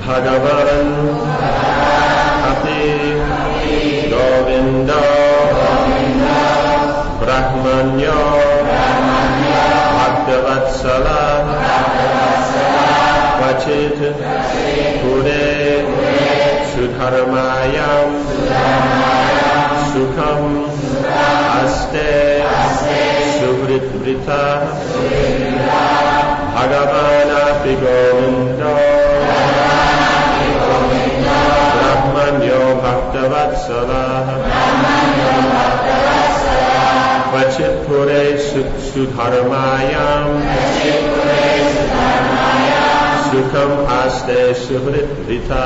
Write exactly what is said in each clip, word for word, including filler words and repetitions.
Bhagavan Ati Govinda Brahmanya Bhaktavatsala Vachit Pure Sudharmayam Sukham Aste Subhrit-vrita Bhagavan Api Govinda Brahmanyo Bhaktavatsala Vachit Pure Sudharmayam Sukham Aste Subhrit-vrita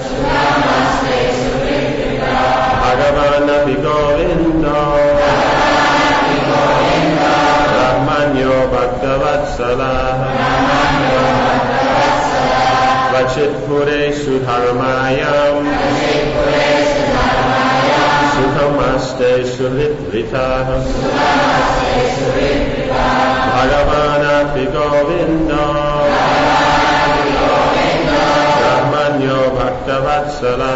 Bhagavan Api Govinda Brahmanyo Bhaktavatsala Vachit Pure Sudharmayam Sukham Aste Subhrit-vrita Bhagavan Api Govinda Brahmanyo Bhaktavatsala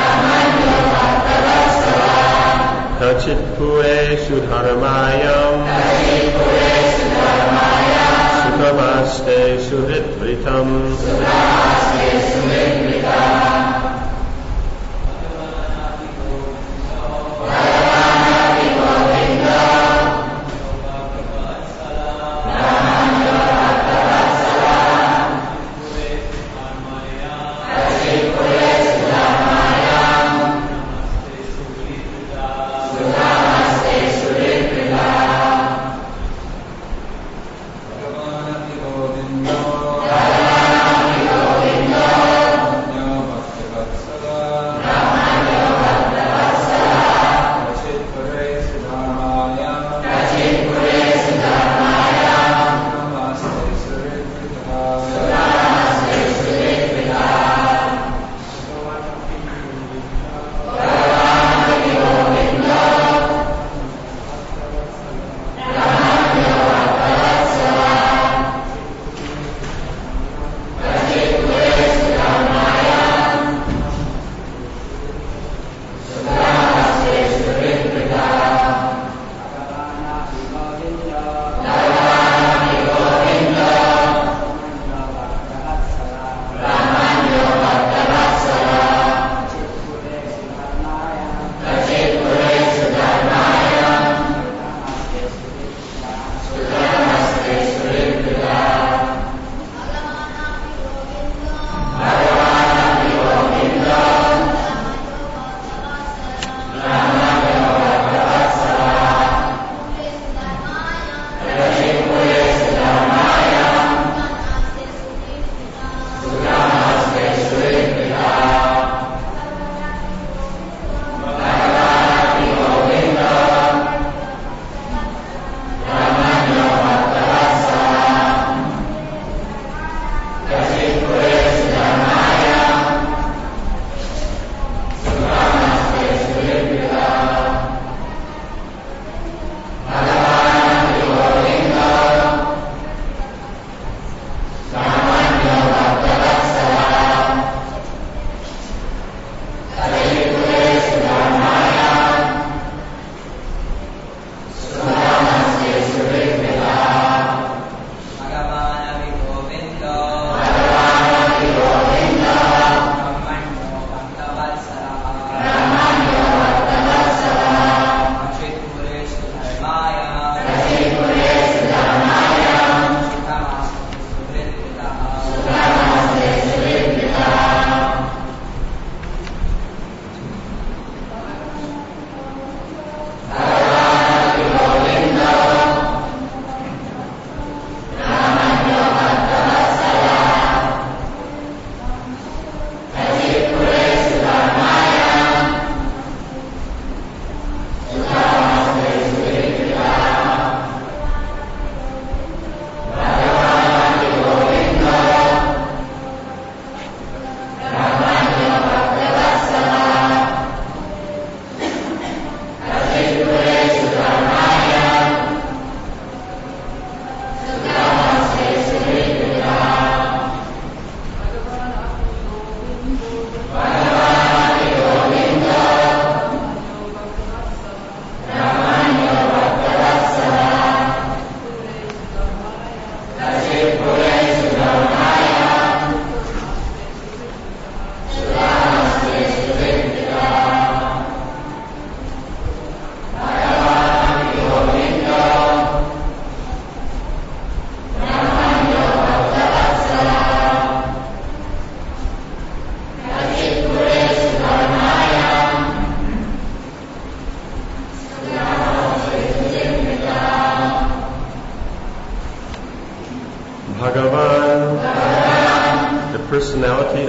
Vachit Pure Sudharmayam Sukham Aste Subhrit-vritam Govinda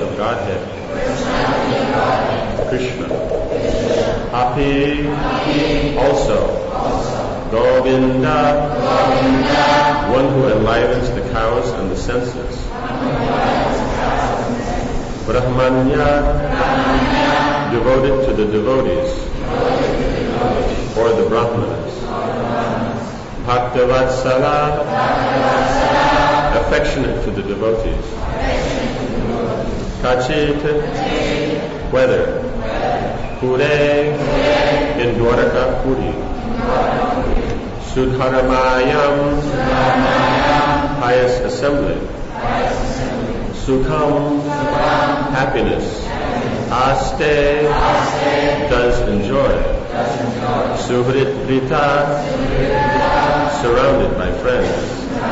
of Godhead. Krishna. Api, also. Govinda, one who enlivens the cows and the senses. Brahmanya, devoted to the devotees, or the Brahmanas. Bhaktavatsala, affectionate to the devotees. Kachit, whether. Pure, in Dwaraka Puri. Sudharamayam, pious assembly. Sukham, happiness. Aste, does enjoy. Suhrit Vrita, surrounded by friends.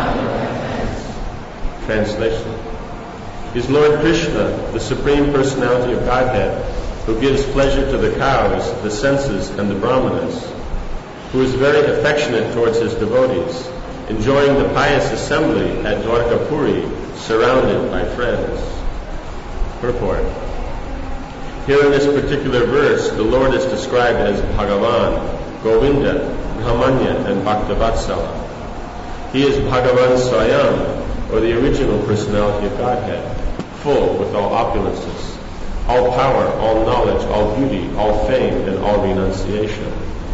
Translation. Is Lord Krishna, the Supreme Personality of Godhead, who gives pleasure to the cows, the senses, and the Brahmanas, who is very affectionate towards his devotees, enjoying the pious assembly at Dwarkapuri, surrounded by friends. Purport. Here in this particular verse, the Lord is described as Bhagavan, Govinda, Brahmanya, and Bhaktavatsala. He is Bhagavan Swayam, or the original personality of Godhead, full with all opulences, all power, all knowledge, all beauty, all fame, and all renunciation.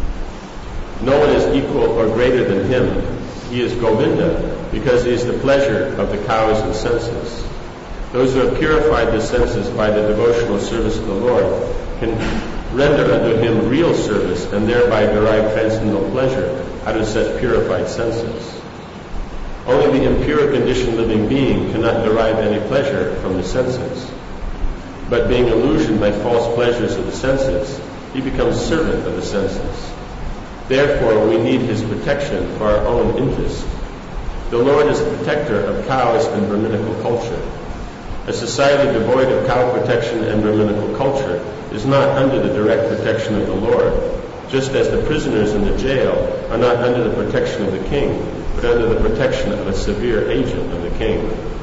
No one is equal or greater than him. He is Govinda because he is the pleasure of the cows and senses. Those who have purified the senses by the devotional service of the Lord can render unto him real service and thereby derive transcendental pleasure out of such purified senses. Only the impure conditioned living being cannot derive any pleasure from the senses. But being illusioned by false pleasures of the senses, he becomes servant of the senses. Therefore, we need his protection for our own interest. The Lord is the protector of cows and Brahminical culture. A society devoid of cow protection and Brahminical culture is not under the direct protection of the Lord, just as the prisoners in the jail are not under the protection of the king, but under the protection of a severe agent of the king.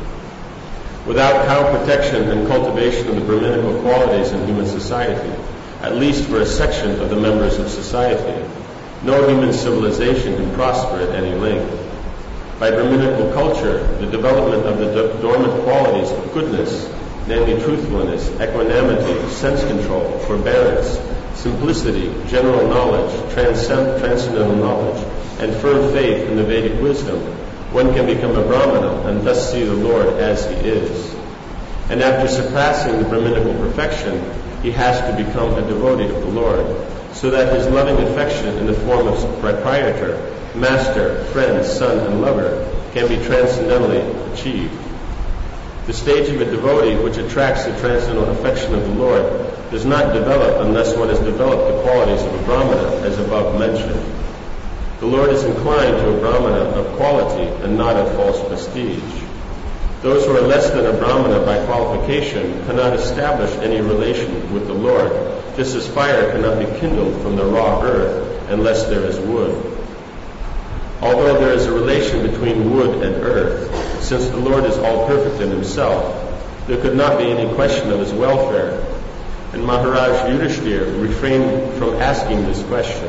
Without cow protection and cultivation of the Brahminical qualities in human society, at least for a section of the members of society, no human civilization can prosper at any length. By Brahminical culture, the development of the d- dormant qualities of goodness, namely truthfulness, equanimity, sense control, forbearance, simplicity, general knowledge, transcend- transcendental knowledge, and firm faith in the Vedic wisdom, one can become a Brahmana and thus see the Lord as he is. And after surpassing the Brahminical perfection, he has to become a devotee of the Lord, so that his loving affection in the form of proprietor, master, friend, son, and lover can be transcendentally achieved. The stage of a devotee which attracts the transcendental affection of the Lord does not develop unless one has developed the qualities of a Brahmana, as above mentioned. The Lord is inclined to a Brahmana of quality and not of false prestige. Those who are less than a Brahmana by qualification cannot establish any relation with the Lord, just as fire cannot be kindled from the raw earth unless there is wood. Although there is a relation between wood and earth, since the Lord is all perfect in himself, there could not be any question of his welfare, and Maharaj Yudhishthira refrained from asking this question.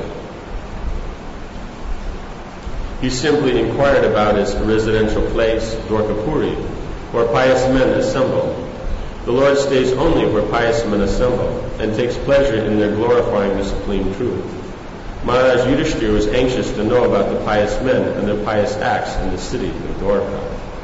He simply inquired about his residential place, Dwarkapuri, where pious men assemble. The Lord stays only where pious men assemble, and takes pleasure in their glorifying the supreme truth. Maharaj Yudhishthira was anxious to know about the pious men and their pious acts in the city of Dwarka.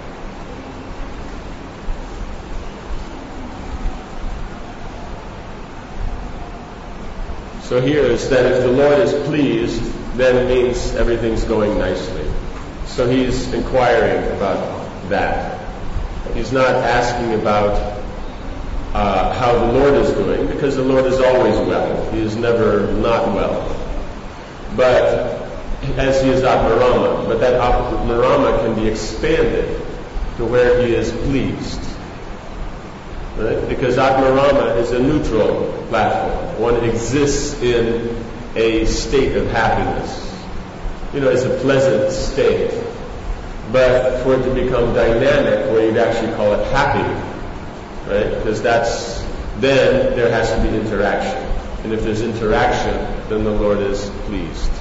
So here is that if the Lord is pleased, then it means everything's going nicely. So he's inquiring about that. He's not asking about uh, how the Lord is doing, because the Lord is always well. He is never not well. But as he is Atmarama, but that Atmarama can be expanded to where he is pleased. Right? Because Atmarama is a neutral platform. One exists in a state of happiness. You know, it's a pleasant state. But for it to become dynamic, where you'd actually call it happy, right? Because that's, then there has to be interaction. And if there's interaction, then the Lord is pleased.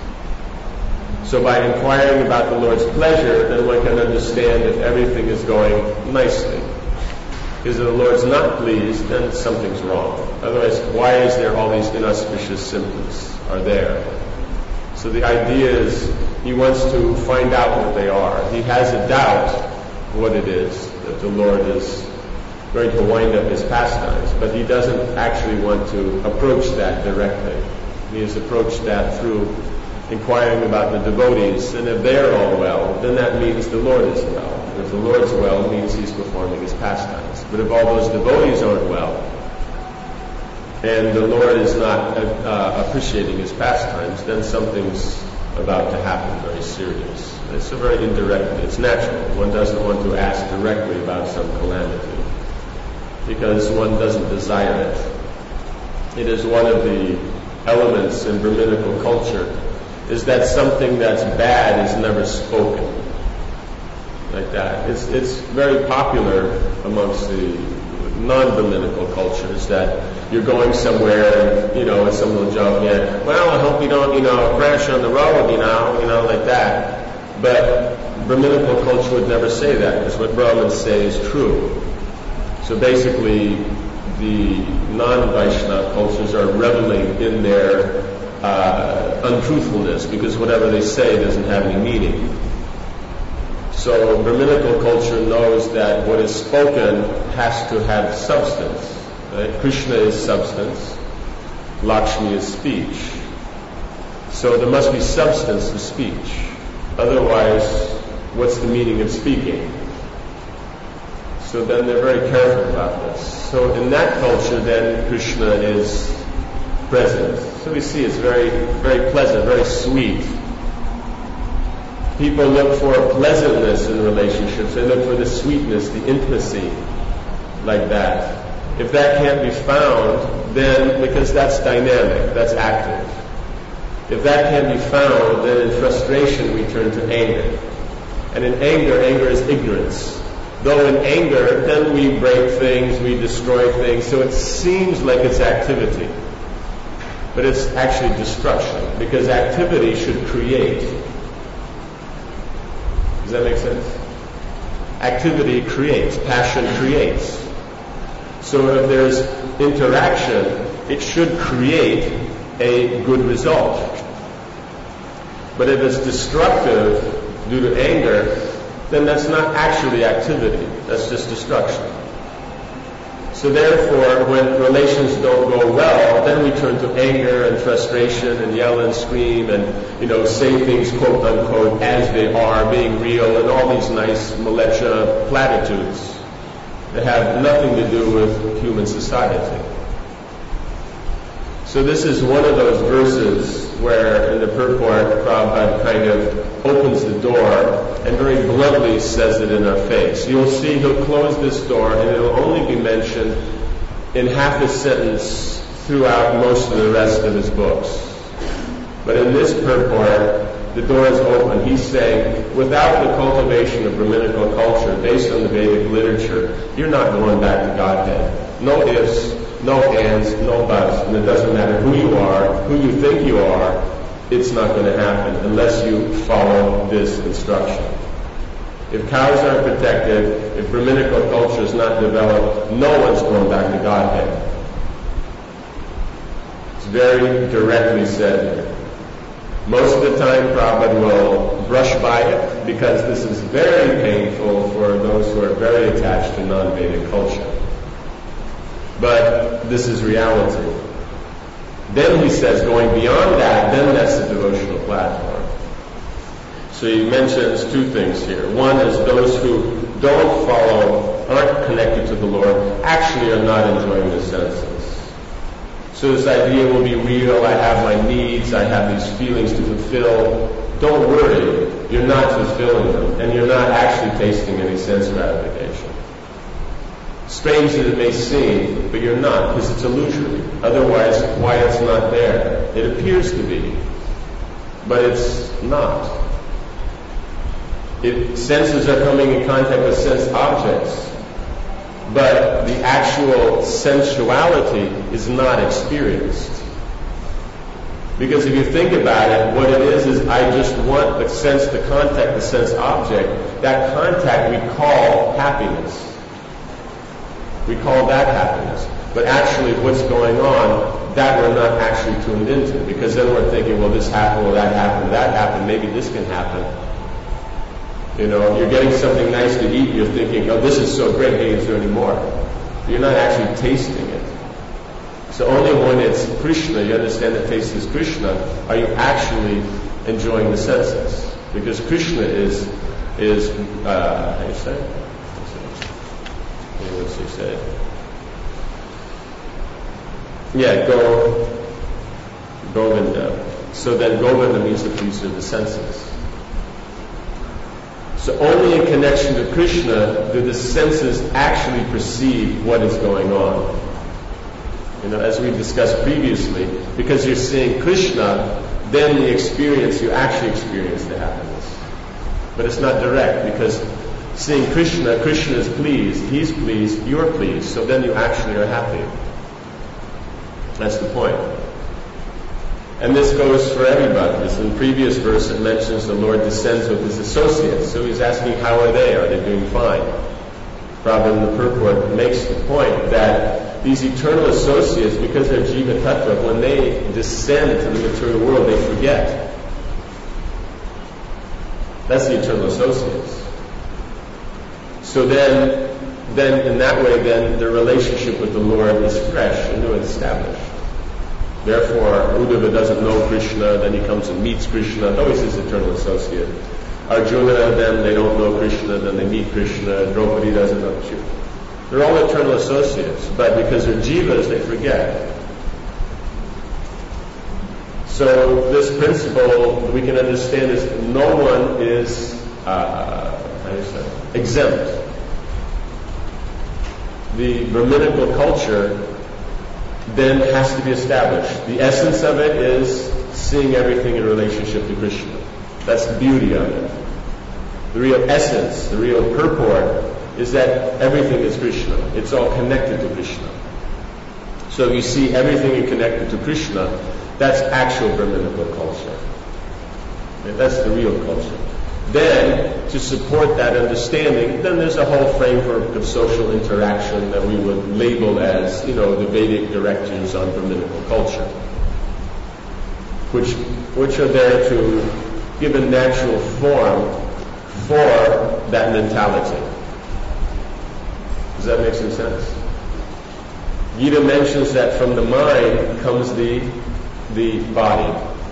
So by inquiring about the Lord's pleasure, then one can understand if everything is going nicely. Because if the Lord's not pleased, then something's wrong. Otherwise, why is there all these inauspicious symptoms are there? So the idea is he wants to find out what they are. He has a doubt what it is that the Lord is going to wind up his pastimes, but he doesn't actually want to approach that directly. He has approached that through inquiring about the devotees, and if they're all well, then that means the Lord is well. And if the Lord's well, it means he's performing his pastimes. But if all those devotees aren't well, and the Lord is not uh, appreciating his pastimes, then something's about to happen very serious. It's a very indirect, it's natural. One doesn't want to ask directly about some calamity, because one doesn't desire it. It is one of the elements in Brahminical culture, is that something that's bad is never spoken like that. It's it's very popular amongst the non-Brahminical cultures that you're going somewhere and, you know, and someone will joke, yeah, well, I hope you don't, you know, crash on the road, you know, you know, like that. But Brahminical culture would never say that, because what Brahmins say is true. So basically, the non-Vaishnava cultures are reveling in their uh, untruthfulness, because whatever they say doesn't have any meaning. So Brahminical culture knows that what is spoken has to have substance. Right? Krishna is substance, Lakshmi is speech. So there must be substance to speech. Otherwise, what's the meaning of speaking? So then they're very careful about this. So in that culture, then Krishna is present. So we see it's very, very pleasant, very sweet. People look for pleasantness in relationships. They look for the sweetness, the intimacy, like that. If that can't be found, then, because that's dynamic, that's active. If that can't be found, then in frustration we turn to anger. And in anger, anger is ignorance. Though in anger, then we break things, we destroy things, so it seems like it's activity. But it's actually destruction, because activity should create. Does that make sense? Activity creates, passion creates. So if there's interaction, it should create a good result. But if it's destructive due to anger, then that's not actually activity, that's just destruction. So therefore, when relations don't go well, then we turn to anger and frustration and yell and scream and, you know, say things, quote unquote, as they are, being real, and all these nice militia platitudes that have nothing to do with human society. So this is one of those verses where in the purport, Prabhupada kind of opens the door and very bluntly says it in our face. You'll see he'll close this door and it'll only be mentioned in half a sentence throughout most of the rest of his books. But in this purport, the door is open. He's saying, without the cultivation of Brahminical culture based on the Vedic literature, you're not going back to Godhead. No ifs, no ands, no buts, and it doesn't matter who you are, who you think you are, it's not going to happen unless you follow this instruction. If cows aren't protected, if Brahminical culture is not developed, no one's going back to Godhead. It's very directly said here. Most of the time, Prabhupada will brush by it because this is very painful for those who are very attached to non-Vedic culture. But this is reality. Then he says, going beyond that, then that's the devotional platform. So he mentions two things here. One is those who don't follow, aren't connected to the Lord, actually are not enjoying the senses. So this idea will be real, I have my needs, I have these feelings to fulfill. Don't worry, you're not fulfilling them, and you're not actually tasting any sense gratification. Strange as it may seem, but you're not, because it's illusory. Otherwise, why it's not there? It appears to be, but it's not. It, senses are coming in contact with sense objects. but the actual sensuality is not experienced. Because if you think about it, what it is is I just want the sense to contact the sense object. That contact we call happiness. We call that happiness. But actually what's going on, that we're not actually tuned into. Because then we're thinking, well, this happened, well, that happened, that happened, maybe this can happen. You know, you're getting something nice to eat, you're thinking, oh, this is so great, hey, is there any more? You're not actually tasting it. So only when it's Krishna, you understand that taste is Krishna, are you actually enjoying the senses. Because Krishna is, is uh, how do you say it? What's he say? Yeah, go, Govinda. So then Govinda means the pleaser of the senses. So only in connection to Krishna do the senses actually perceive what is going on. You know, as we discussed previously, because you're seeing Krishna, then the experience, you actually experience the happiness. But it's not direct, because seeing Krishna, Krishna is pleased, he's pleased, you're pleased, so then you actually are happy. That's the point. And this goes for everybody. This in the previous verse it mentions the Lord descends with his associates. So he's asking, how are they? Are they doing fine? Prabhupada in the purport makes the point that these eternal associates, because they're Jiva Tattva, when they descend to the material world, they forget. That's the eternal associates. So then, then in that way, then their relationship with the Lord is fresh and new and established. Therefore, Uddhava doesn't know Krishna, then he comes and meets Krishna, though he's his eternal associate. Arjuna, then they don't know Krishna, then they meet Krishna. Draupadi doesn't know Krishna. They're all eternal associates, but because they're jivas, they forget. So this principle we can understand is no one is uh, how do you say, exempt. The Brahminical culture then has to be established. The essence of it is seeing everything in relationship to Krishna. That's the beauty of it. The real essence, the real purport is that everything is Krishna. It's all connected to Krishna. So if you see everything connected to Krishna, that's actual Brahminical culture. Okay, that's the real culture. Then, to support that understanding, then there's a whole framework of social interaction that we would label as, you know, the Vedic directives on Brahminical culture, which, which are there to give a natural form for that mentality. Does that make some sense? Gita mentions that from the mind comes the, the body.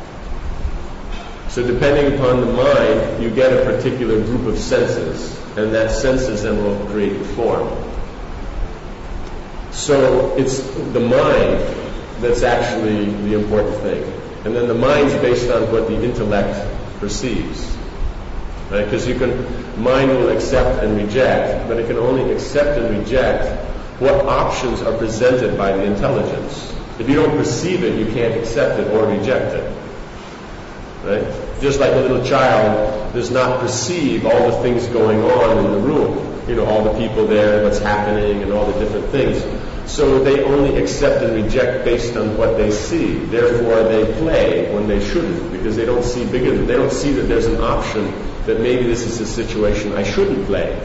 So depending upon the mind, you get a particular group of senses, and that senses then will create the form. So it's the mind that's actually the important thing. And then the mind's based on what the intellect perceives. Right? Because you can, mind will accept and reject, but it can only accept and reject what options are presented by the intelligence. If you don't perceive it, you can't accept it or reject it. Right? Just like a little child does not perceive all the things going on in the room. You know, all the people there, what's happening, and all the different things. So they only accept and reject based on what they see. Therefore, they play when they shouldn't, because they don't see bigger. They don't see that there's an option that maybe this is a situation I shouldn't play.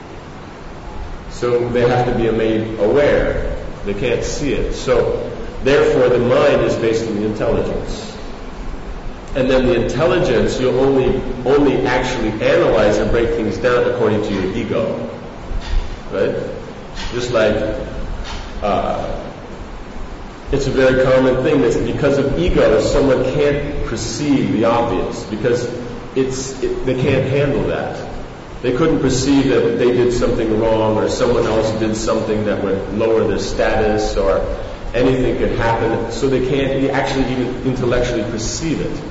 So they have to be made aware. They can't see it. So, therefore, the mind is based on the intelligence. And then the intelligence, you'll only only actually analyze and break things down according to your ego. Right? Just like, uh, it's a very common thing that because of ego, someone can't perceive the obvious, because it's it, they can't handle that. They couldn't perceive that they did something wrong, or someone else did something that would lower their status, or anything could happen, so they can't actually even intellectually perceive it.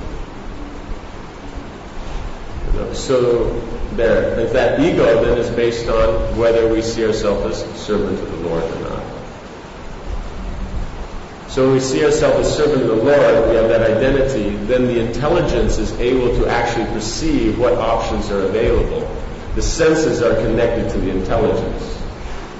So there, if that ego then is based on whether we see ourselves as servant of the Lord or not. So when we see ourselves as servant of the Lord, we have that identity, then the intelligence is able to actually perceive what options are available. The senses are connected to the intelligence.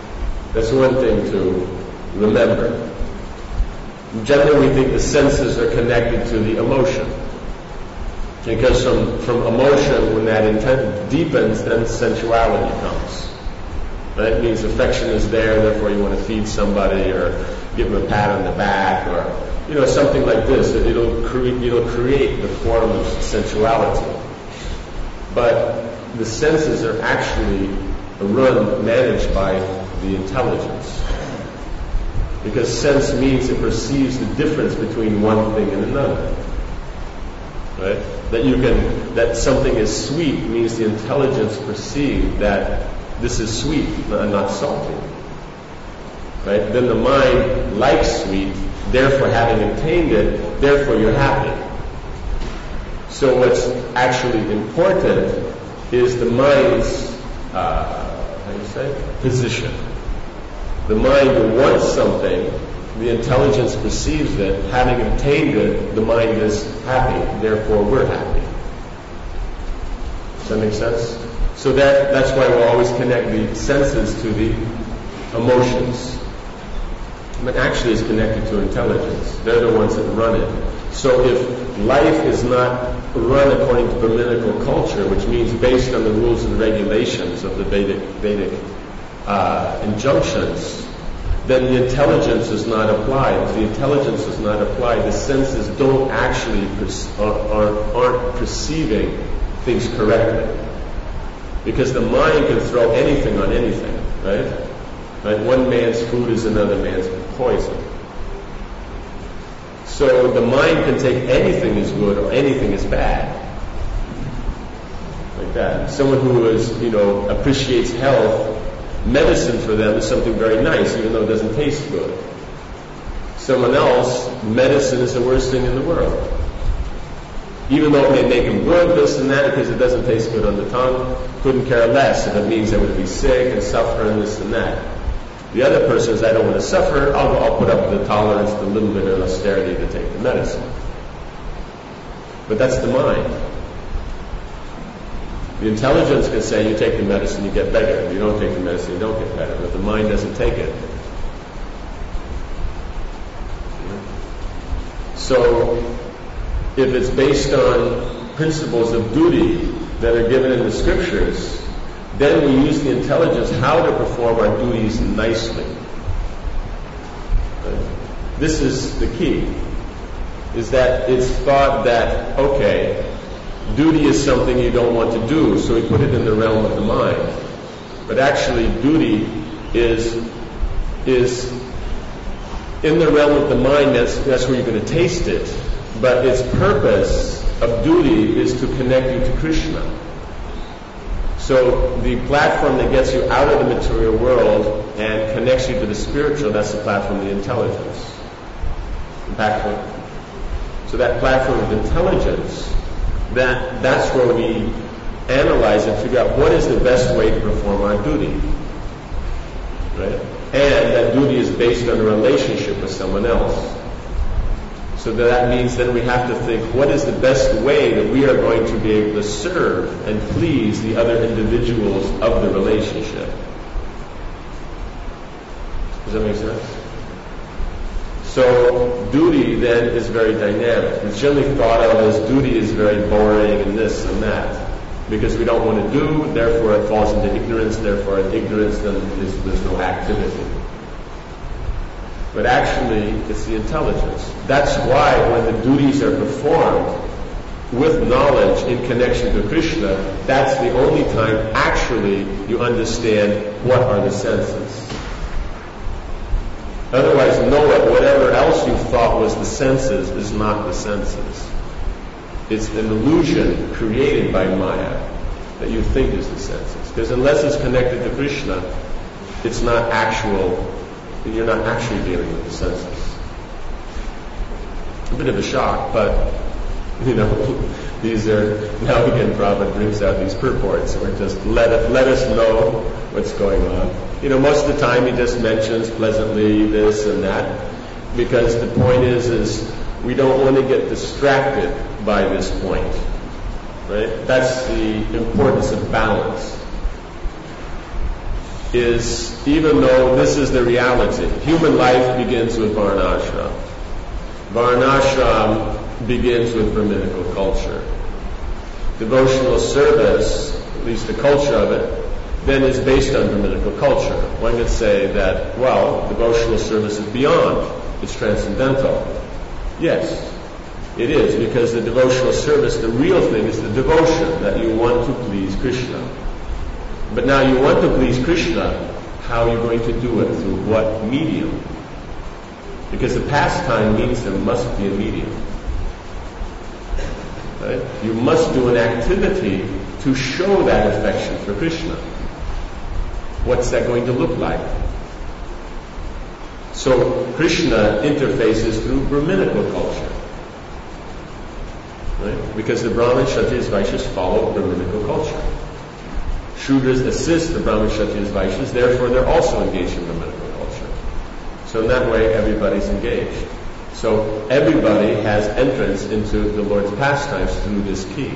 That's one thing to remember. Generally, we think the senses are connected to the emotion. Because from, from emotion, when that intent deepens, then sensuality comes. That means affection is there, therefore you want to feed somebody or give them a pat on the back or, you know, something like this. It'll create, it'll create the form of sensuality. But the senses are actually run, managed by the intelligence. Because sense means it perceives the difference between one thing and another. Right? That you can, that something is sweet means the intelligence perceives that this is sweet and not salty. Right? Then the mind likes sweet, therefore having obtained it, therefore you're happy. So what's actually important is the mind's, uh, how do you say, position. The mind wants something, the intelligence perceives it, having obtained it, the mind is happy, therefore we're happy. Does that make sense? So that, that's why we'll always connect the senses to the emotions. But actually it's connected to intelligence. They're the ones that run it. So if life is not run according to Brahminical culture, which means based on the rules and regulations of the Vedic, Vedic uh, injunctions, then the intelligence is not applied. If the intelligence is not applied, the senses don't actually per- are, aren't perceiving things correctly. Because the mind can throw anything on anything, right? Right? One man's food is another man's poison. So the mind can take anything as good or anything as bad. Like that. Someone who is, you know, appreciates health, medicine for them is something very nice, even though it doesn't taste good. Someone else, medicine is the worst thing in the world. Even though it may make them good, this and that, because it doesn't taste good on the tongue, couldn't care less if it means they would be sick and suffer and this and that. The other person is, I don't want to suffer, I'll, I'll put up the tolerance, the little bit of austerity to take the medicine. But that's the mind. The intelligence can say, you take the medicine, you get better. If you don't take the medicine, you don't get better. But the mind doesn't take it. So, if it's based on principles of duty that are given in the scriptures, then we use the intelligence how to perform our duties nicely. This is the key, is that it's thought that, okay, duty is something you don't want to do, so we put it in the realm of the mind. But actually, duty is is in the realm of the mind, that's, that's where you're going to taste it. But its purpose of duty is to connect you to Krishna. So the platform that gets you out of the material world and connects you to the spiritual, that's the platform of the intelligence. Impactful. So that platform of intelligence, that that's where we analyze and figure out what is the best way to perform our duty. Right? And that duty is based on a relationship with someone else. So that means then we have to think, what is the best way that we are going to be able to serve and please the other individuals of the relationship? Does that make sense? So duty then is very dynamic. It's generally thought of as duty is very boring and this and that. Because we don't want to do, therefore it falls into ignorance, therefore in ignorance then there's, there's no activity. But actually, it's the intelligence. That's why when the duties are performed with knowledge in connection to Krishna, that's the only time actually you understand what are the senses. Otherwise, know it, whatever else you thought was the senses is not the senses. It's an illusion created by Maya that you think is the senses. Because unless it's connected to Krishna, it's not actual. You're not actually dealing with the senses. A bit of a shock, but, you know, these are, now again Prabhupada brings out these purports, or just let, it, let us know what's going on. You know, most of the time he just mentions pleasantly this and that, because the point is, is we don't want to get distracted by this point, right? That's the importance of balance. is, even though this is the reality, human life begins with Varnashram. Varnashram begins with Brahminical culture. Devotional service, at least the culture of it, then is based on Brahminical culture. One could say that, well, devotional service is beyond, it's transcendental. Yes, it is, because the devotional service, the real thing is the devotion, that you want to please Krishna. But now you want to please Krishna, how are you going to do it? Through what medium? Because the pastime means there must be a medium. Right? You must do an activity to show that affection for Krishna. What's that going to look like? So Krishna interfaces through Brahminical culture. Right? Because the Brahmins, Kshatriyas, Vaishyas follow Brahminical culture. Shudras assist the Brahmins, Kshatriyas, Vaishyas, therefore they're also engaged in Brahminical culture. So in that way, everybody's engaged. So everybody has entrance into the Lord's pastimes through this key.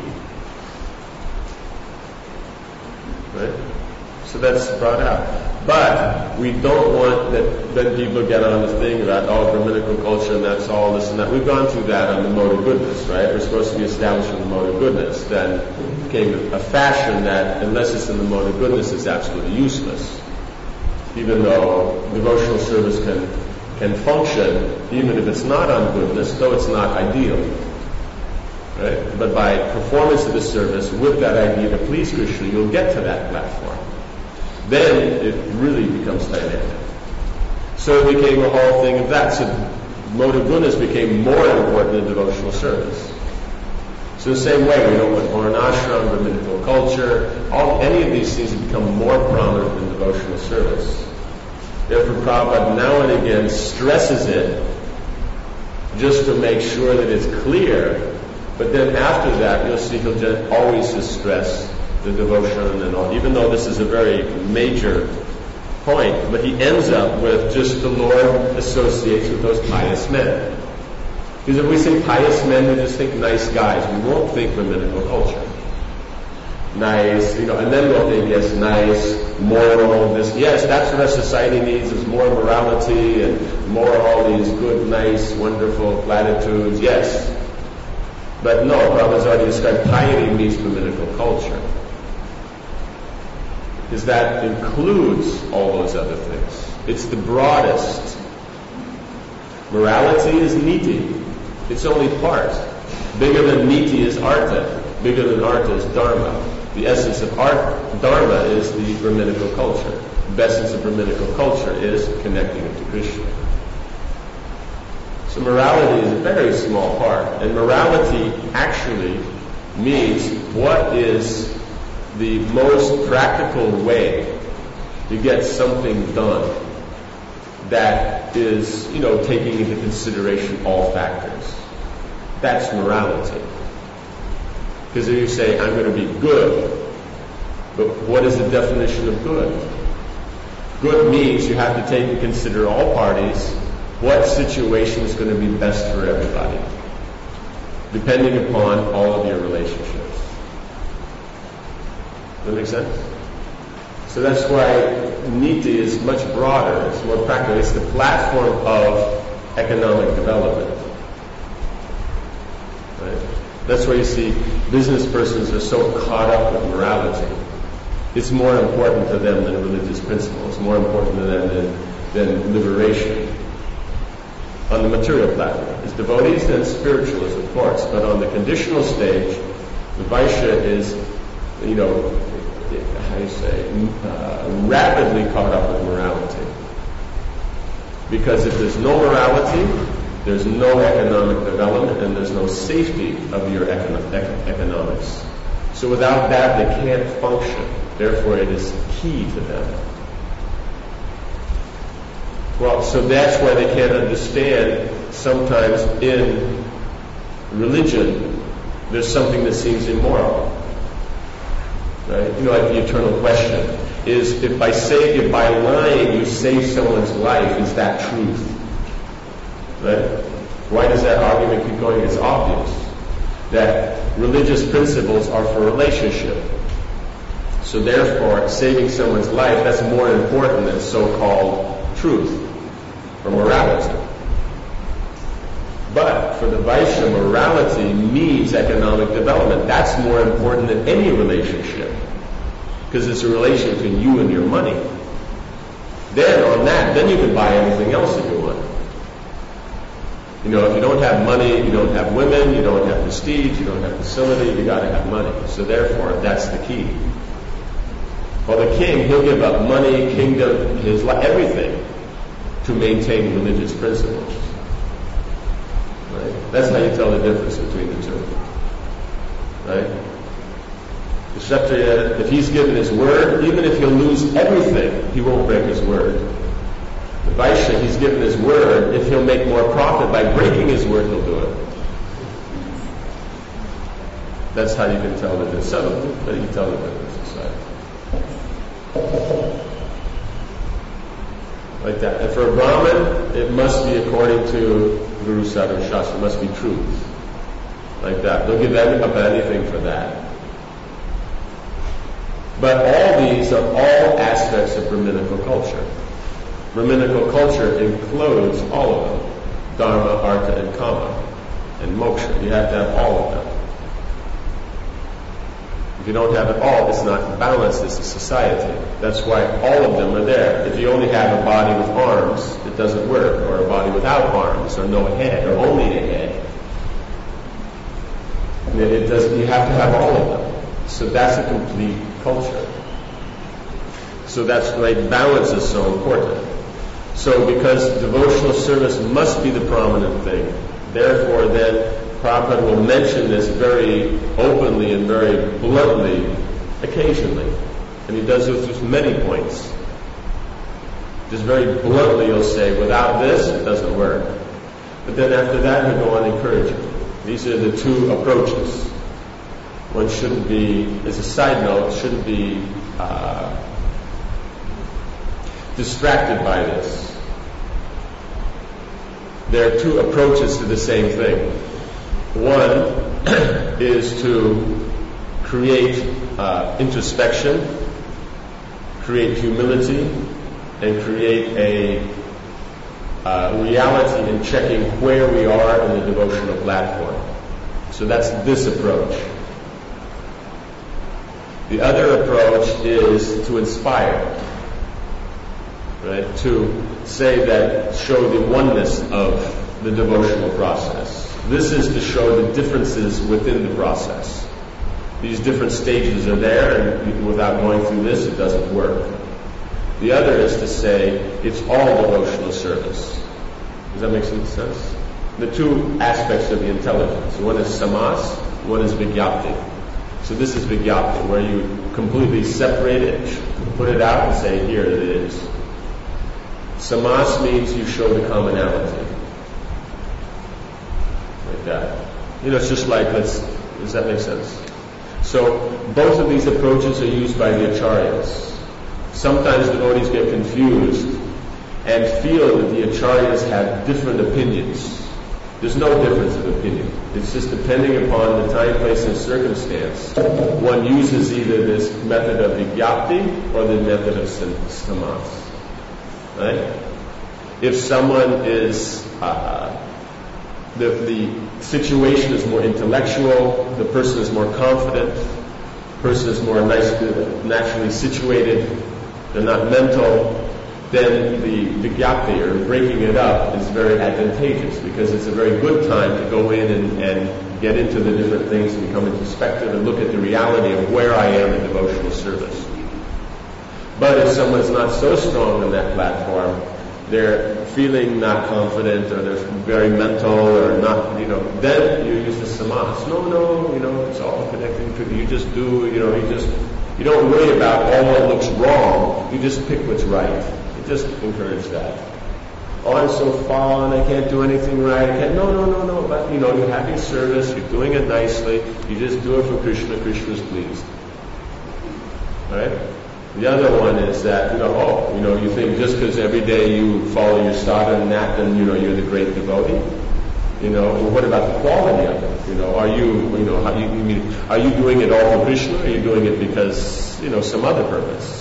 Right? So that's brought out. But we don't want that, then people get on the thing about, oh, Brahminical culture and that's all this and that. We've gone through that on the mode of goodness, right? We're supposed to be establishing the mode of goodness. Then came a fashion that unless it's in the mode of goodness, it's absolutely useless. Even though devotional service can can function, even if it's not on goodness, though it's not ideal. Right? But by performance of the service with that idea to please Krishna, you'll get to that platform. Then it really becomes dynamic. So it became a whole thing of that. So mode of goodness became more important than devotional service. So the same way, we don't want Varnashram, Brahminical culture, all, any of these things have become more prominent than devotional service. Therefore, Prabhupada now and again stresses it just to make sure that it's clear. But then after that, you'll see he'll just always just stress the devotion and all, even though this is a very major point. But he ends up with just the Lord associates with those pious men. Because if we say pious men, we just think nice guys. We won't think Brahminical culture. Nice, you know, and then we'll think, yes, nice, moral, this, yes, that's what our society needs, is more morality and more all these good, nice, wonderful platitudes, yes. But no, Prabhupada's already described piety means Brahminical culture. Because that includes all those other things. It's the broadest. Morality is niti. It's only part. Bigger than niti is artha. Bigger than artha is dharma. The essence of art, dharma is the Brahminical culture. The essence of Brahminical culture is connecting it to Krishna. So morality is a very small part. And morality actually means what is the most practical way to get something done that is, you know, taking into consideration all factors. That's morality. Because if you say, I'm going to be good, but what is the definition of good? Good means you have to take and consider all parties, what situation is going to be best for everybody, depending upon all of your relationships. Does that make sense? So that's why niti is much broader, it's more practical. It's the platform of economic development. Right? That's why you see business persons are so caught up with morality. It's more important to them than religious principles. It's more important to them than, than liberation. On the material platform. As devotees, then spiritualists, of course. But on the conditional stage, the Vaishya is, you know, how do you say, uh, rapidly caught up with morality. Because if there's no morality, there's no economic development, and there's no safety of your econo- ec- economics. So without that, they can't function. Therefore, it is key to them. Well, so that's why they can't understand sometimes in religion there's something that seems immoral. Right? You know, like the eternal question is, if by say, if by lying you save someone's life, is that truth? Right? Why does that argument keep going? It's obvious that religious principles are for relationship. So therefore, saving someone's life, that's more important than so-called truth or morality. But for the Vaishya, morality means economic development. That's more important than any relationship, because it's a relation between you and your money. Then on that, then you can buy anything else that you want. You know, if you don't have money, you don't have women, you don't have prestige, you don't have facility, you got to have money. So therefore, that's the key. Well, the king, he'll give up money, kingdom, his life, everything to maintain religious principles. Right? That's how you tell the difference between the two. Right? The Kshatriya, if he's given his word, even if he'll lose everything, he won't break his word. The Vaishya, he's given his word, if he'll make more profit by breaking his word, he'll do it. That's how you can tell the difference. Subtly, but you can tell the difference inside. Like that. And for a Brahmin, it must be according to Guru Sadhana Shastra. It must be truth. Like that. They'll give up anything for that. But all these are all aspects of Brahminical culture. Brahminical culture includes all of them. Dharma, Artha, and Kama, and Moksha. You have to have all of them. If you don't have it all, it's not balanced as a society. That's why all of them are there. If you only have a body with arms, it doesn't work. Or a body without arms, or no head, or only a head. It does, you have to have all of them. So that's a complete culture. So that's why balance is so important. So because devotional service must be the prominent thing, therefore then Prabhupada will mention this very openly and very bluntly occasionally. And he does this with many points. Just very bluntly he'll say, without this, it doesn't work. But then after that, he'll go on encouraging. These are the two approaches. One shouldn't be, as a side note, shouldn't be uh, distracted by this. There are two approaches to the same thing. One is to create uh, introspection, create humility, and create a uh, reality in checking where we are in the devotional platform. So that's this approach. The other approach is to inspire, right? To say that, show the oneness of the devotional process. This is to show the differences within the process. These different stages are there, and without going through this, it doesn't work. The other is to say it's all devotional service. Does that make some sense? The two aspects of the intelligence. One is samas, one is vigyapti. So this is vigyapti, where you completely separate it, put it out and say, here it is. Samas means you show the commonality. Like that. You know, it's just like, let's, does that make sense? So both of these approaches are used by the acharyas. Sometimes devotees get confused and feel that the acharyas have different opinions. There's no difference of opinion. It's just depending upon the time, place, and circumstance. One uses either this method of vigyapti or the method of samas. Right? If someone is, uh, the, the situation is more intellectual, the person is more confident, the person is more nice, naturally situated, they're not mental, then the vigyapti, or breaking it up, is very advantageous because it's a very good time to go in and, and get into the different things and become introspective and look at the reality of where I am in devotional service. But if someone's not so strong on that platform, they're feeling not confident, or they're very mental, or not, you know, then you use the samas. No, no, you know, it's all connecting to, you just do, you know, you just, you don't worry about all that looks wrong, you just pick what's right. You just encourage that. Oh, I'm so fallen, I can't do anything right, I can't, no, no, no, no, but, you know, you're having service, you're doing it nicely, you just do it for Krishna, Krishna's pleased. Alright? The other one is that, you know, oh, you know, you think just because every day you follow your sadhana and that, then, you know, you're the great devotee. You know, and what about the quality of it? You know, are you, you know, how you, you mean, are you doing it all for Krishna, or are you doing it because, you know, some other purpose?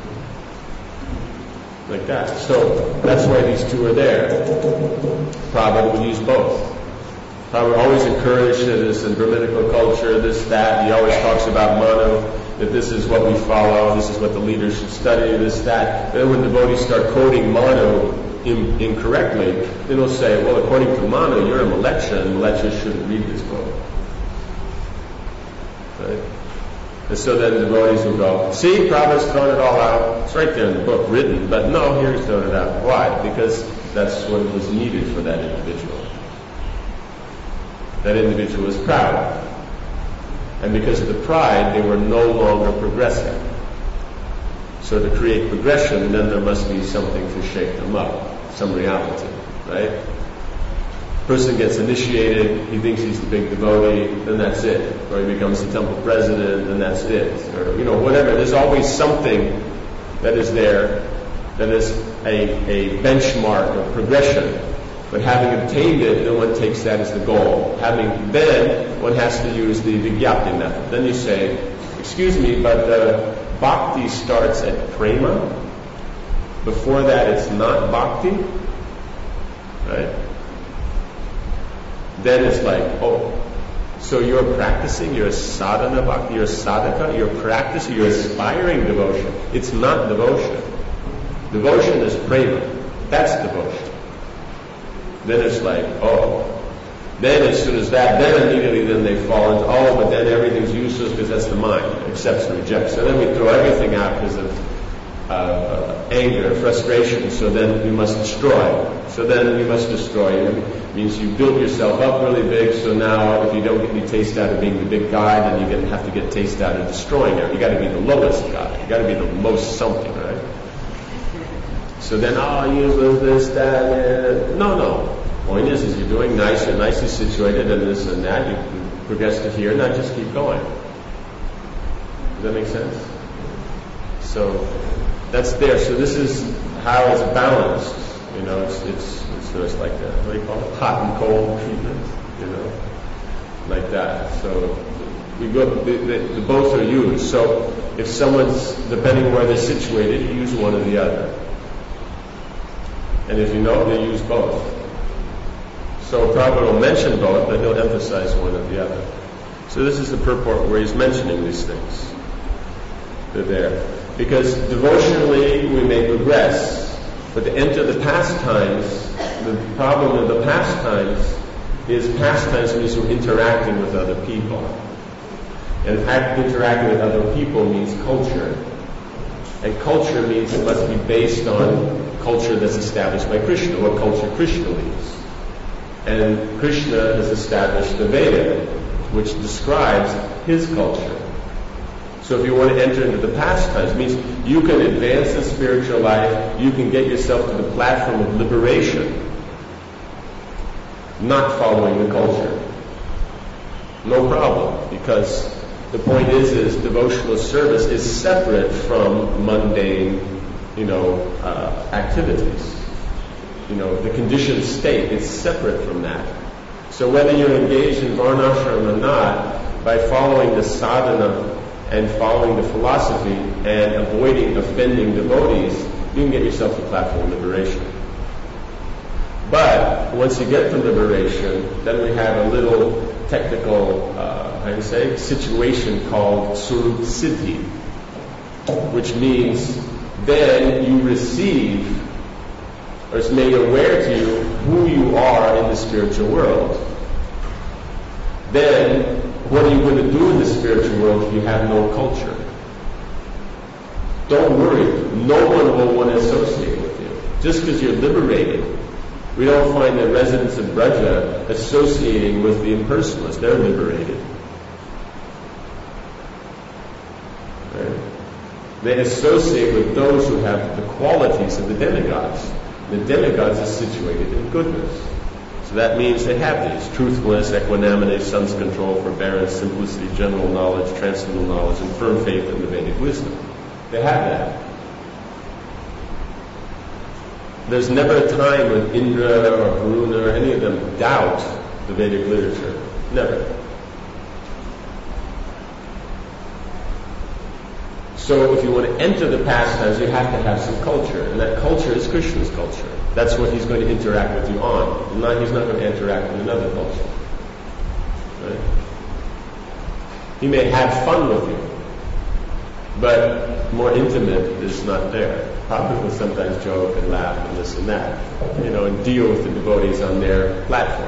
Like that. So that's why these two are there. Prabhupada would use both. Prabhupada always encouraged this in Brahminical culture, this, that. He always talks about Manu, that this is what we follow, this is what the leaders should study, this, that. Then when devotees start quoting Manu in, incorrectly, then they'll say, well, according to Manu, you're a Malecha, and Malechas shouldn't read this book. Right? And so then the devotees will go, see, Prabhupada's thrown it all out. It's right there in the book, written, but no, here he's thrown it out. Why? Because that's what was needed for that individual. That individual was proud. And because of the pride, they were no longer progressing. So to create progression, then there must be something to shake them up, some reality, right? Person gets initiated, he thinks he's the big devotee, then that's it. Or he becomes the temple president, then that's it. Or, you know, whatever. There's always something that is there that is a, a benchmark of progression. But having obtained it, no one takes that as the goal. Having then, one has to use the Vigyapti method. Then you say, excuse me, but uh, bhakti starts at prema. Before that, it's not bhakti. Right? Then it's like, oh, so you're practicing, you're a sadhana bhakti, you're a sadhaka, you're practicing, you're aspiring devotion. It's not devotion. Devotion is prema. That's devotion. Then it's like, oh. Then as soon as that, then immediately then they fall into, oh, but then everything's useless because that's the mind. Accepts and rejects. So then we throw everything out because of uh, uh, anger, frustration. So then we must destroy. So then we must destroy. It means you built yourself up really big, so now if you don't get any taste out of being the big guy, then you get, have to get taste out of destroying it. You got to be the lowest guy. You got to be the most something, right? So then, oh, you lose this, that, uh, no, no. Point is, is you're doing nice, you're nicely situated, and this and that. You progress to here, now just keep going. Does that make sense? So that's there. So this is how it's balanced. You know, it's it's it's, it's like a, what do you call it? Hot and cold treatment. You know, like that. So we go. The, the, the both are used. So if someone's depending where they're situated, you use one or the other. And if you know, they use both. So Prabhupada will mention both, but he'll emphasize one or the other. So this is the purport where he's mentioning these things. They're there. Because devotionally we may progress, but to enter the pastimes, the problem of the pastimes is pastimes means we're interacting with other people. And in fact, interacting with other people means culture. And culture means it must be based on culture that's established by Krishna, what culture Krishna leads. And Krishna has established the Veda, which describes his culture. So if you want to enter into the pastimes, it means you can advance in spiritual life, you can get yourself to the platform of liberation, not following the culture. No problem, because the point is, is devotional service is separate from mundane, you know, uh, activities. You know, the conditioned state is separate from that. So whether you're engaged in varnashram or not, by following the sadhana and following the philosophy and avoiding offending devotees, you can get yourself a platform of liberation. But once you get to liberation, then we have a little technical, uh, how do you say, situation called Surup Siddhi, which means then you receive, or it's made aware to you who you are in the spiritual world. Then, what are you going to do in the spiritual world if you have no culture? Don't worry, no one will want to associate with you. Just because you're liberated, we don't find the residents of Braja associating with the impersonalists. They're liberated. Right? They associate with those who have the qualities of the demigods. The demigods are situated in goodness. So that means they have these: truthfulness, equanimity, sense control, forbearance, simplicity, general knowledge, transcendental knowledge, and firm faith in the Vedic wisdom. They have that. There's never a time when Indra or Varuna or any of them doubt the Vedic literature. Never. So if you want to enter the pastimes, you have to have some culture, and that culture is Krishna's culture. That's what he's going to interact with you on. Not, he's not going to interact with another culture. Right? He may have fun with you, but more intimate is not there. Prabhupada will sometimes joke and laugh and this and that, you know, and deal with the devotees on their platform.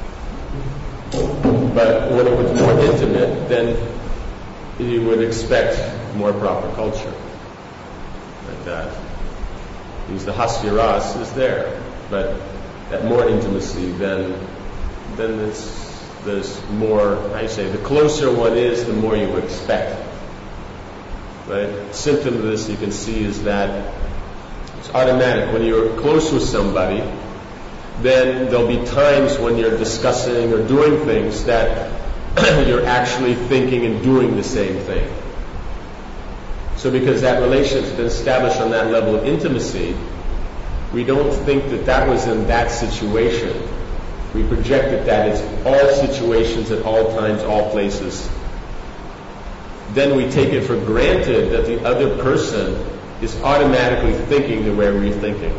But when it was more intimate, then you would expect more proper culture. Like that. Because the Hasya Ras is there, but that more intimacy, then then it's, there's more, I say, the closer one is, the more you expect. Right? Symptom of this you can see is that it's automatic. When you're close with somebody, then there'll be times when you're discussing or doing things that you're actually thinking and doing the same thing. So because that relationship's been established on that level of intimacy, we don't think that that was in that situation. We projected that it's all situations at all times, all places. Then we take it for granted that the other person is automatically thinking the way we're thinking.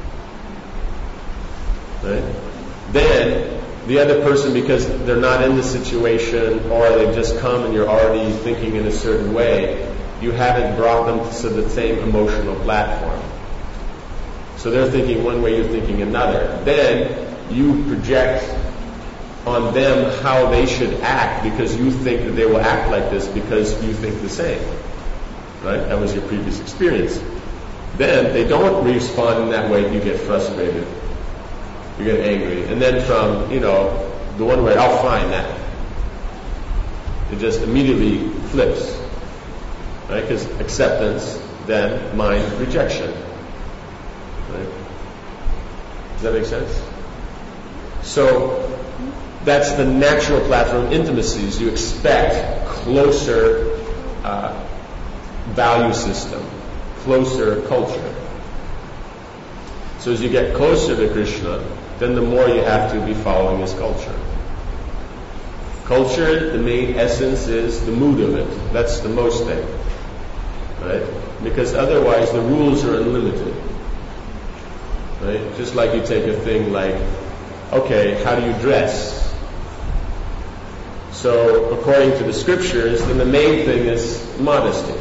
Right? Then the other person, because they're not in the situation, or they've just come and you're already thinking in a certain way, you haven't brought them to the same emotional platform. So they're thinking one way, you're thinking another. Then you project on them how they should act because you think that they will act like this because you think the same. Right? That was your previous experience. Then they don't respond in that way, you get frustrated. You get angry. And then from, you know, the one way, I'll find that. It just immediately flips. Right? Because acceptance, then mind rejection. Right? Does that make sense? So that's the natural platform of intimacies. You expect closer uh, value system, closer culture. So as you get closer to Krishna, then the more you have to be following his culture. Culture, the main essence is the mood of it. That's the most thing. Right? Because otherwise the rules are unlimited. Right? Just like you take a thing like, okay, how do you dress? So according to the scriptures, then the main thing is modesty.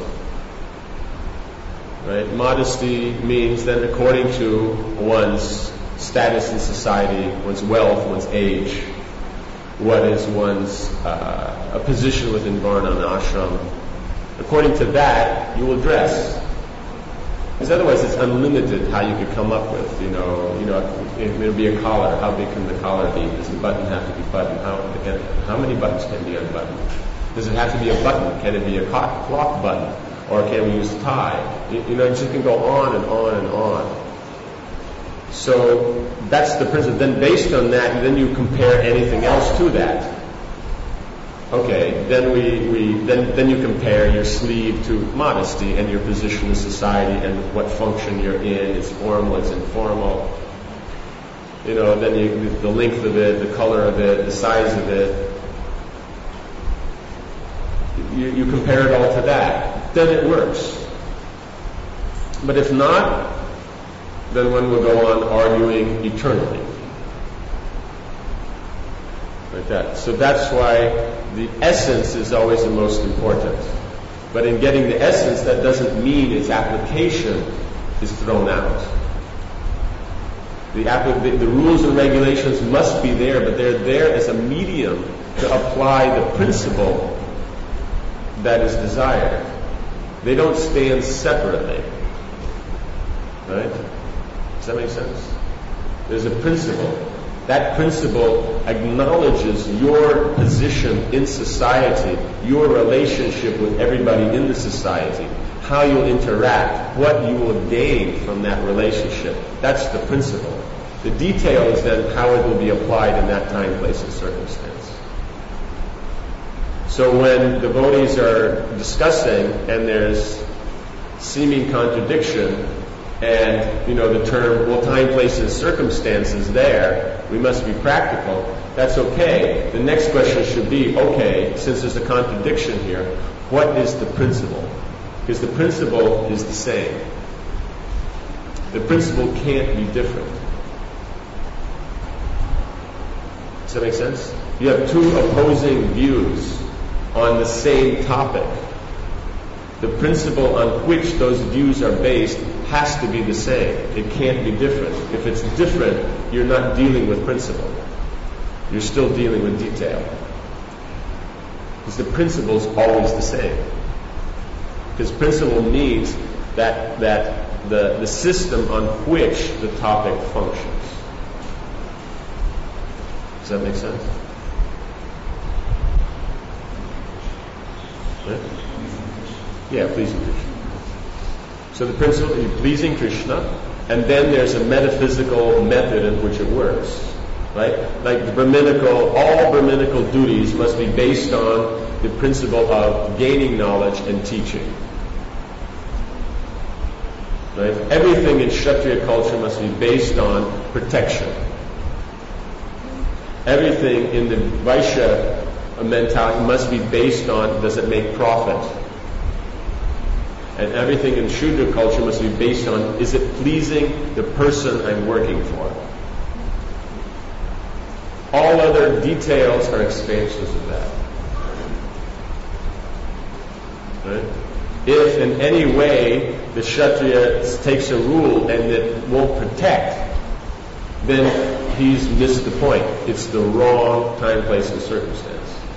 Right? Modesty means that according to one's status in society, one's wealth, one's age, what is one's uh, a position within Varna and ashram, according to that, you will dress. Because otherwise it's unlimited how you could come up with, you know, you know, if it'll be a collar, how big can the collar be? Does the button have to be buttoned? How, how many buttons can be unbuttoned? Does it have to be a button? Can it be a cloth button? Or can we use tie? You, you know, it just can go on and on and on. So that's the principle. Then based on that, then you compare anything else to that. Okay, then we, we then then you compare your sleeve to modesty and your position in society and what function you're in. It's formal, it's informal. You know, then you, the length of it, the color of it, the size of it. You, you compare it all to that. Then it works. But if not, then one will go on arguing eternally. Like that. So that's why the essence is always the most important. But in getting the essence, that doesn't mean its application is thrown out. The, the, the rules and regulations must be there, but they're there as a medium to apply the principle that is desired. They don't stand separately. Right? Does that make sense? There's a principle. That principle acknowledges your position in society, your relationship with everybody in the society, how you'll interact, what you will gain from that relationship. That's the principle. The detail is then how it will be applied in that time, place, and circumstance. So when devotees are discussing and there's seeming contradiction, and, you know, the term, well, time, place, and circumstances there, we must be practical. That's okay. The next question should be, okay, since there's a contradiction here, what is the principle? Because the principle is the same. The principle can't be different. Does that make sense? You have two opposing views on the same topic. The principle on which those views are based has to be the same. It can't be different. If it's different, you're not dealing with principle. You're still dealing with detail. Because the principle is always the same. Because principle means that that the, the system on which the topic functions. Does that make sense? Right? Yeah, pleasing Krishna. So the principle is pleasing Krishna, and then there's a metaphysical method in which it works. Right? Like the Brahminical, all Brahminical duties must be based on the principle of gaining knowledge and teaching. Right? Everything in Kshatriya culture must be based on protection. Everything in the Vaishya mentality must be based on, does it make profit? And everything in Shudra culture must be based on, is it pleasing the person I'm working for? All other details are expansions of that. Right? If in any way the Kshatriya takes a rule and it won't protect, then he's missed the point. It's the wrong time, place, and circumstance.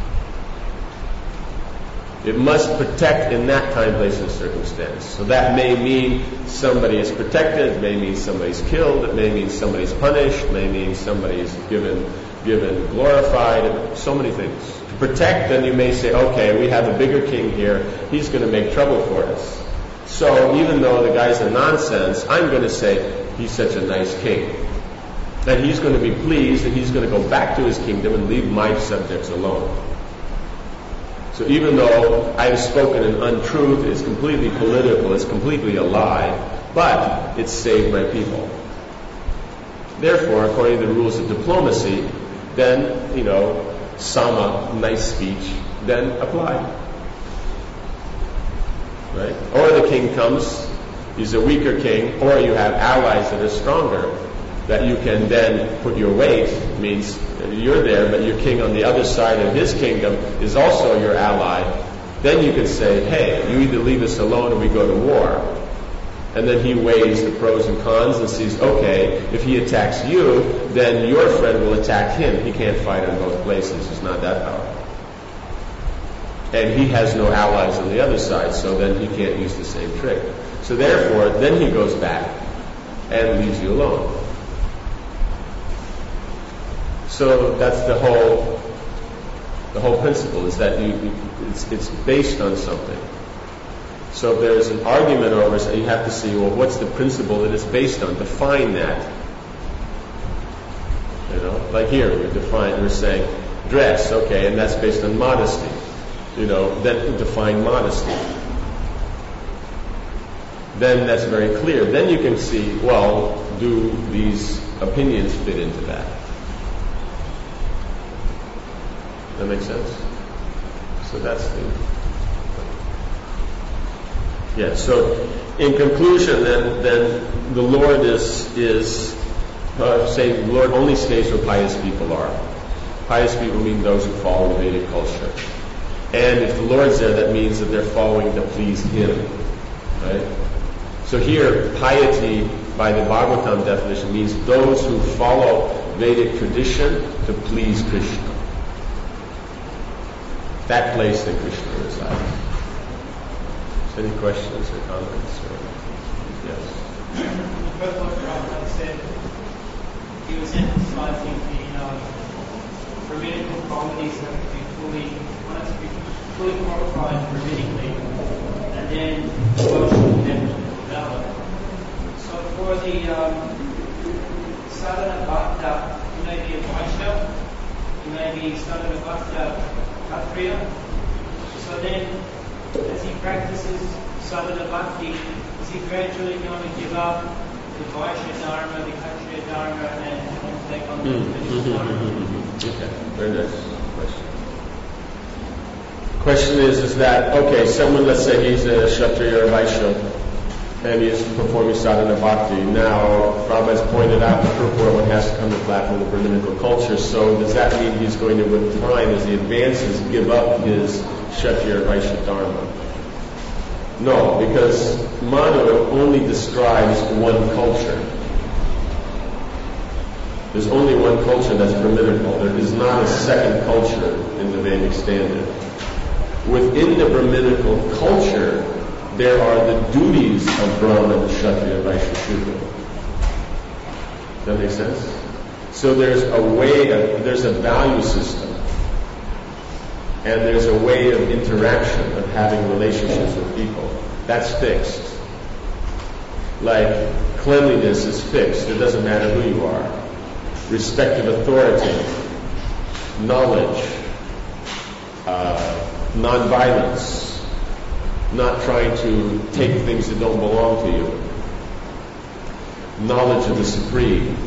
It must protect in that time, place, and circumstance. So that may mean somebody is protected, it may mean somebody's killed, it may mean somebody's punished, it may mean somebody's given given glorified, so many things. To protect, then you may say, okay, we have a bigger king here, he's going to make trouble for us. So even though the guy's a nonsense, I'm going to say, he's such a nice king. And he's going to be pleased, and he's going to go back to his kingdom and leave my subjects alone. So even though I've spoken an untruth, it's completely political, it's completely a lie, but it's saved my people. Therefore, according to the rules of diplomacy, then, you know, sama, nice speech, then apply. Right? Or the king comes, he's a weaker king, or you have allies that are stronger, that you can then put your weight, means you're there, but your king on the other side of his kingdom is also your ally. Then you can say, hey, you either leave us alone or we go to war. And then he weighs the pros and cons and sees, okay, if he attacks you, then your friend will attack him. He can't fight in both places. He's not that powerful. And he has no allies on the other side, so then he can't use the same trick. So therefore, then he goes back and leaves you alone. So that's the whole the whole principle, is that you, it's, it's based on something. So if there's an argument over it, you have to see, well, what's the principle that it's based on? Define that. You know, like here, we define, we're saying dress, okay, and that's based on modesty. You know, then define modesty. Then that's very clear. Then you can see, well, do these opinions fit into that? That makes sense? So that's the... Yeah, so in conclusion, then, then the Lord is, is uh, saying the Lord only stays where pious people are. Pious people mean those who follow the Vedic culture. And if the Lord's there, that means that they're following to please Him. Right? So here, piety, by the Bhagavatam definition, means those who follow Vedic tradition to please Krishna. That place that Krishna resides. Any questions or comments? Or, yes. The first one Prabhupada said, he was emphasizing the um, Brahminical qualities have to be fully, one has to be fully qualified Brahminically, and then devotional then develop. So for the um, Sadhana Bhakta, you may be a Vaishya, you may be Sadhana Bhakta Kshatriya. So then, as he practices sadhana bhakti, is he he gradually going to give up the Vaishya Dharma, the Kshatriya Dharma, and, and take on the Mm-hmm. Dharma? Mm-hmm. Okay, very nice question. Question is, is that, okay, someone, let's say he's a Kshatriya or Vaishya, and he's performing sadhana bhakti. Now, Prabhupada has pointed out the purport one has to come to flat from the Brahminical culture, so does that mean he's going to, with time, as he advances, give up his Kshatriya or Vaishya Dharma? No, because Manu only describes one culture. There's only one culture that's Brahminical. There is not a second culture in the Vedic standard. Within the Brahminical culture, there are the duties of Brahman, Kshatriya, Vaishya, Shudra. Does that make sense? So there's a way, of, there's a value system, and there's a way of interaction, of having relationships with people. That's fixed. Like, cleanliness is fixed. It doesn't matter who you are. Respect of authority, knowledge, uh, non-violence, not trying to take things that don't belong to you, knowledge of the Supreme,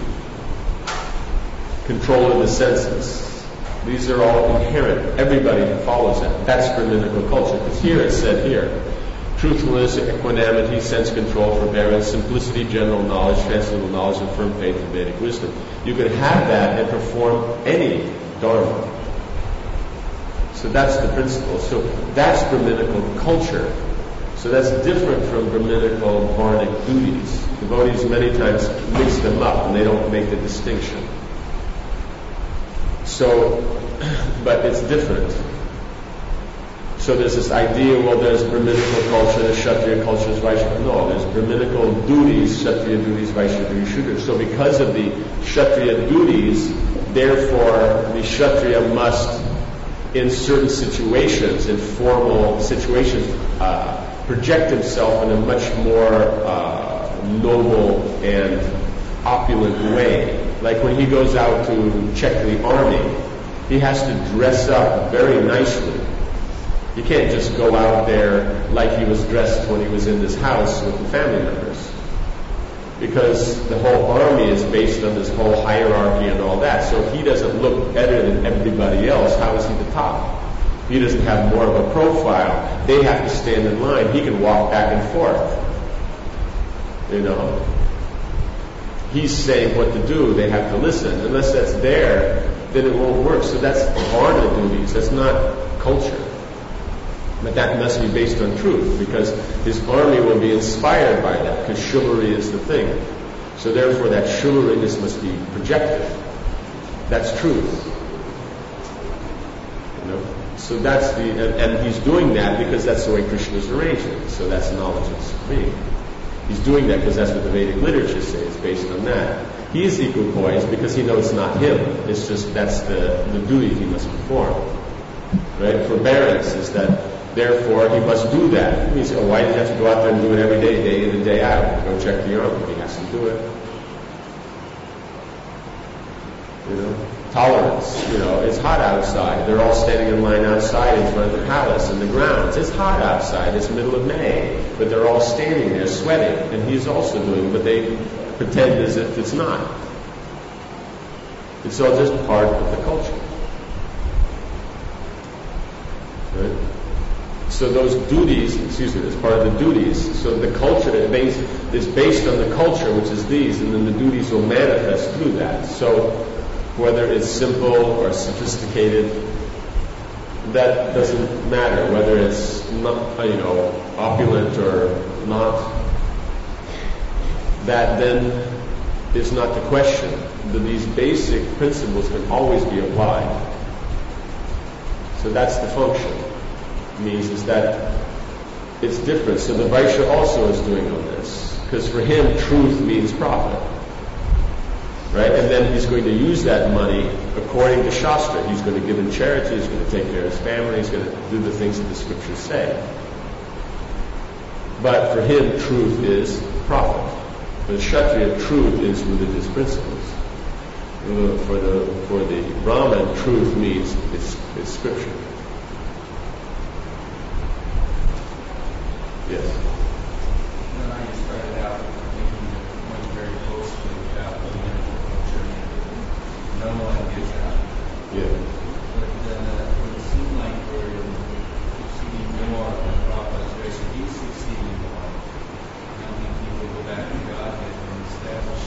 control of the senses. These are all inherent. Everybody follows that. That's Brahminical culture. Because here it's said here, truthfulness, equanimity, sense control, forbearance, simplicity, general knowledge, transcendental knowledge, and firm faith in Vedic wisdom. You can have that and perform any dharma. So that's the principle. So that's Brahminical culture. So that's different from Brahminical Varnic duties. Devotees many times mix them up and they don't make the distinction. So, but it's different. So there's this idea, well, there's Brahminical culture, there's Kshatriya culture, there's Vaishya. No, there's Brahminical duties, Kshatriya duties, Vaishya duties, Shudra. So because of the Kshatriya duties, therefore the Kshatriya must, in certain situations, in formal situations, uh, project himself in a much more uh, noble and opulent way. Like when he goes out to check the army, he has to dress up very nicely. He can't just go out there like he was dressed when he was in this house with the family members. Because the whole army is based on this whole hierarchy and all that. So if he doesn't look better than everybody else, how is he the top? He doesn't have more of a profile. They have to stand in line. He can walk back and forth. You know? He's saying what to do. They have to listen. Unless that's there, then it won't work. So that's Varna duties. That's not culture. But that must be based on truth, because his army will be inspired by that, because chivalry is the thing. So therefore that chivalriness must be projected. That's truth. You know? So that's the, and, and he's doing that because that's the way Krishna's arranged it. So that's knowledge of the Supreme. He's doing that because that's what the Vedic literature says, it's based on that. He is equipoised because he knows it's not him. It's just that's the, the duty he must perform. Right? Forbearance is that therefore, he must do that. He says, oh, why does he have to go out there and do it every day, day in and day out? Go check the army. He has to do it. You know, tolerance. You know, it's hot outside. They're all standing in line outside in front of the palace and the grounds. It's hot outside. It's middle of May, but they're all standing there sweating, and he's also doing. But they pretend as if it's not. It's all just part of the culture. Right? So those duties, excuse me, as part of the duties, so the culture is based on the culture, which is these, and then the duties will manifest through that. So whether it's simple or sophisticated, that doesn't matter. Whether it's not, you know, opulent or not, that then is not the question. The, these basic principles can always be applied. So that's the function. Means is that it's different. So the Vaishya also is doing on this. Because for him, truth means profit. Right? And then he's going to use that money according to Shastra. He's going to give in charity, he's going to take care of his family, he's going to do the things that the scriptures say. But for him, truth is profit. For the Kshatriya, truth is religious principles. For the for the Brahman, truth means it's, it's scripture. Yes. Yeah. But uh, it would seem like we're succeeding more than Prophet Joseph. He's succeeding more. Helping people go back to God and establish.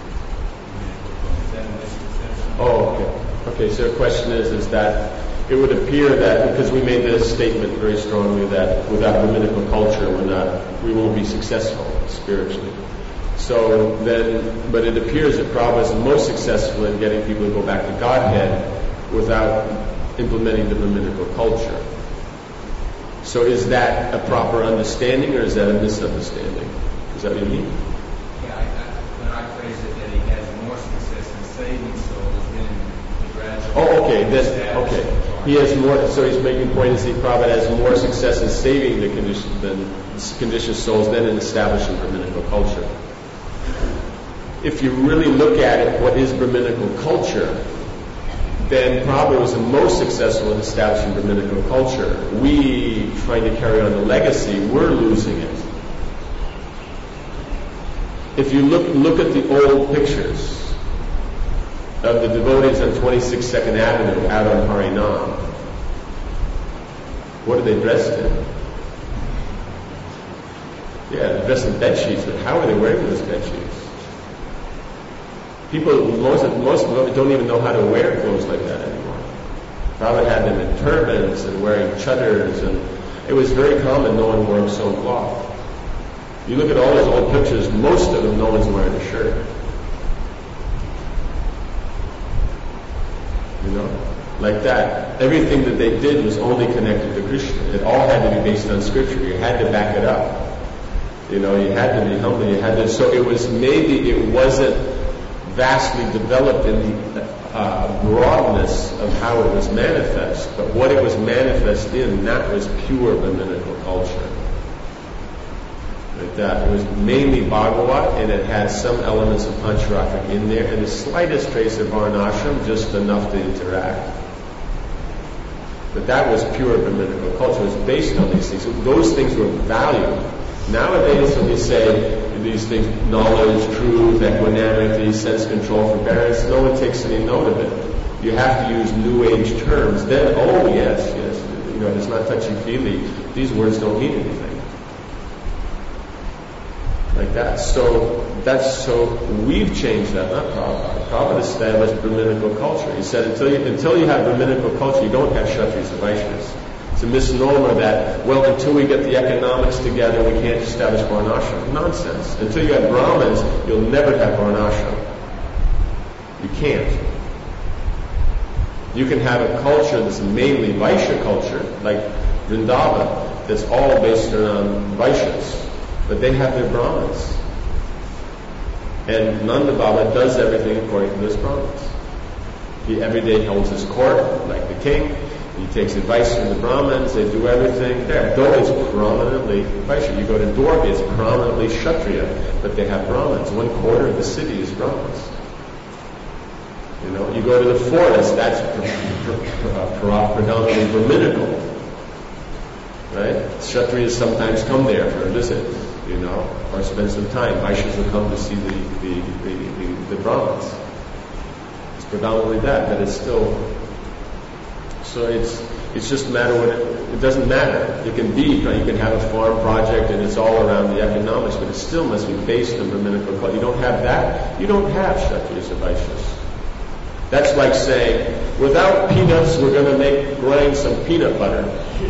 Is that a misconception? Oh, okay. Okay, so the question is, is that it would appear that, because we made this statement very strongly, that without Brahminical culture, we're not, we won't be successful spiritually. So then, but it appears that Prabhupada is most successful in getting people to go back to Godhead without implementing the Brahminical culture. So is that a proper understanding, or is that a misunderstanding? Is that what you mean? Yeah, I, I, when I phrase it, that he has more success in saving souls than the gradual. Oh, okay. Then, okay. He has more. So he's making the point is that Prabhupada has more success in saving the condition than conditioned souls than in establishing Brahminical culture. If you really look at it, what is Brahminical culture? Then Prabhupada was the most successful in establishing Brahminical culture. We, trying to carry on the legacy, we're losing it. If you look look at the old pictures of the devotees on twenty-sixth Second Avenue out on Harinam, what are they dressed in? Yeah, they're dressed in bed sheets, but how are they wearing those bed sheets? People, most of, most of them don't even know how to wear clothes like that anymore. Prabhupada had them in turbans and wearing chuddars, and it was very common no one wore sewn cloth. You look at all those old pictures, most of them, no one's wearing a shirt. You know, like that. Everything that they did was only connected to Krishna. It all had to be based on scripture. You had to back it up. You know, you had to be humble. You had to. So it was maybe it wasn't vastly developed in the uh, broadness of how it was manifest, but what it was manifest in, that was pure Brahminical culture. Like that. It was mainly Bhagavat, and it had some elements of Pancharatrik in there, and the slightest trace of Varnashram, just enough to interact. But that was pure Brahminical culture. It was based on these things. So those things were valued. Nowadays, when we say these things, knowledge, truth, equanimity, sense control, forbearance, no one takes any note of it. You have to use New Age terms. Then, oh yes, yes, you know, it's not touchy-feely. These words don't mean anything. Like that. So that's so we've changed that, not Prabhupada. Prabhupada established Brahminical culture. He said until you until you have Brahminical culture, you don't have Kshatriyas and Vaishyas. It's a misnomer that, well, until we get the economics together, we can't establish Varnashram. Nonsense. Until you have Brahmins, you'll never have Varnashram. You can't. You can have a culture that's mainly Vaishya culture, like Vrindavan, that's all based on Vaishyas. But they have their Brahmins. And Nanda Baba does everything according to those Brahmins. He every day holds his court, like the king. He takes advice from the Brahmins. They do everything there. Though it's prominently Vaishya. You go to Dorg, it's prominently Kshatriya, but they have Brahmins. One quarter of the city is Brahmins. You know, you go to the forest, that's pr- pr- pr- predominantly Brahminical. Right? Kshatriyas sometimes come there for a visit, you know, or spend some time. Vaishyas will come to see the, the, the, the, the Brahmins. It's predominantly that, but it's still... So it's it's just a matter what it, it doesn't matter. It can be, you can have a farm project and it's all around the economics, but it still must be based on Brahminical culture. You don't have that, you don't have Kshatriyas and Vaishyas. That's like saying, without peanuts, we're going to make grind some peanut butter.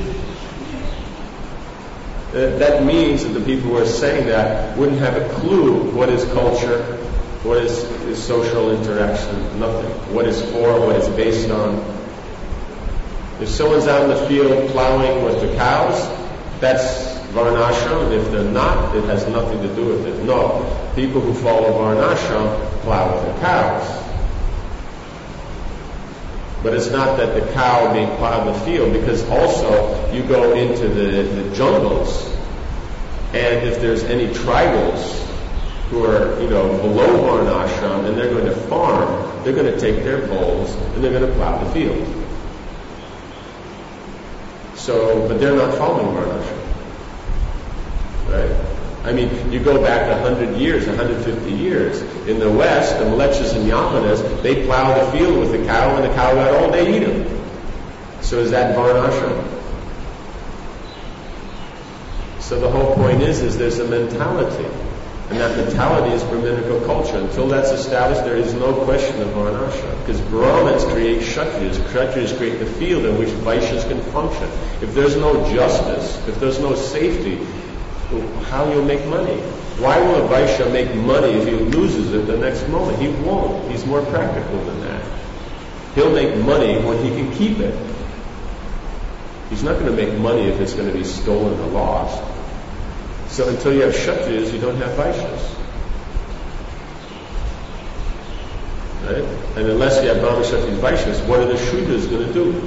That means that the people who are saying that wouldn't have a clue what is culture, what is, is social interaction, nothing. What is for, what is based on. If someone's out in the field plowing with the cows, that's Varnashram. If they're not, it has nothing to do with it. No. People who follow Varnashram plow with the cows. But it's not that the cow being plowed in the field, because also you go into the, the jungles, and if there's any tribals who are, you know, below Varnashram and they're going to farm, they're going to take their bulls and they're going to plow the field. So, but they're not following Varnashram, right? I mean, you go back a hundred years, a hundred fifty years. In the West, the Mlechas and Yamanas, they plow the field with the cow, and the cow got all day eat them. So is that Varnashram? So the whole point is, is there's a mentality. And that mentality is Brahminical culture. Until that's established, there is no question of Varnashram. Because Brahmins create Kshatriyas. Kshatriyas create the field in which Vaishyas can function. If there's no justice, if there's no safety, how will you make money? Why will a Vaishya make money if he loses it the next moment? He won't. He's more practical than that. He'll make money when he can keep it. He's not going to make money if it's going to be stolen or lost. So until you have Kshatriyas, you don't have Vaishyas. Right? And unless you have Brahma, Kshatriyas, Vaishyas, what are the Shudras going to do?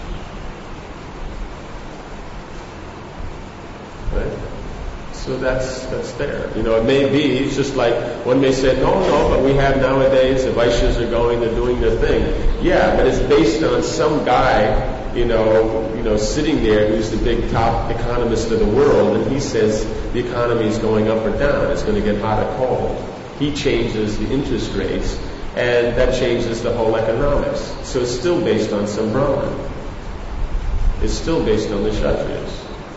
Right? So that's that's there. You know, it may be, it's just like, one may say, no, no, but we have nowadays, the Vaishyas are going, they're doing their thing. Yeah, but it's based on some guy, you know, you know, sitting there who's the big top economist of the world, and he says the economy is going up or down, it's going to get hot or cold. He changes the interest rates, and that changes the whole economics. So it's still based on some Brahman. It's still based on the Kshatriyas.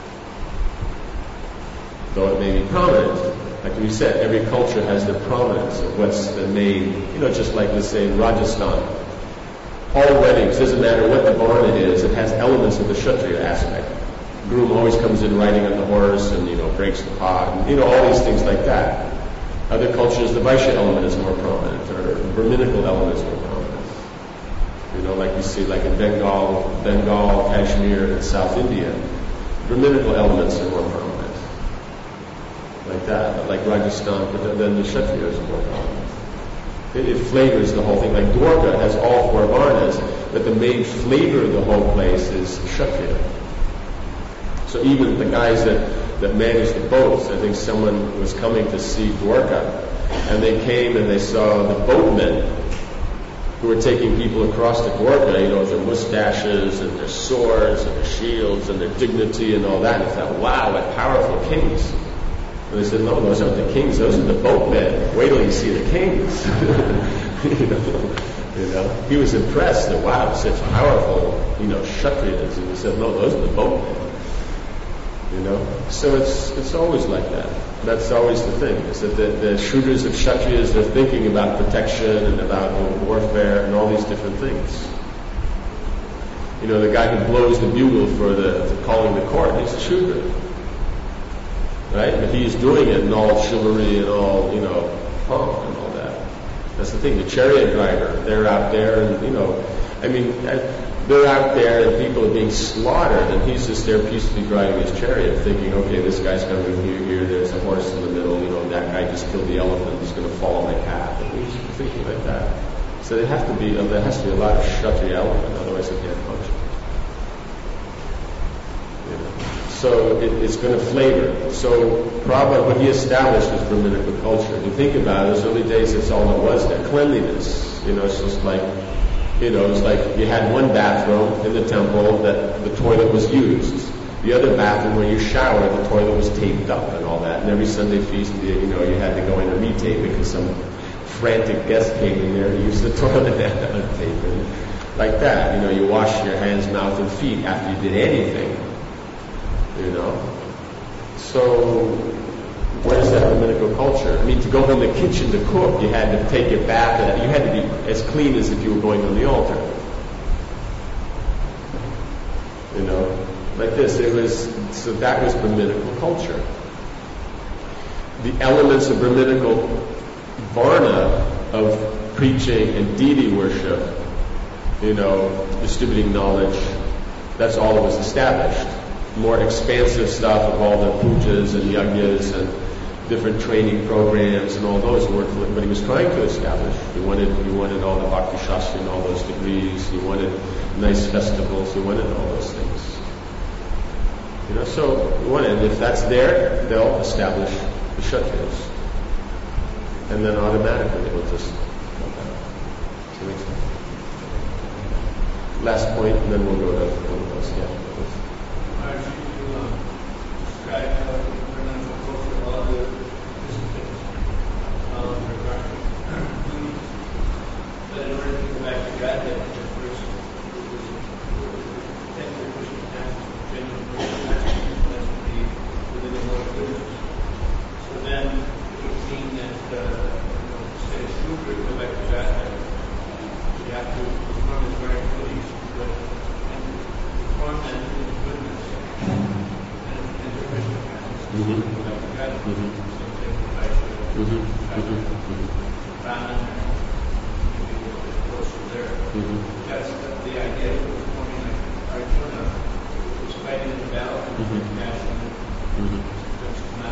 Though it may be prominent. Like we said, every culture has the prominence of what's been made, you know, just like, let's say, in Rajasthan. All weddings, doesn't matter what the varna is, it has elements of the Kshatriya aspect. Groom always comes in riding on the horse and, you know, breaks the pot, and, you know, all these things like that. Other cultures, the Vaishya element is more prominent, or the Brahminical element is more prominent. You know, like you see, like in Bengal, Bengal, Kashmir, and South India, Brahminical elements are more prominent. Like that, like Rajasthan, but then the Kshatriya is more prominent. It, it flavors the whole thing. Like Dwarka has all four varnas, but the main flavor of the whole place is Kshatriya. So even the guys that, that manage the boats, I think someone was coming to see Dwarka, and they came and they saw the boatmen who were taking people across the Dwarka, you know, with their mustaches and their swords and their shields and their dignity and all that. And I thought, wow, what powerful kings. And they said, no, those aren't the kings, those are the boatmen. Wait till you see the kings. you, know, you know, he was impressed that, wow, such powerful, you know, Kshatriyas. And he said, no, those are the boatmen. You know, so it's it's always like that. That's always the thing, is that the, the Shudras of Kshatriyas, they're thinking about protection and about you know, warfare and all these different things. You know, the guy who blows the bugle for the, the calling the court, he's a Shudra. Right? But he's doing it in all chivalry and all, you know, pomp and all that. That's the thing. The chariot driver, they're out there and, you know, I mean, they're out there and people are being slaughtered and he's just there peacefully driving his chariot thinking, okay, this guy's coming here, here, there's a horse in the middle, you know, that guy just killed the elephant, he's going to follow my path. And he's thinking like that. So there have to be, there has to be a lot of Kshatriya element, otherwise it can't function. So it, it's going to flavor. So Prabhupada, what he established was Brahminical culture. If you think about it, those early days, it's all that was there. Cleanliness. You know, it's just like, you know, it's like you had one bathroom in the temple that the toilet was used. The other bathroom where you shower, the toilet was taped up and all that. And every Sunday feast, you know, you had to go in and retape because some frantic guest came in there to use the toilet and untape it. Like that. You know, you wash your hands, mouth, and feet after you did anything. You know, so where's that Brahminical culture? I mean, to go in the kitchen to cook, you had to take your bath, and you had to be as clean as if you were going on the altar. You know, like this. It was so that was Brahminical culture. The elements of Brahminical varna of preaching and deity worship, you know, distributing knowledge. That's all that was established. More expansive stuff of all the pujas and yajnas and different training programs and all those weren't what he was trying to establish. He wanted he wanted all the Bhakti Shastra and all those degrees. He wanted nice festivals. He wanted all those things. You know, so he wanted, if that's there, they'll establish the Kshatriyas. And then automatically it will just come down. Last point, and then we'll go to one of those. Yeah. Describe how the culture, all the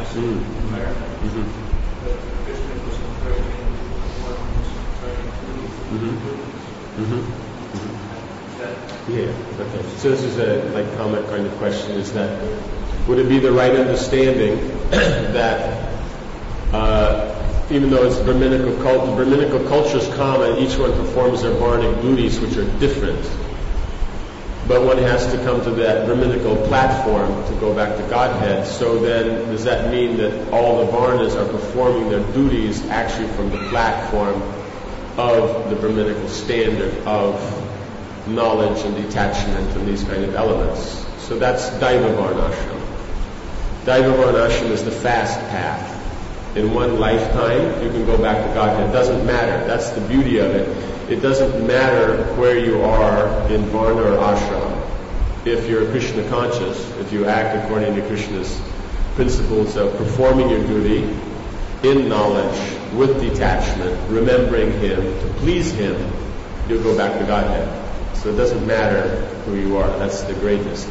social Mm. environment. Mhm. But Krishna was encouraging one who's trying to Mhm. do Mhm. that. Yeah. Okay. So this is a like comment kind of question: is that would it be the right understanding that uh, even though it's Brahminical cult, the Brahminical culture is common, each one performs their Varnic duties, which are different. But one has to come to that Brahminical platform to go back to Godhead. So then, does that mean that all the Varnas are performing their duties actually from the platform of the Brahminical standard of knowledge and detachment and these kind of elements? So that's Daiva Varnashram. Daiva Varnashram is the fast path. In one lifetime, you can go back to Godhead. It doesn't matter. That's the beauty of it. It doesn't matter where you are in Varna or Ashram. If you're Krishna conscious, if you act according to Krishna's principles of performing your duty in knowledge, with detachment, remembering Him, to please Him, you'll go back to Godhead. So it doesn't matter who you are. That's the greatness.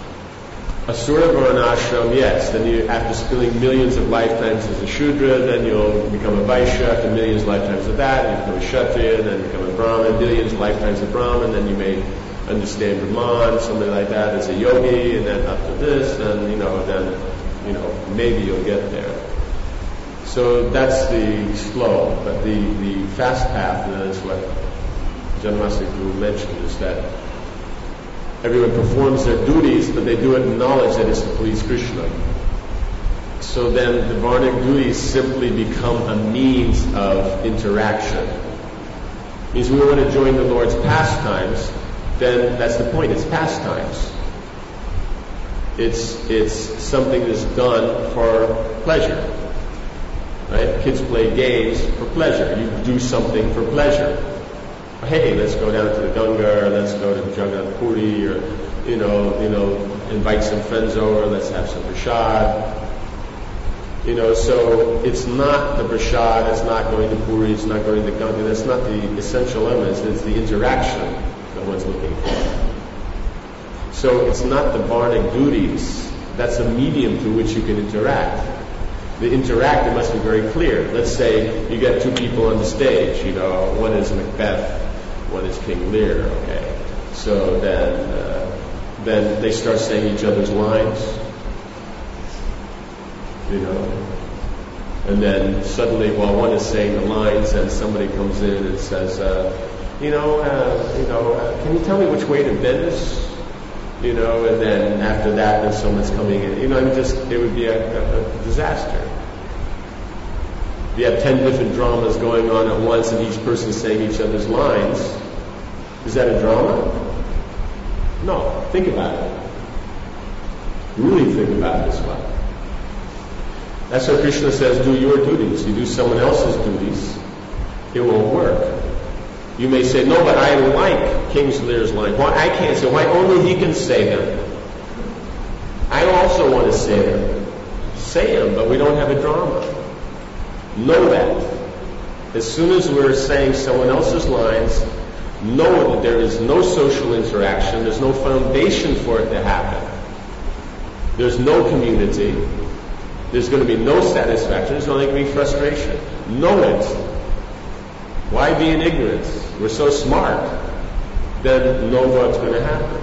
Asura Varnashram, yes, then you, after spending millions of lifetimes as a Shudra, then you'll become a Vaishya. After millions of lifetimes of that, you become a Kshatriya, then you become a Brahmin, millions of lifetimes of Brahmin, then you may understand Brahman, somebody like that as a yogi, and then up to this, and you know, then, you know, maybe you'll get there. So that's the slow, but the, the fast path, and that's what Janmasri Guru mentioned, is that everyone performs their duties, but they do it in knowledge that is to please Krishna. So then the Varnic duties simply become a means of interaction. It means we want to join the Lord's pastimes, then that's the point, it's pastimes. It's, it's something that's done for pleasure. Right? Kids play games for pleasure. You do something for pleasure. Hey, let's go down to the Ganga, or let's go to Jagannath Puri, or, you know, you know, invite some friends over, let's have some prasad. You know, so it's not the prasad, it's not going to Puri, it's not going to Ganga, that's not the essential elements, it's the interaction that one's looking for. So it's not the Varnic duties, that's a medium through which you can interact. The interact, it must be very clear. Let's say you get two people on the stage, you know, one is Macbeth, one is King Lear, okay. So then, uh, then they start saying each other's lines, you know. And then suddenly, while one is saying the lines, and somebody comes in and says, uh, you know, uh, you know, uh, can you tell me which way to Venice? You know, and then after that, then someone's coming in. You know, I mean, just it would be a, a, a disaster. You have ten different dramas going on at once, and each person saying each other's lines. Is that a drama? No. Think about it. Really think about it as well. That's what Krishna says, do your duties. You do someone else's duties, it won't work. You may say, no, but I like King Lear's line. Why I can't say, why only he can say them? I also want to say them. Say them, but we don't have a drama. Know that. As soon as we're saying someone else's lines, know that there is no social interaction, there's no foundation for it to happen. There's no community. There's going to be no satisfaction. There's only going to be frustration. Know it. Why be in ignorance? We're so smart. Then know what's going to happen.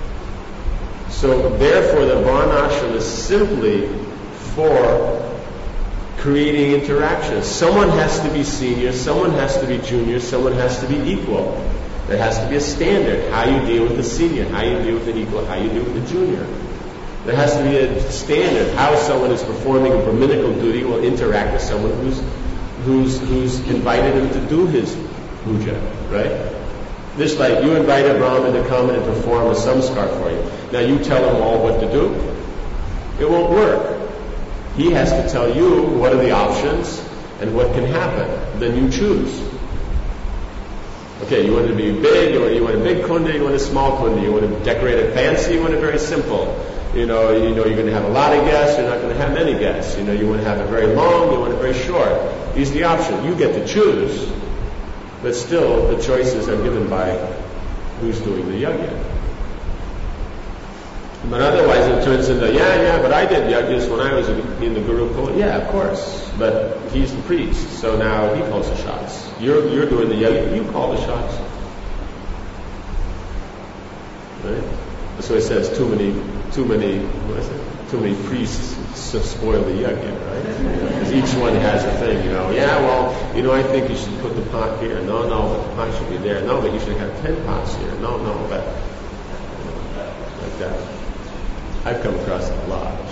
So therefore the Varnashram is simply for creating interaction. Someone has to be senior, someone has to be junior, someone has to be equal. There has to be a standard. How you deal with the senior, how you deal with an equal, how you deal with the junior. There has to be a standard. How someone is performing a Brahminical duty will interact with someone who's who's who's invited him to do his puja, right? Just like you invite a Brahmin to come and perform a samskar for you. Now you tell him all what to do. It won't work. He has to tell you what are the options and what can happen. Then you choose. Okay, you want it to be big, or you want a big kunda, you want a small kunda, you want to decorate it fancy, you want it very simple. You know, you know you're going to have a lot of guests, you're not going to have many guests. You know, you want to have it very long, you want it very short. These are the options. You get to choose, but still the choices are given by who's doing the yajna. But otherwise it turns into, yeah, yeah, but I did yajnas when I was in the Gurukul. Yeah, of course. But he's the priest, so now he calls the shots. You're, you're doing the yajna, you call the shots. Right? That's why it says too many, too many, what is it? Too many priests spoil the yajna, right? Because each one has a thing, you know. Yeah, well, you know, I think you should put the pot here. No, no, but the pot should be there. No, but you should have ten pots here. No, no, but like that. I've come across it a lot.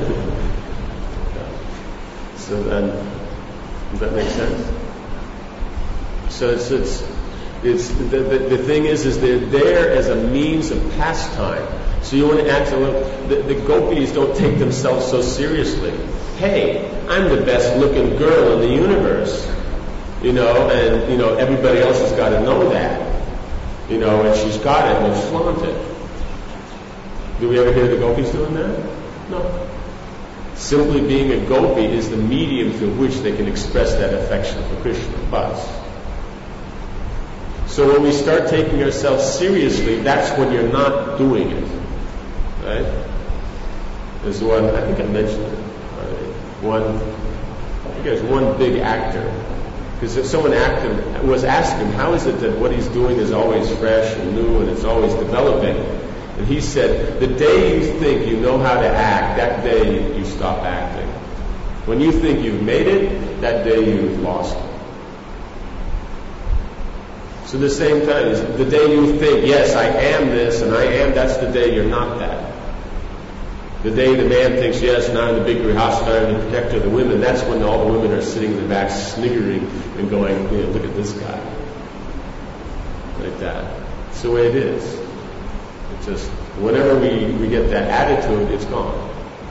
So then, does that make sense? So it's it's it's the, the the thing is is they're there as a means of pastime. So you want to act a little. The, the gopis don't take themselves so seriously. Hey, I'm the best looking girl in the universe, you know, and you know everybody else has got to know that, you know, and she's got it and they flaunt it. Do we ever hear the gopis doing that? No. Simply being a gopi is the medium through which they can express that affection for Krishna. But so when we start taking ourselves seriously, that's when you're not doing it. Right? There's one, I think I mentioned it already. One, I think there's one big actor. Because if someone acted, was asked him, how is it that what he's doing is always fresh and new and it's always developing? And he said, the day you think you know how to act, that day you stop acting. When you think you've made it, that day you've lost it. So the same time, is the day you think, yes, I am this and I am, that's the day you're not that. The day the man thinks, yes, now I'm the big grihastha, I'm the protector of the women, that's when all the women are sitting in the back sniggering and going, you know, look at this guy. Like that. It's the way it is. It's just, whenever we, we get that attitude, it's gone.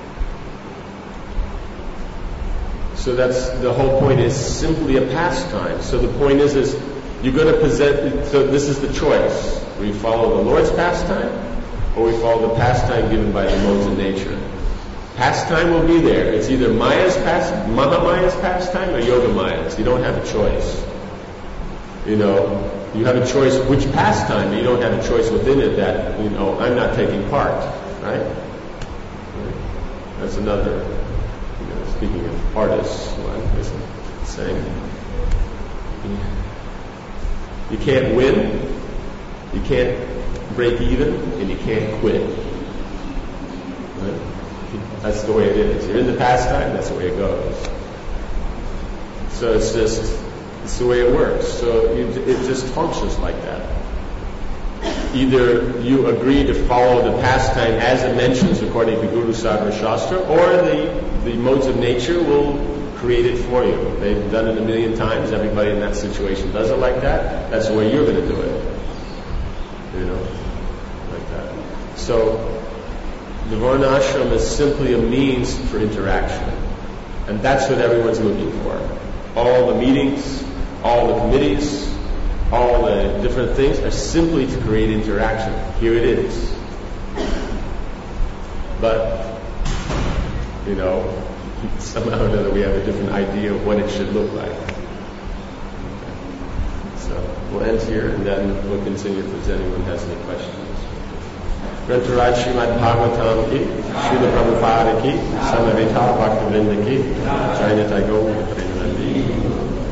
So that's, the whole point is simply a pastime. So the point is, is you're going to possess, so this is the choice. We follow the Lord's pastime, or we follow the pastime given by the modes of nature. Pastime will be there. It's either Maya's pastime, Mahamaya's pastime, or Yoga Maya's. You don't have a choice. You know, you have a choice which pastime, but you don't have a choice within it that, you know, I'm not taking part, right? right? That's another, you know, speaking of artists, one is saying, you can't win, you can't break even, and you can't quit. Right? That's the way it is. You're in the pastime, that's the way it goes. So it's just, it's the way it works. So you, it just functions like that. Either you agree to follow the pastime as it mentions according to Guru Sagar Shastra, or the, the modes of nature will create it for you. They've done it a million times. Everybody in that situation does it like that. That's the way you're going to do it. You know, like that. So the Varnashram is simply a means for interaction. And that's what everyone's looking for. All the meetings, all the committees, all the different things are simply to create interaction. Here it is. But, you know, somehow or another we have a different idea of what it should look like. So we'll end here and then we'll continue if there's anyone has any questions. Grantaraj Srimad Bhagavatam ki, Srila Prabhupada ki, Samavita Bhaktivinoda ki, Jainatai Gaur Premanandi.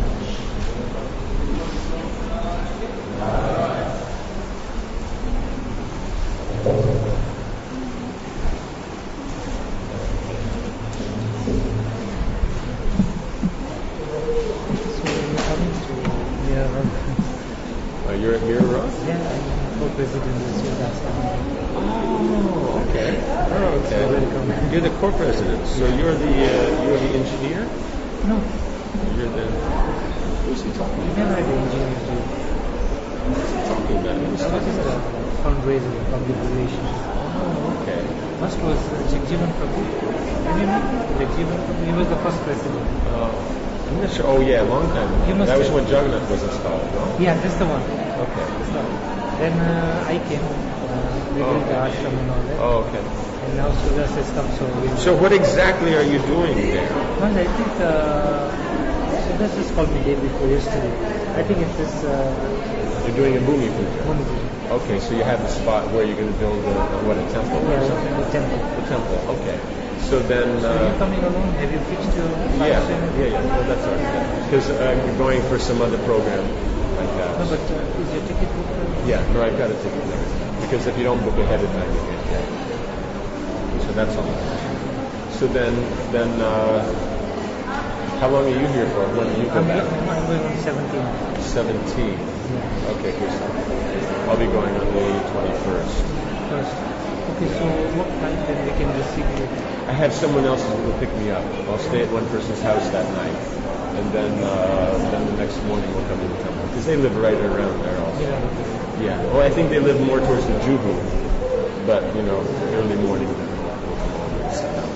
You're at Mirror Rock? Yeah, I'm co-president of Sridhar. Oh, okay. Oh, okay. So welcome. You're the co-president, so you're the uh, you're the engineer? No. You're the... Who's he talking We about? never had an engineer do. Who's he talking about? Who's That was talking just a about? fundraiser, public relations. Oh, okay. First was uh, Jagjivan Prabhu. Do you know Jagjivan Prabhu? He was the first president. Uh, I'm not sure. Oh, yeah, a long time ago. You must That was have- when Jagannath was installed, no? Yeah, that's the one. Okay. So, then uh, I came. Uh, we Oh, built the okay. ashram and all that. Oh, okay. And now Sridhar has come, so we... So what exactly are you doing there? Well, I think uh, Sridhar just called me day before yesterday. I think it's this. Uh, You're doing a Bhumi Puja. Bhumi Puja. Okay, so you have the spot where you're going to build a, what, a temple or Yeah, something? the temple. The temple, okay. So then... So Uh, are you coming alone? Have you fixed your yeah, time? yeah, yeah, well, that's all right. Because uh, you're going for some other program like that. No, but uh, is your ticket booked? already? Yeah, no, I've got a ticket there. Because if you don't book ahead of time, you can't get it. So that's all. So then, then uh, how long are you here for? When do you go I'm, back? I'm going on seventeenth. seventeenth. Yeah. Okay, good. I'll be going on the twenty-first. First. Okay, so what time then we can receive you? I have someone else who will pick me up. I'll stay at one person's house that night. And then uh, then the next morning we'll come to the temple. Because they live right around there also. Yeah. Yeah. Well, I think they live more towards the Juhu. But, you know, early morning then we'll come over and sit down.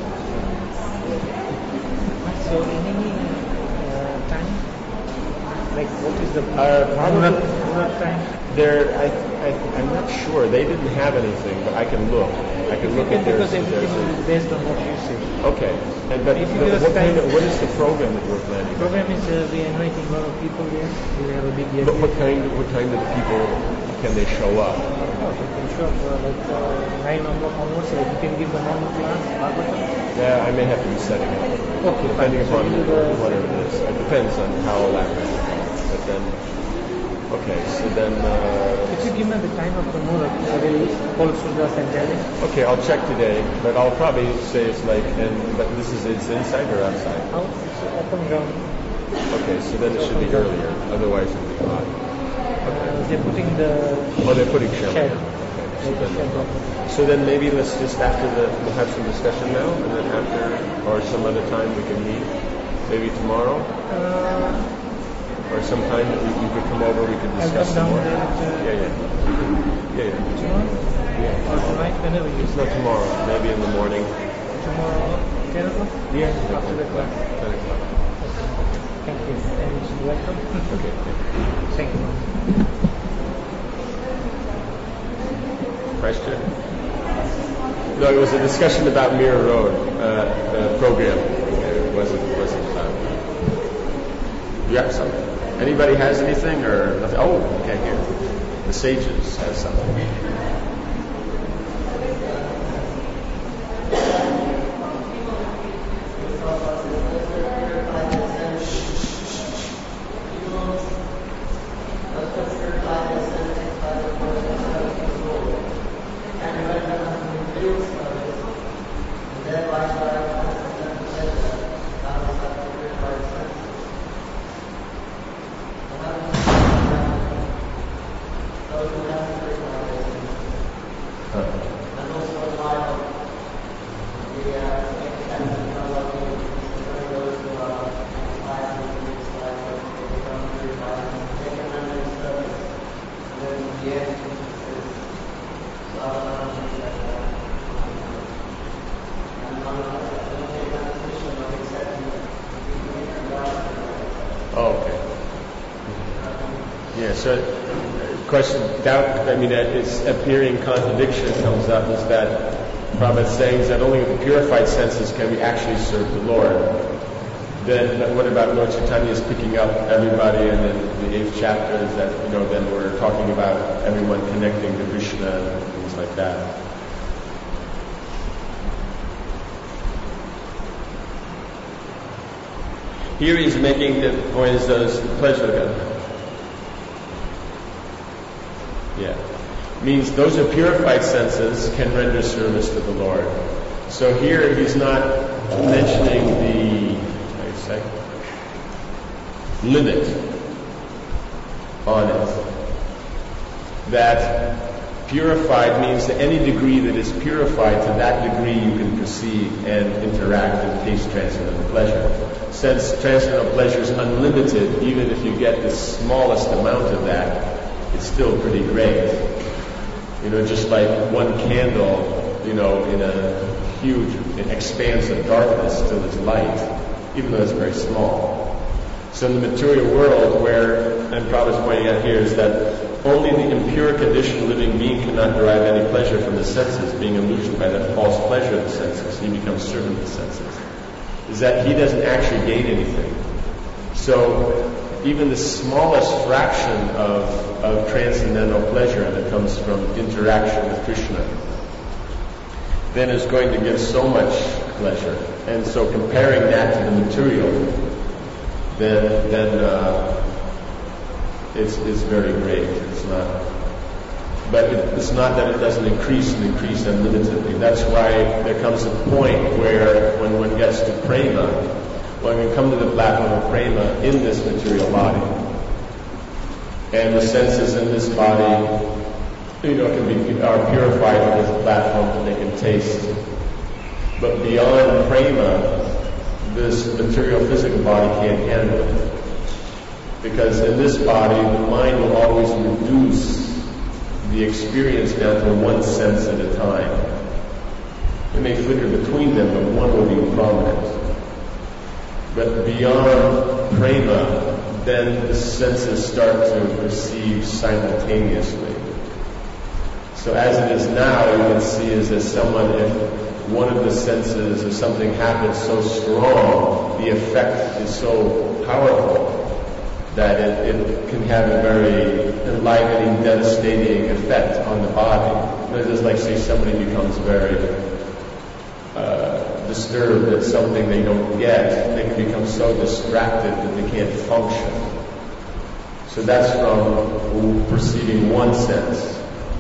So any uh, time? Like what is the Uh, probably- Murat, Murat time? There, I, I, I'm not sure. They didn't have anything, but I can look. I can look at theirs. Because everything is based on what you say. Okay. And but If you the, give us what, kind time- of, what is the program that you're planning? The program is uh, we are inviting a lot of people there. We have a big But gathering. what kind, what kind of people can they show up? Oh, you can show up uh, like uh, nine o'clock onwards. Like you can give the normal class. Bhagavatam. Yeah, I may have to be setting up. Okay, Depending fine. So upon you do the- whatever it is. It depends on how elaborate it is. But then, okay, so then, uh, If you give me the time of the Murat, I will call Surdas and tell him. okay, I'll check today, but I'll probably say it's like, and but this is, it's inside or outside? How it's open ground. Okay, so then it should be earlier, otherwise it'll be hot. Uh, they're putting the Oh, they're putting shelter. shed. Okay, so Like the then, shed open. so then maybe let's just after the, we'll have some discussion now, and then after, or some other time we can meet, maybe tomorrow, Uh, or sometime that we, you could come over, we could I'll discuss come some down more. there at, uh, Yeah, yeah. Yeah, yeah. tomorrow Yeah. or tonight, whenever you It's say. not tomorrow, maybe in the morning. Tomorrow, ten o'clock? Yeah. After the class. ten o'clock. Thank you. And you're welcome. Okay, thank you. Thank you. Question? No, it was a discussion about Mirror Road uh, uh, program. It wasn't, wasn't about. You have something? Anybody has anything or nothing? Oh, okay, here. The sages have something. Oh, okay. Yeah, so question, doubt, I mean, that is appearing contradiction comes up is that Prabhupada saying that only with the purified senses can we actually serve the Lord. Then what about Lord Chaitanya's picking up everybody, and then the eighth chapter is that, you know, then we're talking about everyone connecting to Krishna and things like that. Here he's making the point is those pleasure again. Yeah. Means those are purified senses can render service to the Lord. So here he's not mentioning the wait a second, limit on it. That purified means that any degree that is purified, to that degree you can perceive and interact and taste transcendental pleasure. Since transcendental pleasure is unlimited, even if you get the smallest amount of that, it's still pretty great. You know, just like one candle, you know, in a huge expanse of darkness still is light, even though it's very small. So in the material world, where, and Prabhupada's pointing out here, is that only the impure conditioned living being cannot derive any pleasure from the senses, being illusioned by that false pleasure of the senses. He becomes servant of the senses. Is that he doesn't actually gain anything. So even the smallest fraction of, of transcendental pleasure that comes from interaction with Krishna, then is going to give so much pleasure. And so comparing that to the material, then then uh, it's it's very great. It's not, but it, it's not that it doesn't increase and increase unlimitedly. That's why there comes a point where when one gets to prema, when we come to the platform of prema in this material body, and the senses in this body, you know, can be are purified with the platform that they can taste. But beyond prema, this material physical body can't handle it. Because in this body, the mind will always reduce the experience down to one sense at a time. It may flicker between them, but one will be prominent. But beyond prema, then the senses start to perceive simultaneously. So as it is now, you can see as if someone, if one of the senses or something happens so strong, the effect is so powerful that it, it can have a very enlivening, devastating effect on the body. It's just like, say, somebody becomes very uh, disturbed at something they don't get. They can become so distracted that they can't function. So that's from perceiving one sense.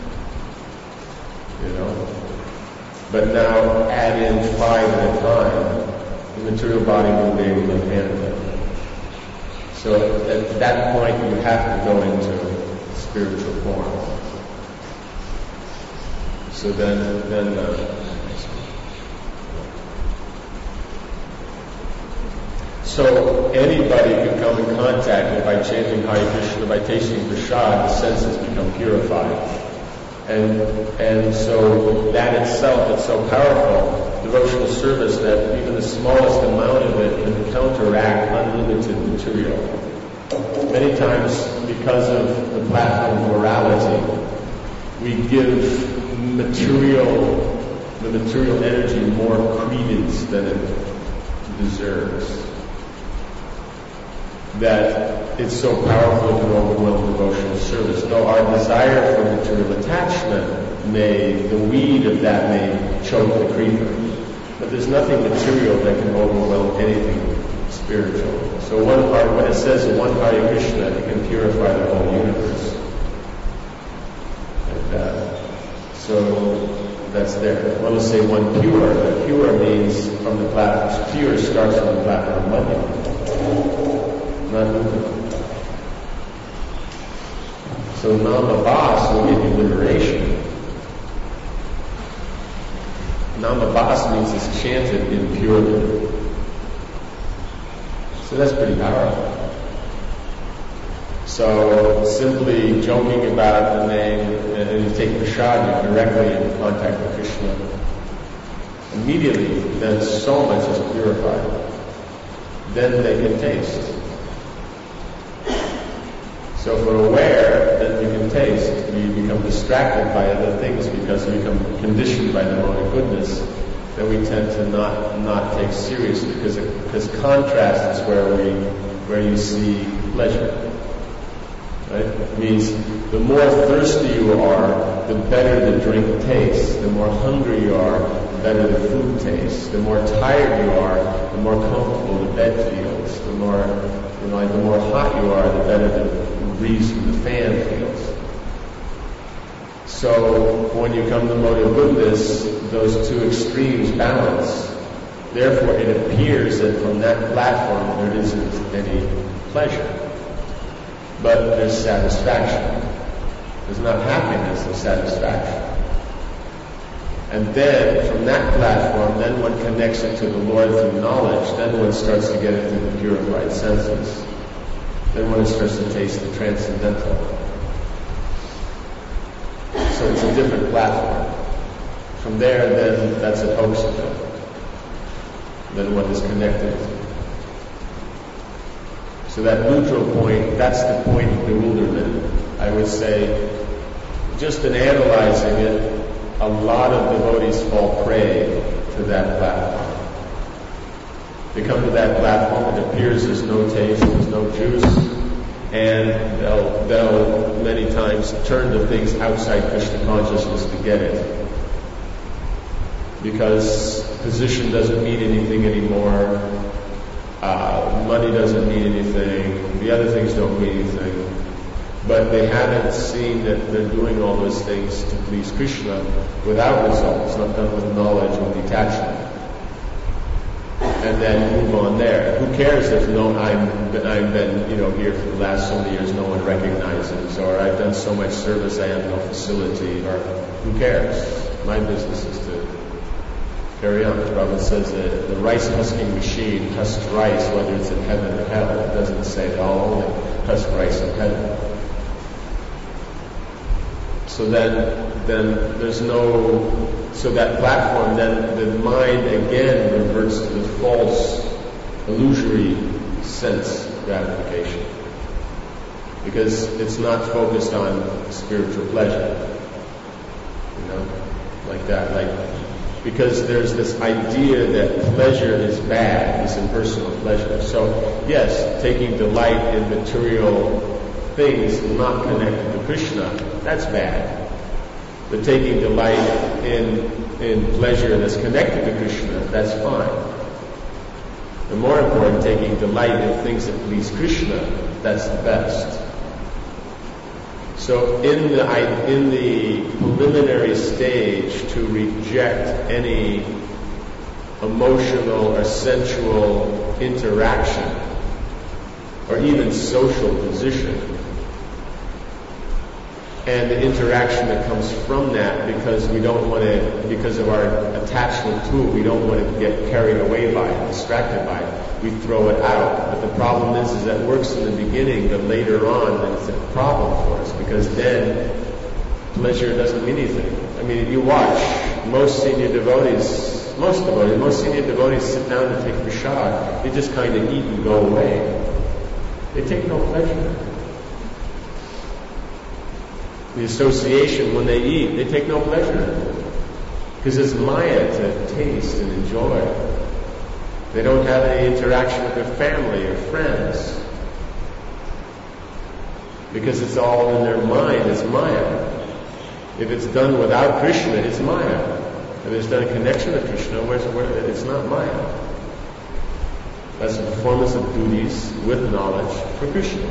You know, but now add in five at a time, the material body will be able to handle it. So at that point, you have to go into spiritual form. So then, then. Uh, so anybody can come in contact with, by chanting Hare Krishna, by tasting prasad, the senses become purified. And and so that itself is so powerful, devotional service, that even the smallest amount of it can counteract unlimited material. Many times, because of the platform of morality, we give material, the material energy more credence than it deserves. That it's so powerful to overwhelm devotional service. Though our desire for material attachment may, the weed of that may choke the creeper. But there's nothing material that can overwhelm anything spiritual. So one part, when it says one Hare Krishna, it can purify the whole universe. And uh, so that's there. One will say one pure, but pure means from the platform. Pure starts from the platform of money. Not moving. So Nama Bas will give you liberation. Nama Bas means it's chanted in purity. So that's pretty powerful. So simply joking about the name, and you take prasad, you're directly in contact with Krishna. Immediately, then so much is purified. Then they can taste. So if we're aware, then we can taste. We become distracted by other things because we become conditioned by the mode of goodness that we tend to not not take seriously, because it, because contrast is where we where you see pleasure. Right? It means the more thirsty you are, the better the drink tastes. The more hungry you are, the better the food tastes. The more tired you are, the more comfortable the bed feels. The more you know, like the more hot you are, the better the breeze from the fan feels. So when you come to the mode of goodness, those two extremes balance. Therefore, it appears that from that platform there isn't any pleasure, but there's satisfaction. There's not happiness, there's satisfaction. And then from that platform, then one connects it to the Lord through knowledge. Then one starts to get into the purified senses. Then one starts to taste the transcendental. So it's a different platform. From there, then that's a hoax of it. Then one is connected. So that neutral point, that's the point of bewilderment. I would say, just in analyzing it, a lot of devotees fall prey to that platform. They come to that platform, it appears there's no taste, there's no juice, and they'll, they'll many times turn to things outside Krishna consciousness to get it. Because position doesn't mean anything anymore, uh, money doesn't mean anything, the other things don't mean anything. But they haven't seen that they're doing all those things to please Krishna without results, not done with knowledge or detachment. And then move on there. Who cares if no, I'm, I've been, you know, here for the last so many years, no one recognizes, or I've done so much service, I have no facility, or who cares? My business is to carry on. The Prabhupada says that the rice husking machine husks rice, whether it's in heaven or hell. It doesn't say they all only husk rice in heaven. So then, then there's no, so that platform, then the mind again reverts to the false, illusory sense gratification. Because it's not focused on spiritual pleasure. You know, like that. Like, because there's this idea that pleasure is bad, this impersonal pleasure. So, yes, taking delight in material things not connected to Krishna, that's bad. But taking delight in in pleasure that's connected to Krishna, that's fine. The more important, taking delight in things that please Krishna, that's the best. So in the in the preliminary stage, to reject any emotional or sensual interaction, or even social position, and the interaction that comes from that, because we don't want to, because of our attachment to it, we don't want to get carried away by it, distracted by it. We throw it out. But the problem is, is that works in the beginning, but later on, it's a problem for us, because then pleasure doesn't mean anything. I mean, you watch most senior devotees, most devotees, most senior devotees sit down to take prasad. They just kind of eat and go away. They take no pleasure. The association, when they eat, they take no pleasure. Because it's maya to taste and enjoy. They don't have any interaction with their family or friends. Because it's all in their mind, it's maya. If it's done without Krishna, it's maya. If it's done in connection with Krishna, where's, where, it's not maya. That's the performance of duties with knowledge for Krishna.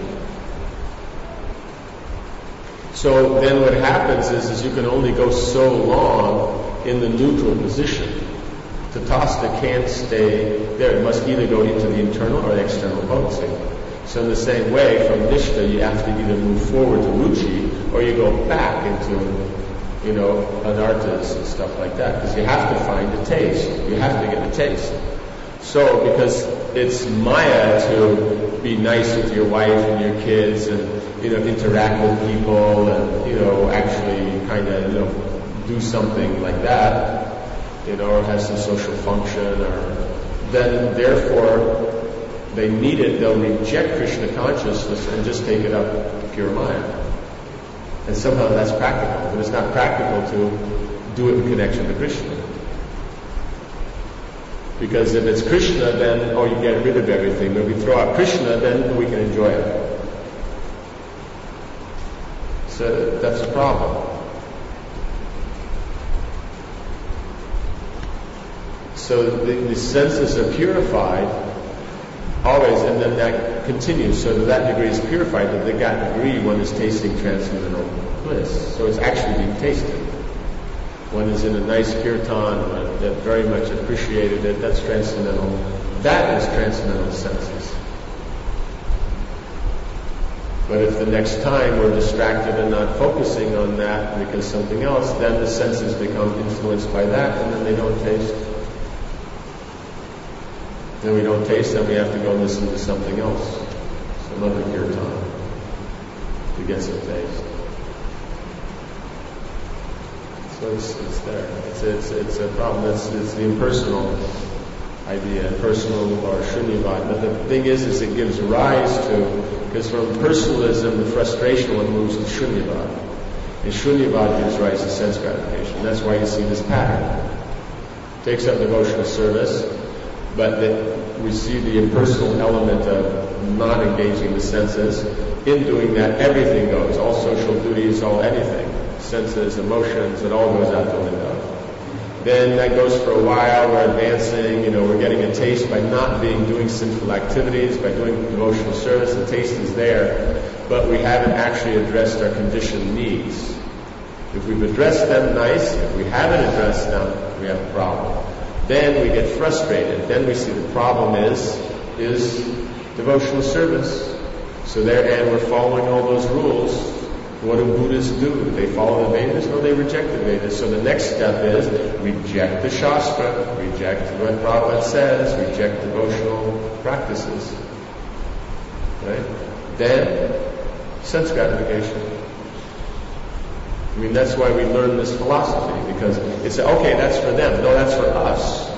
So then what happens is, is you can only go so long in the neutral position. Tatasta can't stay there. It must either go into the internal or the external potency. So in the same way, from Nishta, you have to either move forward to Ruchi, or you go back into, you know, anartas and stuff like that. Because you have to find the taste. You have to get the taste. So, because it's maya to be nice with your wife and your kids and, you know, interact with people and, you know, actually kind of, you know, do something like that, you know, or have some social function, or then therefore they need it, they'll reject Krishna consciousness and just take it up pure maya. And somehow that's practical, but it's not practical to do it in connection to Krishna. Because if it's Krishna, then, oh, you get rid of everything. But if we throw out Krishna, then we can enjoy it. So that's a problem. So the, the senses are purified always, and then that continues. So to that degree is purified, that to that degree one is tasting transcendental bliss. So it's actually being tasted. One is in a nice kirtan that very much appreciated it. That's transcendental. That is transcendental senses. But if the next time we're distracted and not focusing on that because something else, then the senses become influenced by that, and then they don't taste. Then we don't taste, then we have to go listen to something else, some other kirtan, to get some taste. So it's, it's there. It's, it's, it's a problem. It's, it's the impersonal idea, personal or shunyavad. But the thing is, is it gives rise to, because from personalism, the frustration one moves to shunyavad. And shunyavad gives rise to sense gratification. That's why you see this pattern. Takes up devotional service, but that we see the impersonal element of not engaging the senses, in doing that, everything goes. All social duties, all anything. Senses, emotions, it all goes out the window. Then that goes for a while, we're advancing, you know, we're getting a taste by not being doing sinful activities, by doing devotional service, the taste is there, but we haven't actually addressed our conditioned needs. If we've addressed them, nice. If we haven't addressed them, we have a problem. Then we get frustrated. Then we see the problem is, is devotional service. So there, and we're following all those rules. What do Buddhists do? They follow the Vedas? No, they reject the Vedas. So the next step is reject the Shastra, reject what Prabhupada says, reject devotional practices. Right? Then, sense gratification. I mean, that's why we learn this philosophy, because it's, okay, that's for them. No, that's for us.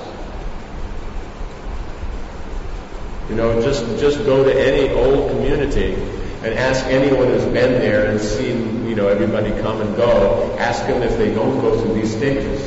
You know, just, just go to any old community and ask anyone who's been there and seen, you know, everybody come and go, ask them if they don't go through these stages.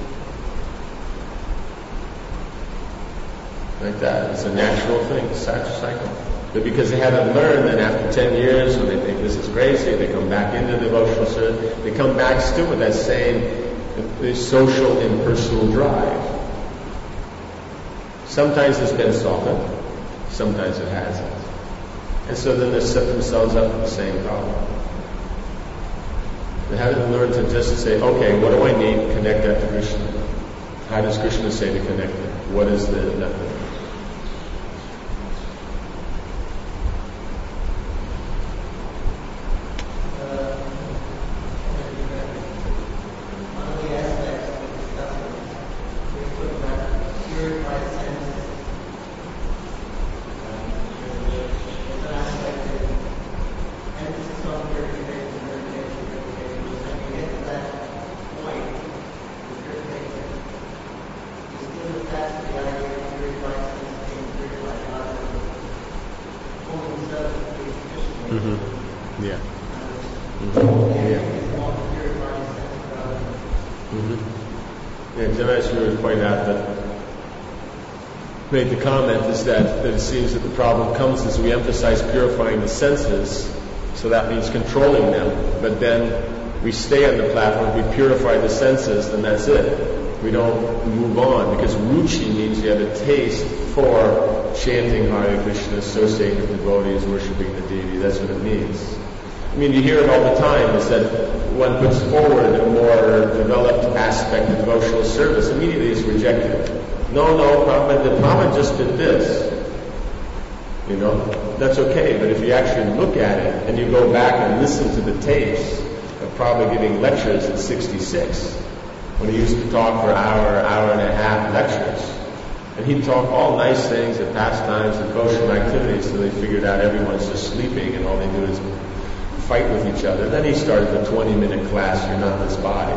Like that. It's a natural thing, it's such a cycle. But because they haven't learned, then after ten years, when they think this is crazy, they come back into devotional service, they come back still with that same social, impersonal drive. Sometimes it's been softened, sometimes it hasn't. And so then they set themselves up with the same problem. They haven't learned to just say, okay, what do I need? Connect that to Krishna. How does Krishna say to connect it? What is the method? Mm-hmm. Yeah. Mm-hmm. Yeah. Mm-hmm. Yeah, Dinesh, you were quite apt that made the comment is that, that it seems that the problem comes as we emphasize purifying the senses, so that means controlling them, but then we stay on the platform, we purify the senses, then that's it. We don't move on, because ruchi means you have a taste for chanting Hare Krishna, associating with devotees, worshipping the deity. That's what it means. I mean, you hear it all the time, is that one puts forward a more developed aspect of devotional service, immediately it's rejected. No, no, Prabhupada, the Prabhupada just did this. You know, that's okay, but if you actually look at it, and you go back and listen to the tapes of Prabhupada giving lectures in sixty-six, when he used to talk for an hour, hour and a half lectures. And he'd talk all nice things and pastimes and devotional activities, so they figured out everyone's just sleeping and all they do is fight with each other. Then he started the twenty-minute class, You're Not This Body.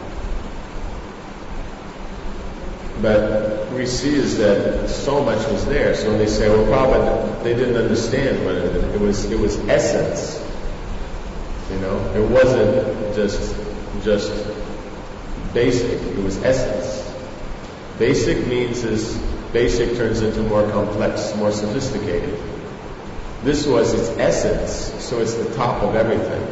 But we see is that so much was there. So when they say, well, Prabhupada, they didn't understand what it, it was. It was essence. You know, it wasn't just just basic. It was essence. Basic means is basic turns into more complex, more sophisticated. This was its essence, so it's the top of everything.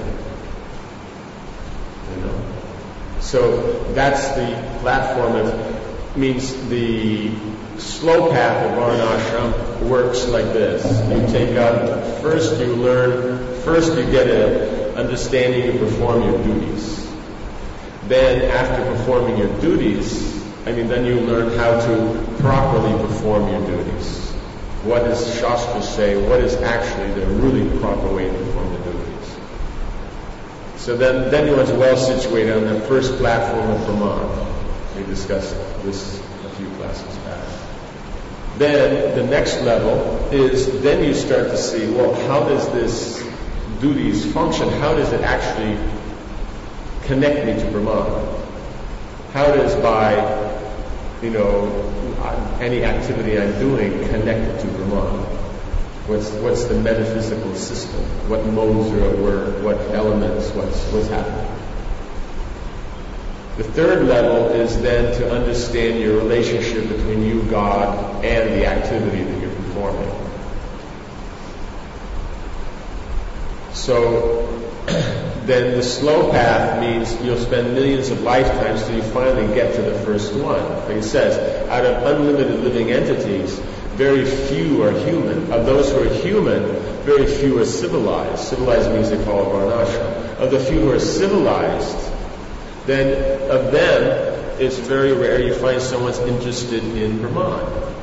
You know, so that's the platform of. Means the slow path of Varnashram works like this. You take up, first you learn, first you get an understanding to perform your duties. Then after performing your duties, I mean, then you learn how to properly perform your duties. What does Shastra say? What is actually the really proper way to perform the duties? So then, then one's well situated on the first platform of Brahman. We discussed this a few classes back. Then the next level is then you start to see, well, how does this duties function? How does it actually connect me to Brahman? How does by, you know, any activity I'm doing connect it to Brahman? What's what's the metaphysical system? What modes are at work? What elements? What's what's happening? The third level is then to understand your relationship between you, God, and the activity that you're performing. So then the slow path means you'll spend millions of lifetimes till you finally get to the first one. Like it says, out of unlimited living entities, very few are human. Of those who are human, very few are civilized. Civilized means they follow Varnashram. Of the few who are civilized, then of them, it's very rare you find someone's interested in Brahman.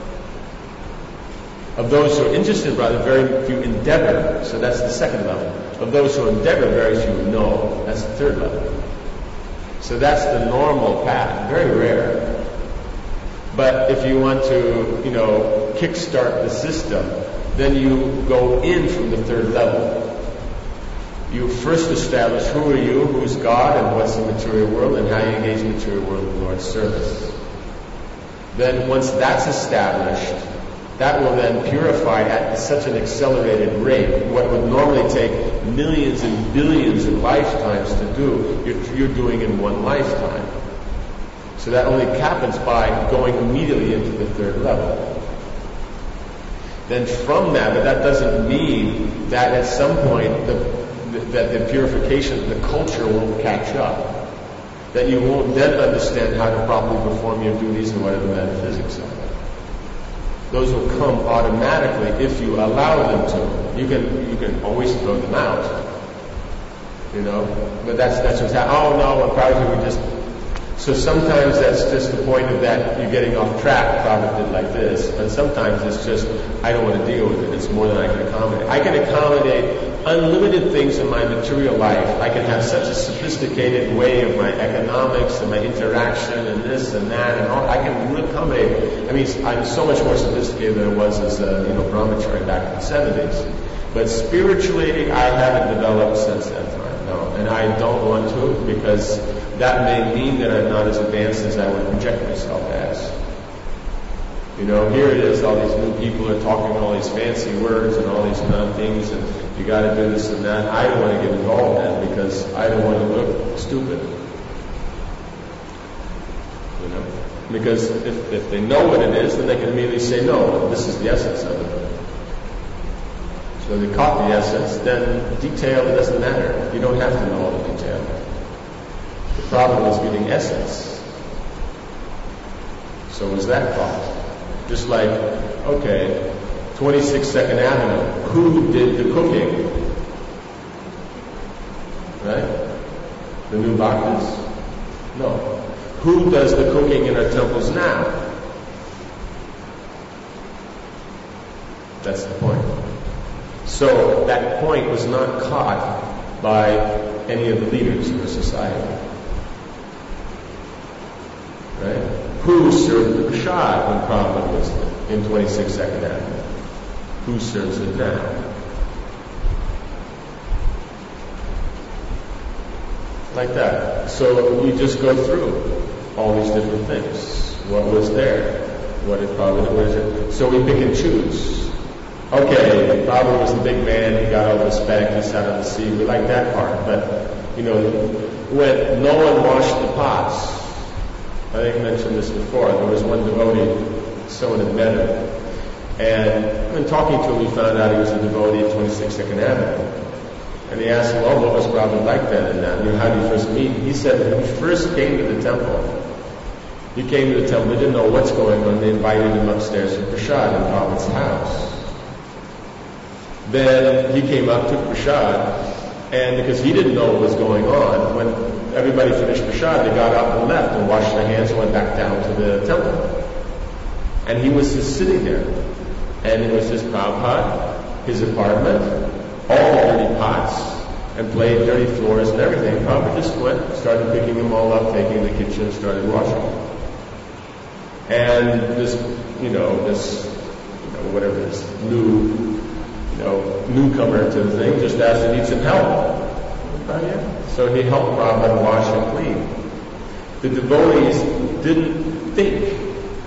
Of those who are interested in Brahman, very few endeavor. So that's the second level. Of those who endeavor, very few know. That's the third level. So that's the normal path. Very rare. But if you want to, you know, kickstart the system, then you go in from the third level. You first establish who are you, who's God, and what's the material world, and how you engage in the material world in Lord's service. Then once that's established, that will then purify at such an accelerated rate. What would normally take millions and billions of lifetimes to do, you're, you're doing in one lifetime. So that only happens by going immediately into the third level. Then from that, but that doesn't mean that at some point the that the purification, the culture won't catch up. That you won't then understand how to properly perform your duties and what are the metaphysics of it. Those will come automatically if you allow them to. You can you can always throw them out. You know? But that's that's what's happening. Oh no, Prabhupada, we just so sometimes that's just the point of that you're getting off track. Prabhupada did like this. And sometimes it's just I don't want to deal with it. It's more than I can accommodate. I can accommodate unlimited things in my material life. I can have such a sophisticated way of my economics and my interaction and this and that and all. I can really accommodate. I mean, I'm so much more sophisticated than I was as a you know brahmachari back in the seventies. But spiritually, I haven't developed since that time. No, and I don't want to because that may mean that I'm not as advanced as I would project myself as. You know, here it is, all these new people are talking all these fancy words and all these non things, and you got to do this and that. I don't want to get involved in it because I don't want to look stupid. You know, because if, if they know what it is, then they can immediately say, no, this is the essence of it. So they caught the essence, then detail, it doesn't matter. You don't have to know all the detail. The problem is getting essence. So was that caught? Just like, okay, twenty-six Second Avenue, who did the cooking? Right? The new bhaktas? No. Who does the cooking in our temples now? That's the point. So that point was not caught by any of the leaders of the society. Right? Who served the prasad when Prabhupada was in twenty-six Second Avenue? Who serves it now? Like that. So you just go through all these different things. What was there? What did Prabhupada, what is it? So we pick and choose. Okay, Prabhupada was the big man, he got all the respect, he sat on the sea. We like that part. But, you know, when no one washed the pots, I think I mentioned this before. There was one devotee, someone had met him, and when talking to him, we found out he was a devotee at twenty-six Second Avenue. And he asked him, "Oh, what was Prabhupada like then?" And that, you know, how did you first meet? He said, when he first came to the temple, he came to the temple. They didn't know what's going on. They invited him upstairs for prasad in Prabhupada's house. Then he came up, took prasad, and because he didn't know what was going on, when everybody finished prasad, they got up and left and washed their hands and went back down to the temple. And he was just sitting there. And it was just Prabhupada, his apartment, all the dirty pots, and played dirty floors and everything. Prabhupada just went, started picking them all up, taking the kitchen, started washing them. And this, you know, this, you know, whatever this new, you know, newcomer to the thing, just asked if he need some help. Oh, yeah. So he helped Prabhupada wash and clean. The devotees didn't think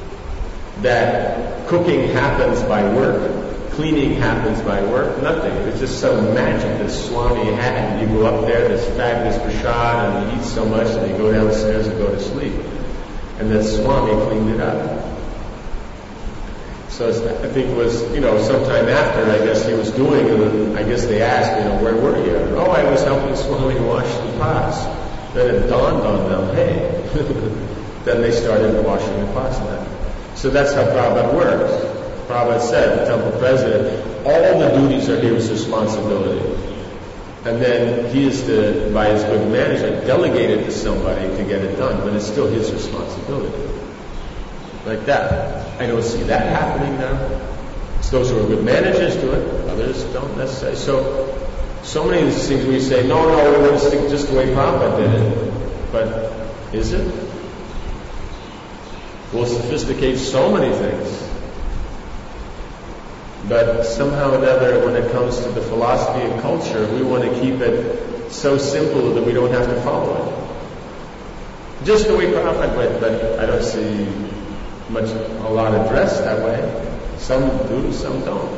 that cooking happens by work, cleaning happens by work, nothing. It's just some magic that Swami had. And you go up there, this fabulous prasad, and you eat so much, and you go downstairs and go to sleep. And then Swami cleaned it up. So it's, I think it was, you know, sometime after, I guess he was doing, and then I guess they asked, you know, where were you? Oh, I was helping Swami wash the pots. Then it dawned on them, hey. Then they started washing the pots now. So that's how Prabhupada works. Prabhupada said, the temple president, all the duties are his responsibility. And then he is to, by his good management, delegate it to somebody to get it done, but it's still his responsibility. Like that. I don't see that happening now. It's those who are good managers do it, others don't necessarily. So, so many of these things we say, no, no, we're going to stick just the way Prabhupada did it. But is it? We'll sophisticate so many things. But somehow or another, when it comes to the philosophy and culture, we want to keep it so simple that we don't have to follow it. Just the way Prabhupada went, but I don't see much, a lot addressed that way. Some do, some don't.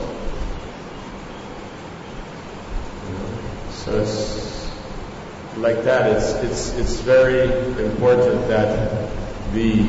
You know? So it's like that. It's it's it's very important that the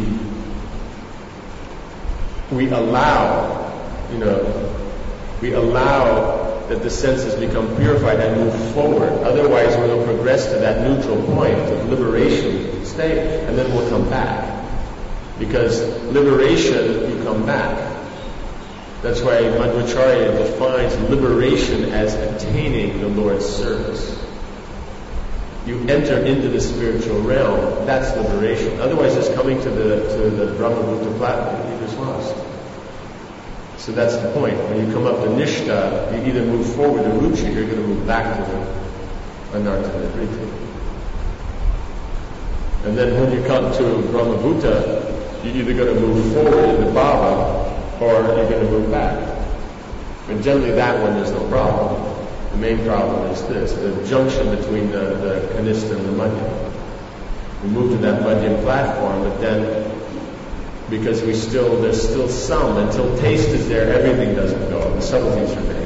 we allow, you know, we allow that the senses become purified and move forward. Otherwise, we'll progress to that neutral point of liberation state, and then we'll come back. Because liberation, you come back. That's why Madhvacharya defines liberation as attaining the Lord's service. You enter into the spiritual realm, that's liberation. Otherwise, just coming to the to the Brahma-Gupta platform, you're just lost. So that's the point. When you come up to Nishta, you either move forward to Ruchi, or you're going to move back to the Anartha Nivriti. And then when you come to Brahma-Bhuta, you're either going to move forward into Bhava, or you're going to move back. And generally that one there's no problem. The main problem is this, the junction between the, the Kanistha and the Madhyam. We move to that Madhyam platform, but then, because we still, there's still some, until taste is there, everything doesn't go, the subtleties remain.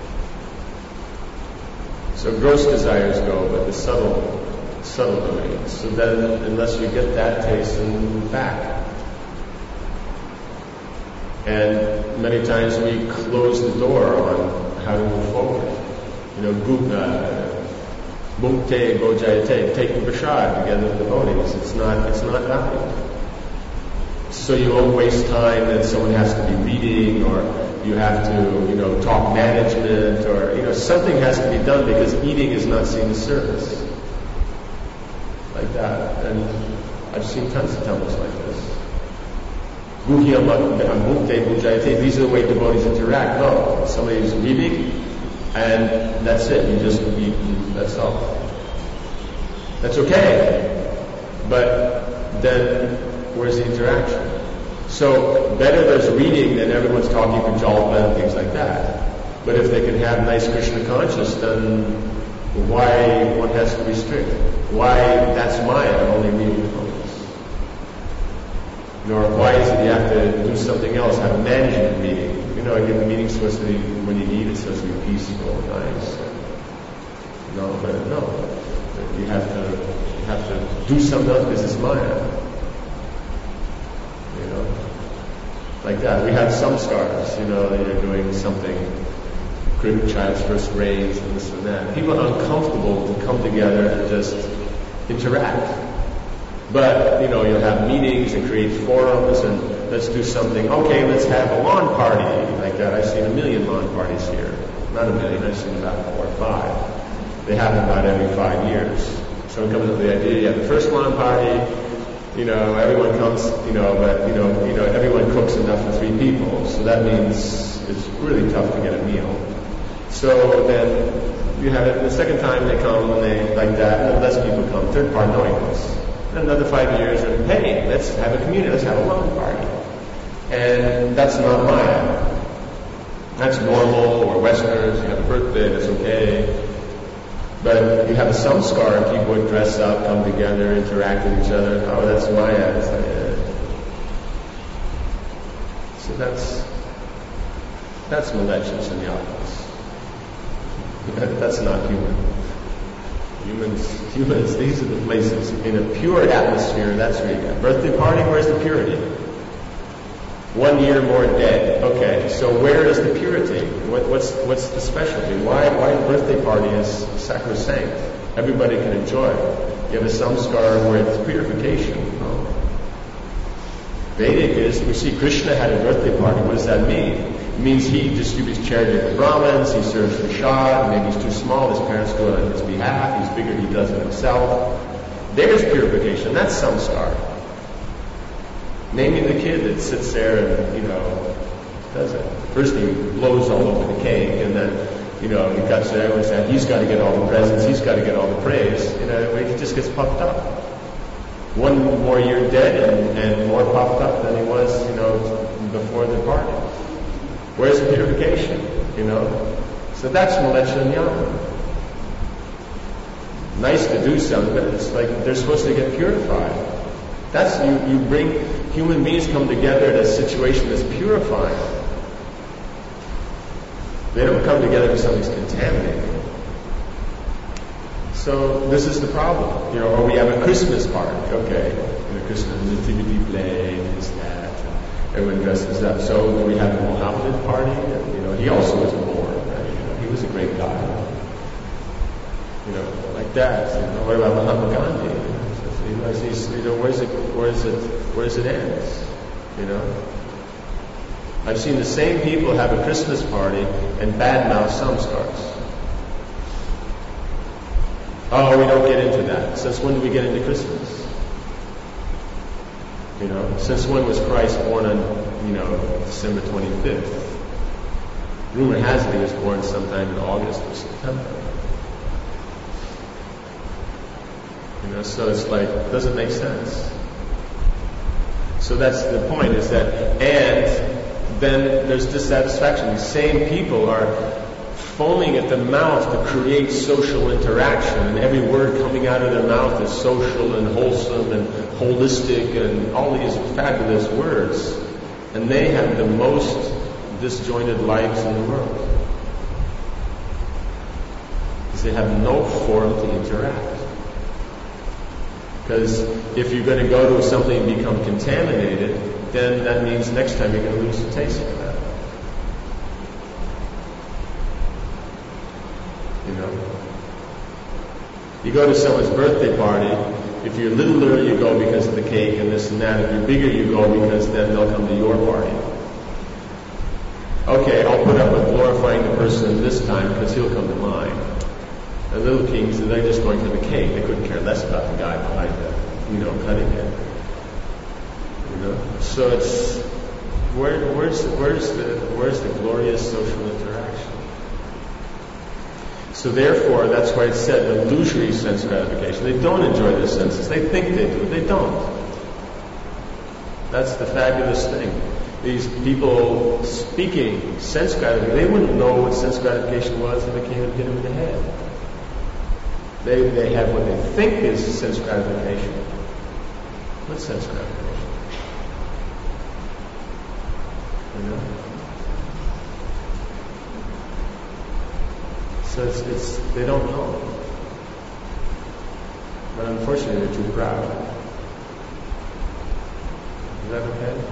So gross desires go, but the subtle, subtle remains. So then, unless you get that taste, then move back. And many times we close the door on how to move forward. You know, Gupta, Bhukte, Bojayate, taking prasad together with the devotees. It's not, it's not valuable. So you won't waste time that someone has to be reading, or you have to, you know, talk management, or, you know, something has to be done, because eating is not seen as service. Like that. And I've seen tons of temples like this. These are the way devotees interact. No, somebody's reading, and that's it. You just eat, that's all. That's okay. But then, where's the interaction? So, better there's reading than everyone's talking for jalpa and things like that. But if they can have nice Krishna conscious, then why one has to restrict? Why that's Maya, only me with focus? Nor why is it you have to do something else, have a management meeting? You know, again, the meeting's supposed to be, when you eat, it's supposed to be peaceful, nice. No, but no. You have to, you have to do something else because it's Maya. You know? Like that. We have some scars, you know, that you're doing something, creating a child's first grades and this and that. People are uncomfortable to come together and just interact. But, you know, you'll have meetings and create forums and let's do something. Okay, let's have a lawn party like that. I've seen a million lawn parties here. Not a million, I've seen about four or five. They happen about every five years. Someone comes up with the idea, you have the first lawn party, you know, everyone comes, you know, but, you know, you know, everyone cooks enough for three people. So that means it's really tough to get a meal. So then you have it, the second time they come and they, like that, and then less people come. Third part, no one comes. Another five years, and hey, let's have a community, let's have a lawn party. And that's not Maya. That's normal, or Westerners, you have a birthday, that's okay. But you have a samskar, and people would dress up, come together, interact with each other. Oh, that's Maya. It's like, eh. So that's, that's malechus and yakas. That's not human. Humans, humans, these are the places. In a pure atmosphere, that's where you get. Birthday party, where's the purity? One year more dead. Okay, so where is the purity? What, what's what's the specialty? Why why birthday party is sacrosanct? Everybody can enjoy it. You have a samskar where it's purification. Oh. Vedic is, we see Krishna had a birthday party. What does that mean? It means he distributes charity to the Brahmins, he serves prasad, maybe he's too small, his parents do it on his behalf, he's bigger, he does it himself. There's purification, that's samskar. Naming the kid that sits there and, you know, does it. First he blows all over the cake, and then, you know, he cuts it out and says, he's got to get all the presents, he's got to get all the praise. You know, he just gets puffed up. One more year dead and, and more puffed up than he was, you know, before the party. Where's the purification, you know? So that's Mleccha and Yama. Nice to do something, but it's like they're supposed to get purified. That's, you, you bring, human beings come together in a situation that's purifying. They don't come together because something's contaminated. So this is the problem, you know, or we have a Christmas party, okay, and a Christmas nativity play, and this, that, and everyone dresses up. So do we have a Mohammedan party? And, you know, he also was born, right? You know, he was a great guy. You know, like that. You know, what about Mahatma Gandhi? You know, he's, you know, where's it, where's it, where's it end? You know, I've seen the same people have a Christmas party and badmouth samskars. Oh, we don't get into that. Since when do we get into Christmas? You know, since when was Christ born on, you know, December twenty-fifth? Rumor has it he was born sometime in August or September. You know, so it's like, it doesn't make sense. So that's the point, is that, and then there's dissatisfaction. These same people are foaming at the mouth to create social interaction, and every word coming out of their mouth is social and wholesome and holistic and all these fabulous words, and they have the most disjointed lives in the world because they have no forum to interact. Because if you're going to go to something and become contaminated, then that means next time you're going to lose the taste for that. You know, you go to someone's birthday party. If you're littler, you go because of the cake and this and that. If you're bigger, you go because then they'll come to your party. Okay, I'll put up with glorifying the person this time because he'll come to mine. The little kings, they're just going for the cake. They couldn't care less about the guy behind the, you know, cutting it. You know, so it's where, where's where's the where's the glorious social interaction? So therefore, that's why it said the illusory sense gratification. They don't enjoy their senses. They think they do. They don't. That's the fabulous thing. These people speaking sense gratification, they wouldn't know what sense gratification was if it came and hit them in the head. They they have what they think is sense gratification. What's sense gratification? You know? So it's, it's they don't know. But unfortunately they're too proud. Is that okay?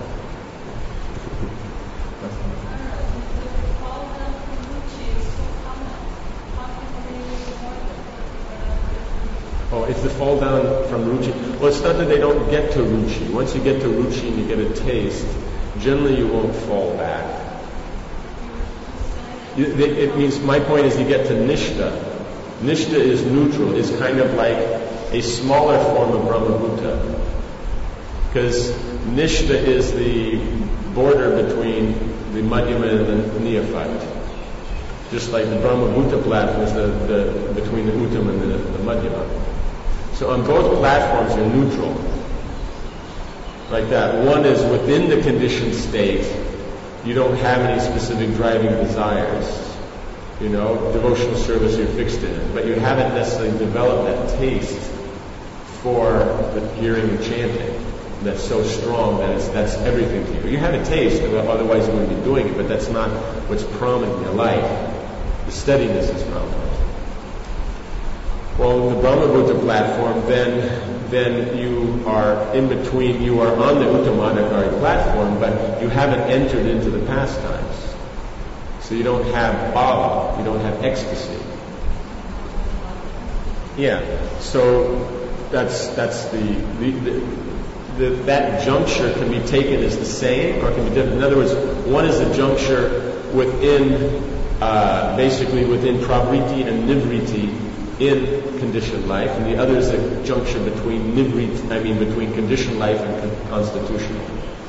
Oh, it's the fall down from ruchi. Well, it's not that they don't get to ruchi. Once you get to ruchi and you get a taste, generally you won't fall back. You, it means, my point is you get to nishta. Nishta is neutral. It's kind of like a smaller form of Brahmabhuta. Because nishta is the border between the Madhyama and the Neophyte. Just like the Brahmabhuta platform is the, the, between the Uttam and the, the Madhyama. So on both platforms you're neutral. Like that. One is within the conditioned state. You don't have any specific driving desires. You know, devotional service, you're fixed in it. But you haven't necessarily developed that taste for the hearing and chanting that's so strong that it's, that's everything to you. You have a taste, otherwise you wouldn't be doing it, but that's not what's prominent in your life. The steadiness is prominent. Well, the Brahmabhuta platform, then then you are in between, you are on the Uttamadhikari platform, but you haven't entered into the pastimes. So you don't have bhava, you don't have ecstasy. Yeah, so that's that's the, the, the, the that juncture can be taken as the same or can be different. In other words, one is a juncture within, uh, basically within pravriti and nivriti in conditioned life, and the other is a juncture between nivriti, I mean between conditioned life and con- constitutional.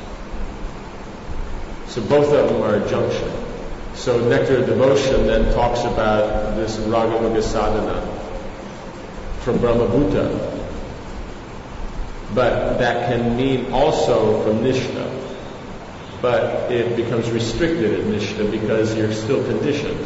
So both of them are a junction. So Nectar of Devotion then talks about this Raganuga sadhana from Brahmabhuta. But that can mean also from Nishta. But it becomes restricted at Nishta because you're still conditioned.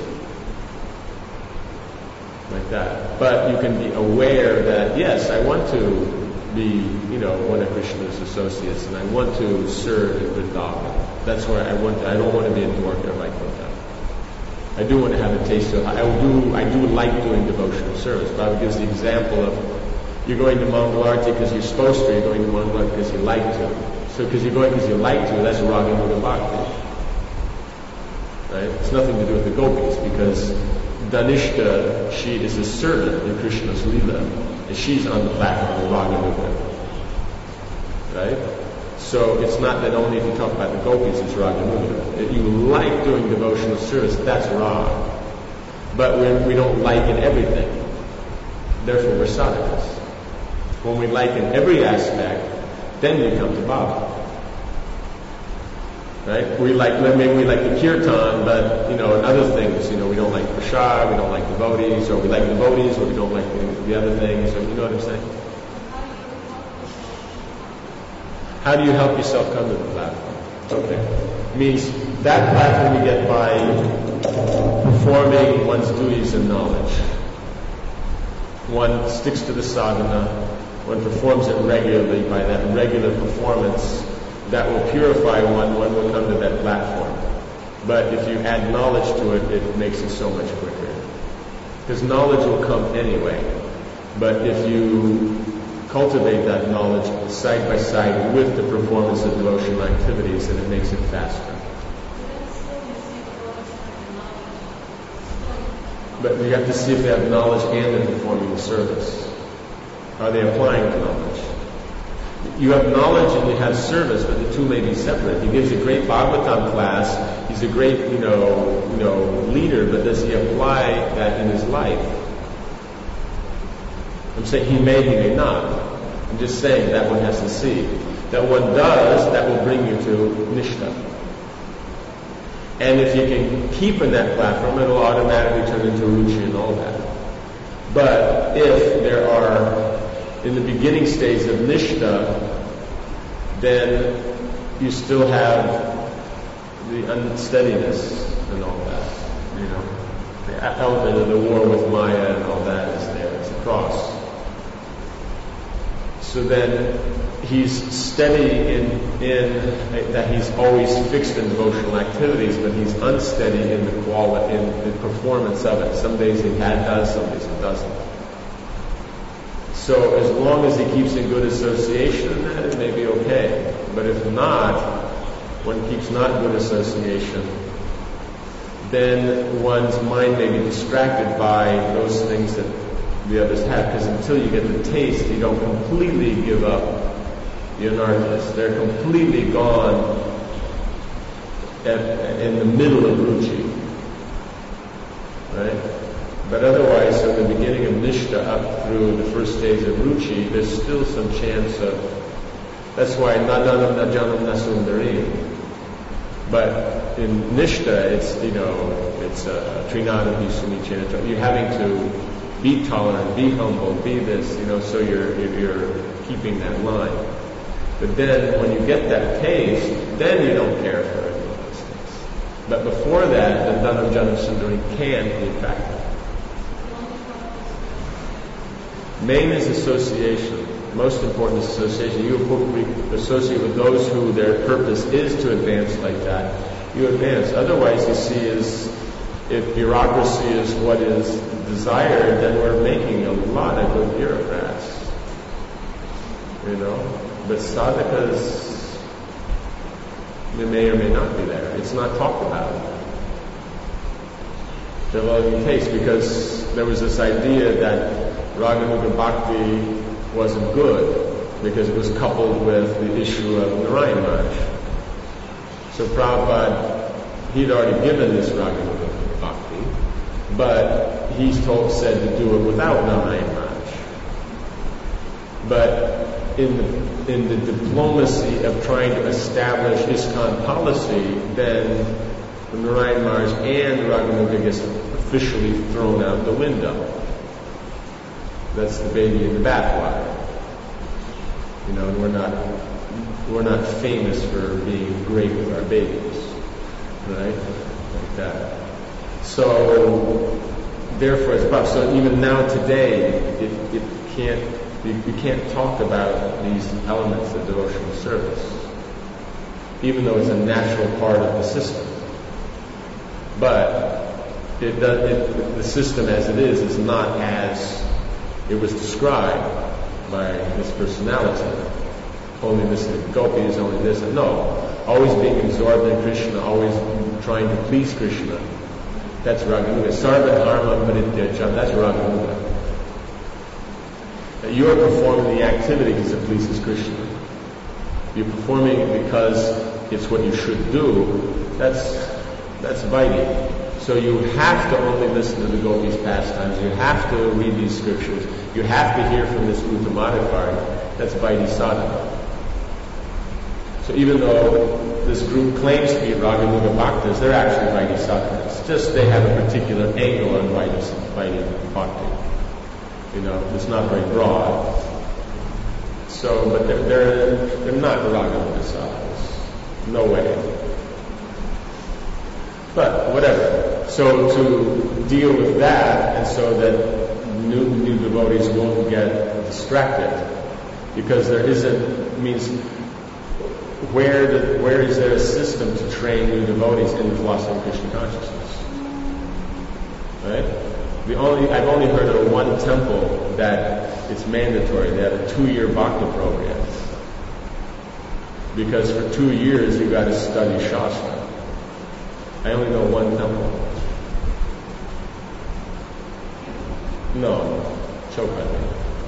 Like that. But you can be aware that, yes, I want to be, you know, one of Krishna's associates and I want to serve in Vrindavan. That's where I want to, I don't want to be in Dwarka or Vaikuntha. I do want to have a taste of, I do, I do like doing devotional service. Baba gives the example of you're going to Mangalarti because you're supposed to, you're going to Mangalarti because you like to. So because you're going because you like to, that's Raganuga Bhakti. Right? It's nothing to do with the gopis because Danishta, she is a servant in Krishna's Leela, and she's on the platform of Raganuga. Right? So it's not that only if you talk about the gopis it's Raganuga. If you like doing devotional service, that's Rag. But we we don't like in everything. Therefore we're sadhakas. When we like in every aspect, then we come to Baba. Right? We like, maybe we like the kirtan, but, you know, and other things, you know, we don't like prasad, we don't like devotees, or we like devotees, or we don't like the, the other things, or you know what I'm saying? How do you help yourself come to the platform? Okay. It means that platform you get by performing one's duties and knowledge. One sticks to the sadhana, one performs it regularly. By that regular performance, that will purify one, one will come to that platform. But if you add knowledge to it, it makes it so much quicker. Because knowledge will come anyway. But if you cultivate that knowledge side by side with the performance of devotional activities, then it makes it faster. But you have to see if they have knowledge and they're performing the service. Are they applying the knowledge? You have knowledge and you have service, but the two may be separate. He gives a great Bhagavatam class. He's a great, you know, you know, leader, but does he apply that in his life? I'm saying he may, he may not. I'm just saying that one has to see. That one does, that will bring you to Nishta. And if you can keep in that platform, it'll automatically turn into Ruchi and all that. But if there are, in the beginning stage of Nishta, then you still have the unsteadiness and all that. You know, the element of the war with Maya and all that is there. It's a cross. So then he's steady in, in that he's always fixed in devotional activities, but he's unsteady in the quality, in the performance of it. Some days he had does, some days he doesn't. So as long as he keeps in good association, then it may be okay. But if not, one keeps not in good association, then one's mind may be distracted by those things that the others have. Because until you get the taste, you don't completely give up the anarthas. They're completely gone at, in the middle of Ruchi. Right? But otherwise, from the beginning of Nishta up through the first days of Ruchi, there's still some chance of, that's why Nadanam Najanam Nasundari. But in Nishta, it's, you know, it's uh, Trinadam Yusumichinata. You're having to be tolerant, be humble, be this, you know, so you're, you're keeping that line. But then when you get that taste, then you don't care for any of those things. But before that, the Dhanam Janam Sundari can be effective. Main is association. Most important is association. You associate with those who their purpose is to advance like that. You advance. Otherwise, you see, is if bureaucracy is what is desired, then we're making a lot of good bureaucrats. you know. But sadhakas, they may or may not be there. It's not talked about. Developing taste, because there was this idea that Raganuga Bhakti wasn't good because it was coupled with the issue of Narayan Maharaj. So Prabhupada, he'd already given this Raganuga Bhakti, but he's told, said to do it without Narayan Maharaj. But in the, in the diplomacy of trying to establish ISKCON policy, then the Narayan Maharaj and Raganuga gets officially thrown out the window. That's the baby in the bathwater. You know, and we're not we're not famous for being great with our babies, right? Like that. So therefore, it's about, so even now today, it, it can't you, you can't talk about these elements of devotional service, even though it's a natural part of the system. But it does, it, the system as it is is not as it was described by this personality. Only this is gopis, only this. No, always being absorbed in Krishna, always trying to please Krishna. That's Raganuga. Sarva dharma parityajam, that's Raganuga. You're performing the activity because it pleases Krishna. You're performing it because it's what you should do. That's that's Vaidhi. So you have to only listen to the gopis' pastimes. You have to read these scriptures. You have to hear from this Uttamadhikari. That's Vaidhi sadhana. So even though this group claims to be Raganuga Bhaktas, they're actually Vaidhi sadhakas. Just they have a particular angle on Vaidhi, Vaidhi Bhakti. You know, it's not very broad. So, but they're, they're, they're not Raganuga sadhakas. No way. But whatever. So to deal with that, and so that new new devotees won't get distracted, because there isn't means where the, where is there a system to train new devotees in the philosophy of Krishna consciousness? Right? The only I've only heard of one temple that it's mandatory. They have a two-year bhakti program, because for two years you got to study Shastra. I only know one temple. No, Chokra.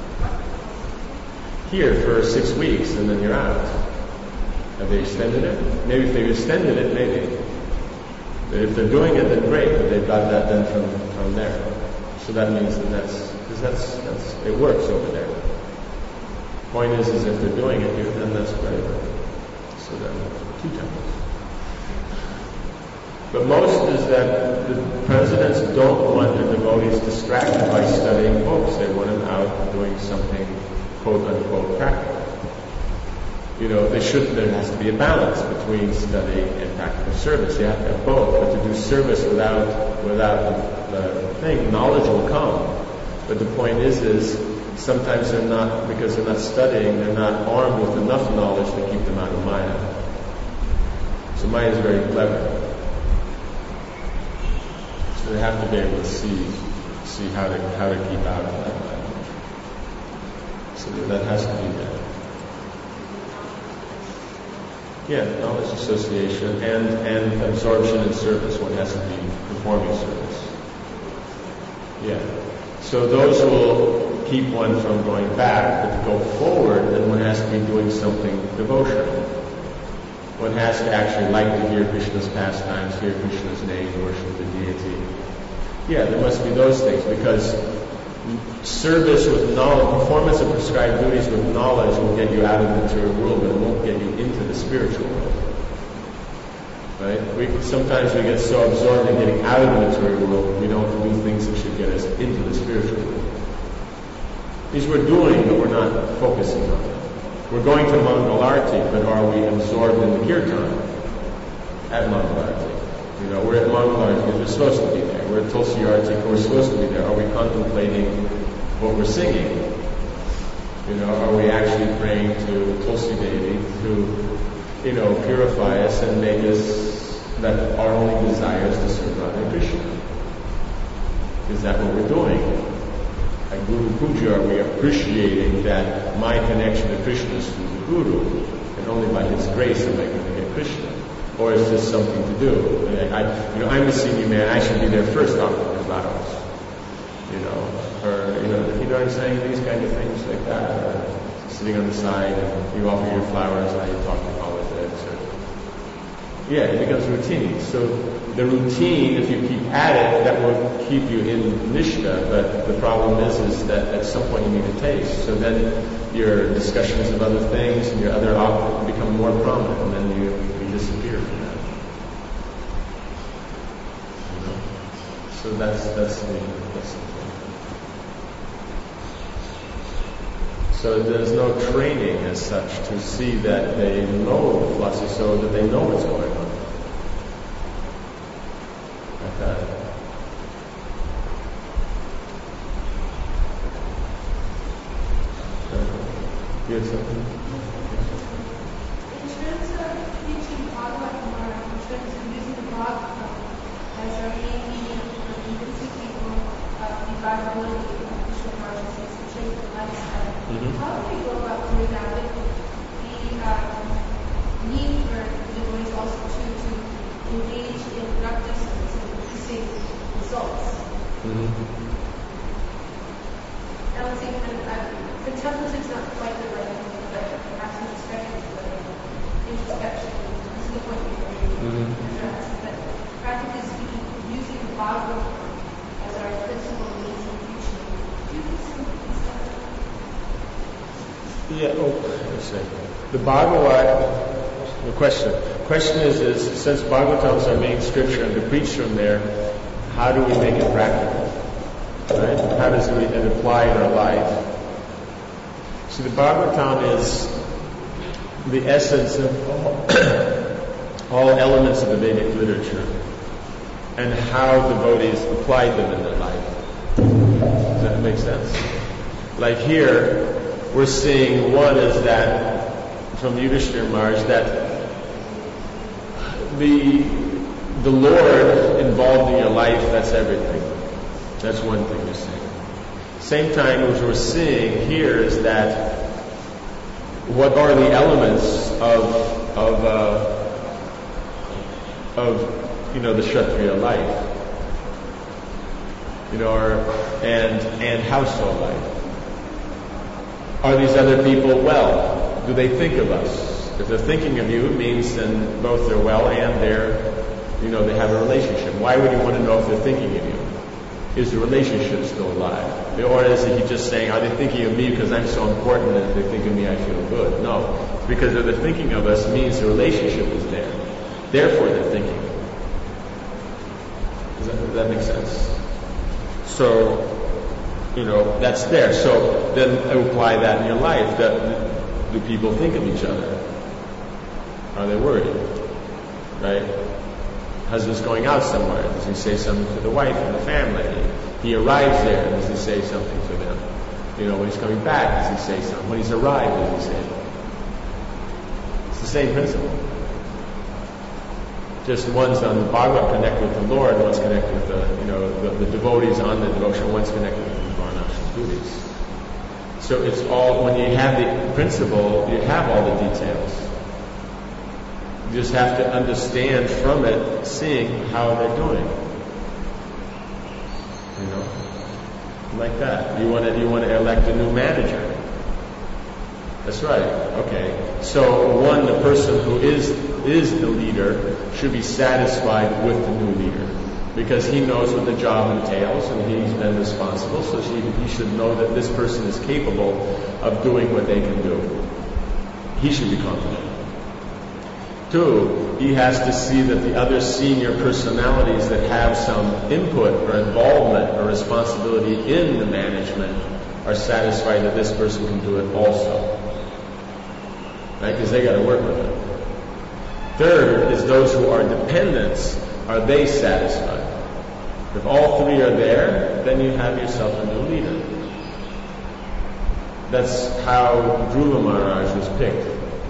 Here for six weeks and then you're out. Have they extended it? Maybe if they've extended it, maybe. But if they're doing it, then great. But they've got that then from, from there. So that means that that's because that's that's it works over there. Point is, is if they're doing it here, then that's great. So then two temples. But most is that the presidents don't want their devotees distracted by studying books. They want them out doing something, quote unquote, practical. You know, they should. There has to be a balance between studying and practical service. You have to have both. But to do service without without the, the thing, knowledge will come. But the point is, is sometimes they're not, because they're not studying, they're not armed with enough knowledge to keep them out of Maya. So Maya is very clever. So they have to be able to see see how to how to keep out of that. So that has to be there. Yeah, knowledge association and, and absorption in service. One has to be performing service. Yeah. So those will keep one from going back, but to go forward, then one has to be doing something devotional. One has to actually like to hear Krishna's pastimes, hear Krishna's name, worship the deity. Yeah, there must be those things, because service with knowledge, performance of prescribed duties with knowledge will get you out of the material world, but it won't get you into the spiritual world. Right? We sometimes we get so absorbed in getting out of the material world, we don't do things that should get us into the spiritual world. These we're doing, but we're not focusing on them. We're going to Mangalarti, but are we absorbed in the kirtan at Mangalarti? You know, we're at Mangalarti because we're supposed to be there. We're at Tulsi Arti because we're supposed to be there. Are we contemplating what we're singing? You know, are we actually praying to Tulsi Devi to, you know, purify us and make us that our only desire is to serve Radha Krishna? Is that what we're doing? At Guru Puja, are we appreciating that my connection to Krishna is through the Guru, and only by his grace am I going to get Krishna? Or is this something to do? I, you know, I'm the senior man, I should be there first offering the flowers. You know, or, you know, you know what I'm saying? These kind of things like that. Or sitting on the side and you offer your flowers and you talk to politics. Or, yeah, it becomes routine. So the routine, if you keep at it, that will keep you in Nishta, but the problem is, is that at some point you need a taste. So then your discussions of other things and your other op- become more prominent, and then you, you disappear from that. You know? So that's, that's the, that's the thing. So there's no training as such to see that they know the philosophy, so that they know what's going on. Like that. You had something? In terms of teaching Bhagavatam, in terms of using the Bhagavatam as our main medium for convincing people of the viability of Krishna consciousness and change the lifestyle, Mm-hmm. how do we go about doing that with the um, need for devotees also to, to engage in productive service and increasing results? Mm-hmm. I would say kind of, uh, contemplative is not quite the right thing, but perhaps introspection is the right thing. Introspection, this is the point we Mm-hmm. address. But practically speaking, using the Bhagavatam as our principal means of teaching, do you think some of these stuff? Yeah, oh, let's see. The Bhagavad, the question. Question is, is since Bhagavatam is our main scripture and to preach from there, how do we make it practical? Right? How does it, it apply in our life? See, the Bhagavatam is the essence of all, all elements of the Vedic literature and how devotees applied them in their life. Does that make sense? Like here, we're seeing one is that, from Yudhishthira Maharaj, that the, the Lord involved in your life, that's everything. That's one thing we're seeing. Same time, what we're seeing here is that what are the elements of of uh, of you know the Kshatriya life, you know, or, and and household life. Are these other people well? Do they think of us? If they're thinking of you, it means then both they're well and they're, you know, they have a relationship. Why would you want to know if they're thinking of you? Is the relationship still alive? Or is he just saying, are they thinking of me because I'm so important that if they think of me I feel good? No. Because if they're thinking of us means the relationship is there. Therefore they're thinking. Does that, does that make sense? So, you know, that's there. So then apply that in your life. That, do people think of each other? Are they worried? Right? Husband's going out somewhere. Does he say something to the wife and the family? He arrives there. Does he say something to them? You know, when he's coming back, does he say something? When he's arrived, does he say it? It's the same principle. Just one's on the Bhagavad connect with the Lord, one's connected with the, you know, the, the devotees on the devotion, one's connected with the Varnashram duties. So it's all, when you have the principle, you have all the details. You just have to understand from it, seeing how they're doing. You know, like that. You want to you want to elect a new manager. That's right. Okay. So one, the person who is is the leader should be satisfied with the new leader because he knows what the job entails and he's been responsible. So she, he should know that this person is capable of doing what they can do. He should be confident. Two, he has to see that the other senior personalities that have some input or involvement or responsibility in the management are satisfied that this person can do it also. Right? Because they got to work with it. Third is those who are dependents, are they satisfied? If all three are there, then you have yourself a new leader. That's how Dhruva Maharaj was picked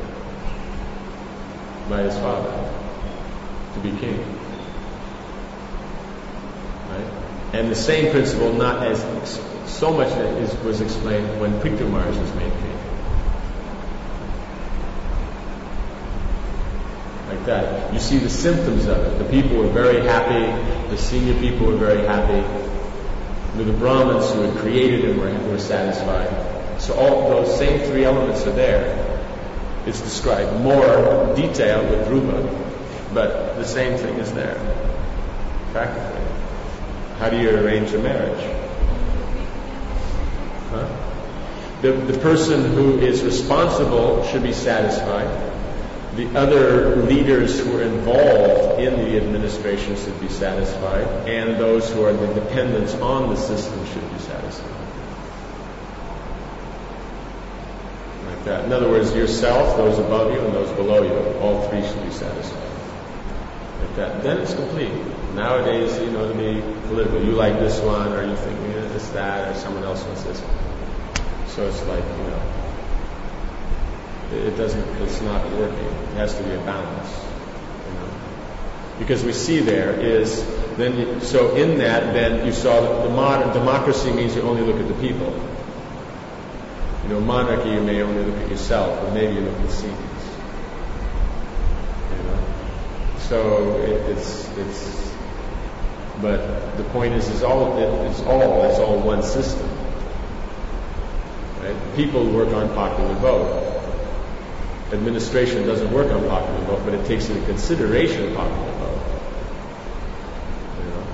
by his father to be king. Right? And the same principle, not as so much that is, was explained when Pictomars was made king. Like that. You see the symptoms of it. The people were very happy. The senior people were very happy. The Brahmins who had created it were, were satisfied. So all those same three elements are there. It's described more detailed with Dhruva, but the same thing is there, practically. How do you arrange a marriage? Huh? The, the person who is responsible should be satisfied. The other leaders who are involved in the administration should be satisfied, and those who are the dependents on the system should be satisfied. Like that. In other words, yourself, those above you, and those below you, all three should be satisfied. Like that. Then it's complete. Nowadays, you know, to be political, you like this one, or you think you know, this, that, or someone else wants this one. So it's like, you know, it doesn't, it's not working. It has to be a balance, you know. Because we see there is, then you, so in that, then you saw that the modern democracy means you only look at the people. You know, monarchy, you may only look at yourself, or maybe you look at seniors. You know, so it, it's it's. But the point is, is all it, it's all it's all one system. Right? People work on popular vote. Administration doesn't work on popular vote, but it takes into consideration popular vote. You know,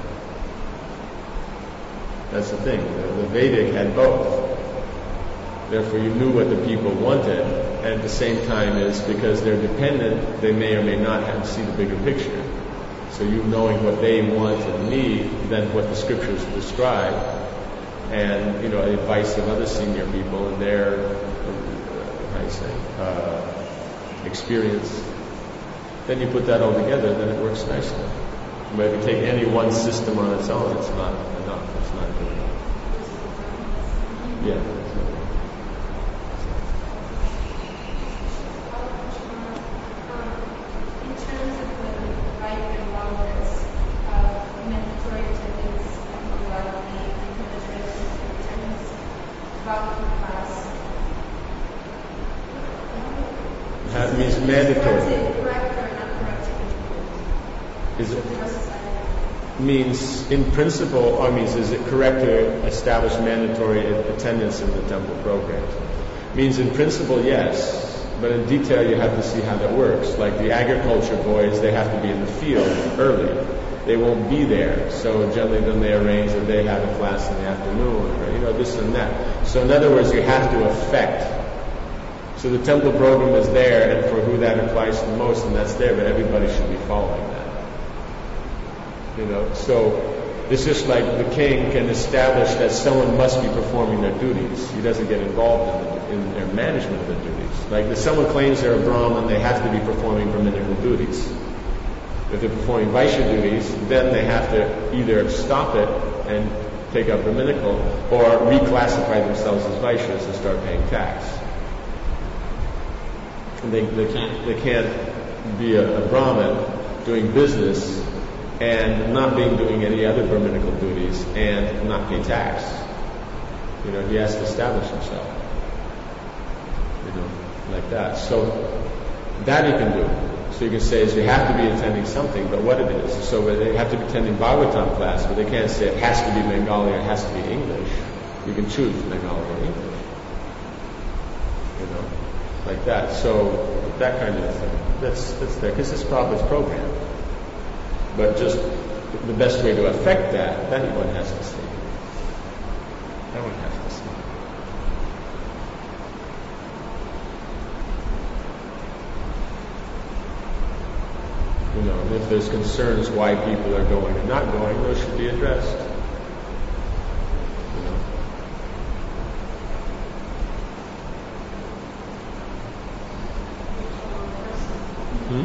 that's the thing. The, the Vedic had both. Therefore, you knew what the people wanted, and at the same time, is because they're dependent, they may or may not have to see the bigger picture. So you knowing what they want and need, then what the scriptures describe, and you know, advice of other senior people and their, how do you say, uh, experience. Then you put that all together, then it works nicely. But if you take any one system on its own, it's not enough. It's not good enough. Yeah. That means mandatory. Is it means in principle, or means is it correct to establish mandatory attendance in the temple program? Means in principle, yes, but in detail you have to see how that works. Like the agriculture boys, they have to be in the field early. They won't be there, so generally then they arrange that they have a class in the afternoon, or you know this and that. So in other words, you have to affect. So the temple program is there, and for who that applies to the most, and that's there, but everybody should be following that. You know, so it's just like the king can establish that someone must be performing their duties. He doesn't get involved in, the, in their management of the duties. Like if someone claims they're a Brahmin, they have to be performing brahminical duties. If they're performing Vaishya duties, then they have to either stop it and take up brahminical, or reclassify themselves as Vaishyas and start paying tax. They, they, can't, they can't be a, a Brahmin doing business and not being doing any other brahminical duties and not pay tax. You know, he has to establish himself. You know, like that. So that he can do. So you can say is you have to be attending something, but what it is. So they have to be attending Bhagavatam class, but they can't say it has to be Bengali or it has to be English. You can choose Bengali or English. You know. Like that, so that kind of thing. That's that's there because it's Prabhupada's program. But just the best way to affect that, that one has to see. That one has to see. You know, if there's concerns why people are going and not going, those should be addressed. You know. Hmm?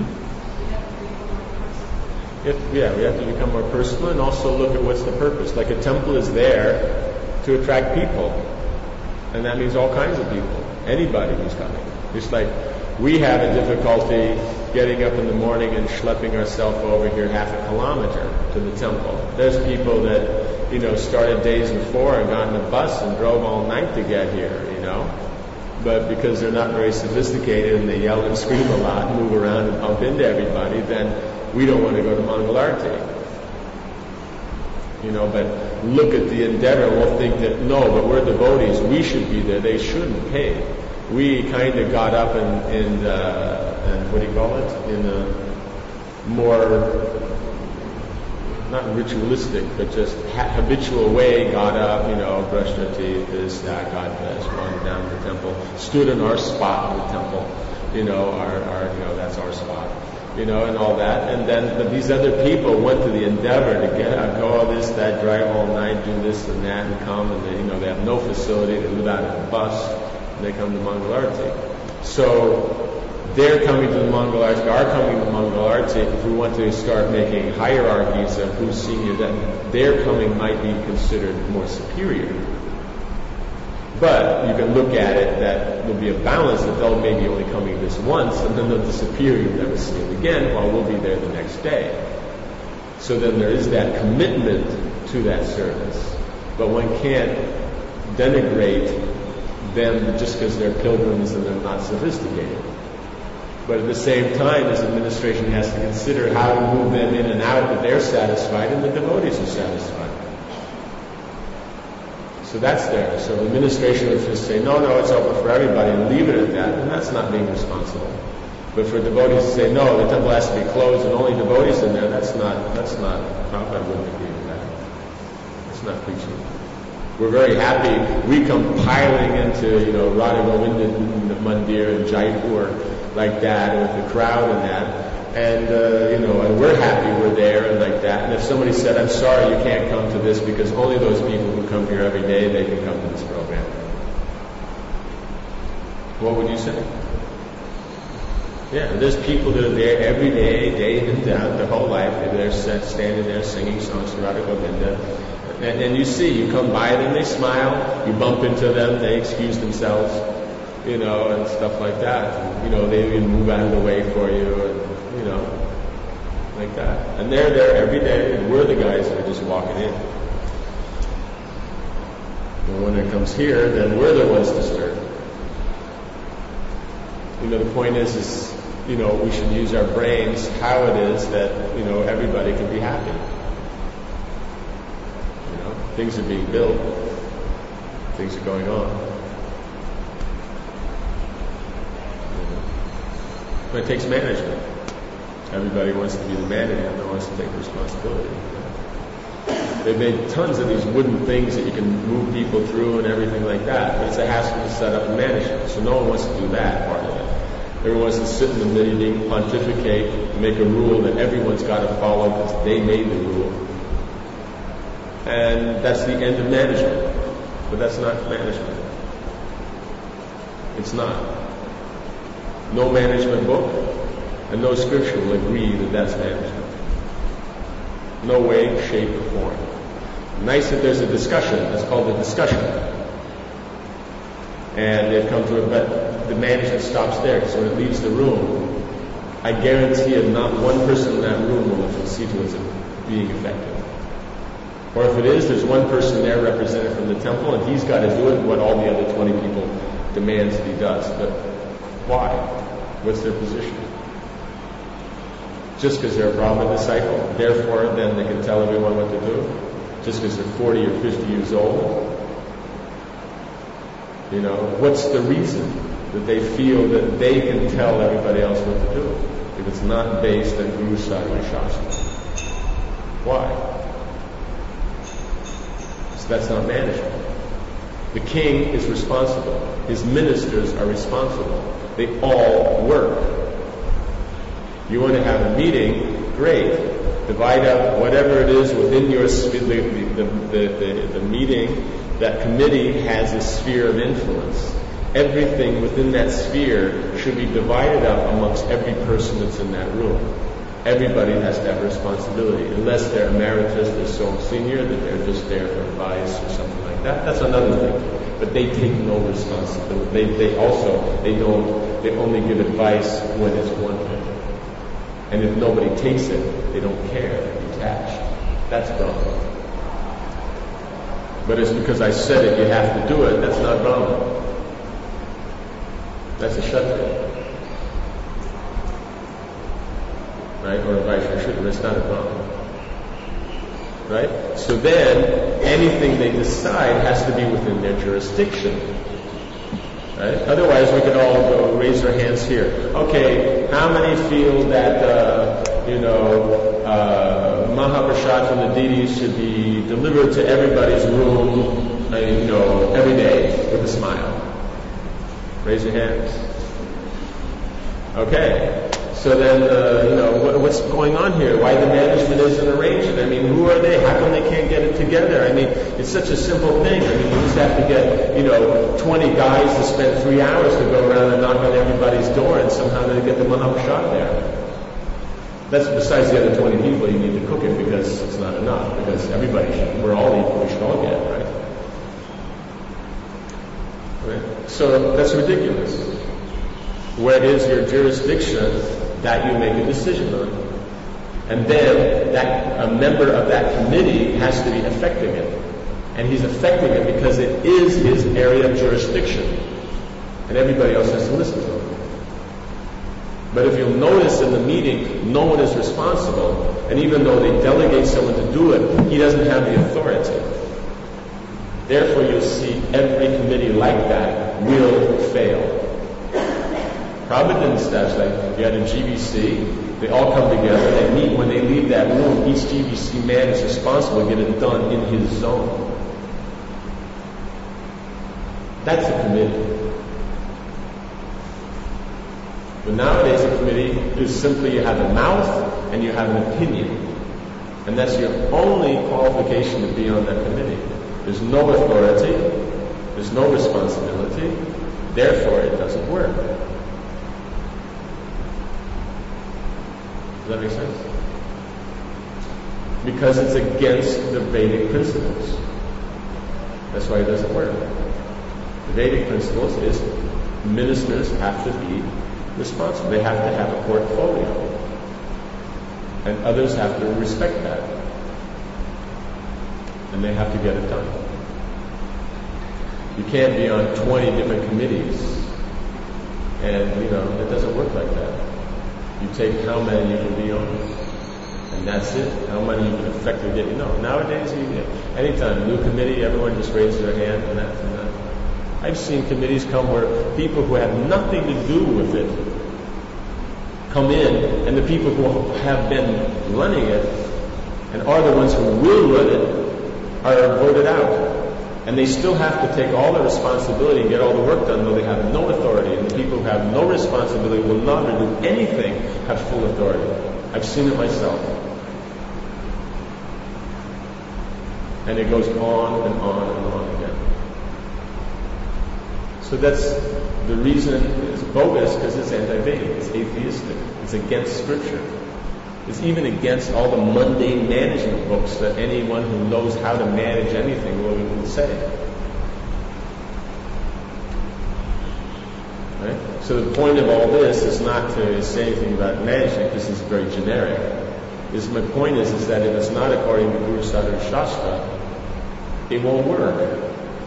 If, yeah, we have to become more personal and also look at what's the purpose. Like a temple is there to attract people. And that means all kinds of people. Anybody who's coming. It's like we have a difficulty getting up in the morning and schlepping ourselves over here half a kilometer to the temple. There's people that you know, started days before and got in a bus and drove all night to get here, you know. But because they're not very sophisticated and they yell and scream a lot and move around and bump into everybody, then we don't want to go to Mangalarti. You know, but look at the endeavor and we'll think that, no, but we're devotees, we should be there, they shouldn't pay. We kind of got up in, in, uh, in, what do you call it, in a more, not ritualistic, but just ha- habitual way, got up, you know, brushed our teeth, this, that, God bless, wandered down to the temple, stood in our spot in the temple, you know, our, our, you know, that's our spot. You know, and all that, and then but these other people went to the endeavor to get out, go all this, that, drive all night, do this and that, and come, and they, you know, they have no facility, they live out of a bus, and they come to Mangalarti. So they're coming to the Mangalarti, are coming to Mangalarti. If we want to start making hierarchies of who's senior, then their coming might be considered more superior. But you can look at it that there'll be a balance that they'll maybe only coming this once, and then they'll disappear, you'll never see them again, while we'll be there the next day. So then there is that commitment to that service. But one can't denigrate them just because they're pilgrims and they're not sophisticated. But at the same time, this administration has to consider how to move them in and out that they're satisfied and the devotees are satisfied. So that's there. So the administration would just say, no, no, it's open for everybody, and leave it at that, and that's not being responsible. But for devotees to say, no, the temple has to be closed and only devotees in there, that's not, that's not, Prabhupada wouldn't agree with that. It's not preaching. We're very happy. We come piling into, you know, Radha Govinda Mandir in Jaipur like that, with the crowd and that. And, uh, you know, and we're happy we're there and like that. And if somebody said, I'm sorry you can't come to this because only those people who come here every day, they can come to this program. What would you say? Yeah, there's people that are there every day, day in and out, their whole life. They're there standing there singing songs to Radha Govinda. And, and you see, you come by them, they smile, you bump into them, they excuse themselves, you know, and stuff like that. And, you know, they even move out of the way for you, and, you know, like that. And they're there every day, and we're the guys that are just walking in. And when it comes here, then we're the ones disturbed. You know, the point is, is, you know, we should use our brains how it is that, you know, everybody can be happy. You know, things are being built. Things are going on. But it takes management. Everybody wants to be the manager, and no one wants to take responsibility. They've made tons of these wooden things that you can move people through and everything like that, but it's a hassle to set up and manage it. So no one wants to do that part of it. Everyone wants to sit in the meeting, pontificate, make a rule that everyone's got to follow because they made the rule. And that's the end of management. But that's not management. It's not. No management book and no scripture will agree that that's management. No way, shape, or form. Nice that there's a discussion. That's called a discussion. And they've come to it, but the management stops there. So when it leaves the room, I guarantee you not one person in that room will see to it being effective. Or if it is, there's one person there represented from the temple, and he's got to do it what all the other twenty people demands that he does. But why? What's their position? Just because they're a Brahma disciple, therefore then they can tell everyone what to do? Just because they're forty or fifty years old? You know, what's the reason that they feel that they can tell everybody else what to do if it's not based on Guru Sadhana Shastra? Why? So that's not management. The king is responsible. His ministers are responsible. They all work. You want to have a meeting? Great. Divide up whatever it is within your the the, the, the, the meeting. That committee has a sphere of influence. Everything within that sphere should be divided up amongst every person that's in that room. Everybody has to have responsibility, unless they're emeritus, they're so senior that they're just there for advice or something like that. That's another thing. But they take no responsibility. They, they also, they don't, they only give advice when it's wanted. And if nobody takes it, they don't care, they're detached. That's wrong. But it's because I said it, you have to do it. That's not Brahman. That's a Kshatriya. Right? Or a Vaishya. That's not a Brahman. Right? So then, anything they decide has to be within their jurisdiction. Right? Otherwise, we could all go raise our hands here. Okay, how many feel that, uh, you know, uh, Mahaprasad from the deities should be delivered to everybody's room, uh, you know, every day with a smile? Raise your hands. Okay. So then, uh, you know, what, what's going on here? Why the management isn't arranging? I mean, who are they? How come they can't get it together? I mean, it's such a simple thing. I mean, you just have to get, you know, twenty guys to spend three hours to go around and knock on everybody's door, and somehow they get the Mahaprasad there. That's besides the other twenty people you need to cook it, because it's not enough. Because everybody, should, we're all equal. We should all get it, right? Right? So that's ridiculous. Where is your jurisdiction? That you make a decision on. And then that a member of that committee has to be affecting it. And he's affecting it because it is his area of jurisdiction. And everybody else has to listen to him. But if you'll notice in the meeting, no one is responsible. And even though they delegate someone to do it, he doesn't have the authority. Therefore, you'll see every committee like that will fail. Prabhupada didn't establish like you had a G B C, they all come together, they meet. When they leave that room, each G B C man is responsible to get it done in his zone. That's a committee. But nowadays a committee is simply you have a mouth and you have an opinion. And that's your only qualification to be on that committee. There's no authority, there's no responsibility, therefore it doesn't work. Does that make sense? Because it's against the Vedic principles. That's why it doesn't work. The Vedic principles is ministers have to be responsible. They have to have a portfolio. And others have to respect that. And they have to get it done. You can't be on twenty different committees. And, you know, it doesn't work like that. You take how many you can be on, and that's it. How many you can effectively get. You know, nowadays, you get, anytime new committee, everyone just raises their hand and that and that. I've seen committees come where people who have nothing to do with it come in, and the people who have been running it and are the ones who will run it are voted out. And they still have to take all the responsibility and get all the work done, though they have no authority. And the people who have no responsibility, will not do anything, have full authority. I've seen it myself. And it goes on and on and on again. So that's the reason it's bogus, because it's anti-Vedic, it's atheistic, it's against Scripture. It's even against all the mundane management books that anyone who knows how to manage anything will, will say. Right? So the point of all this is not to say anything about management, because it's very generic. Is my point is, is that if it's not according to Guru Sadhana Shastra, it won't work.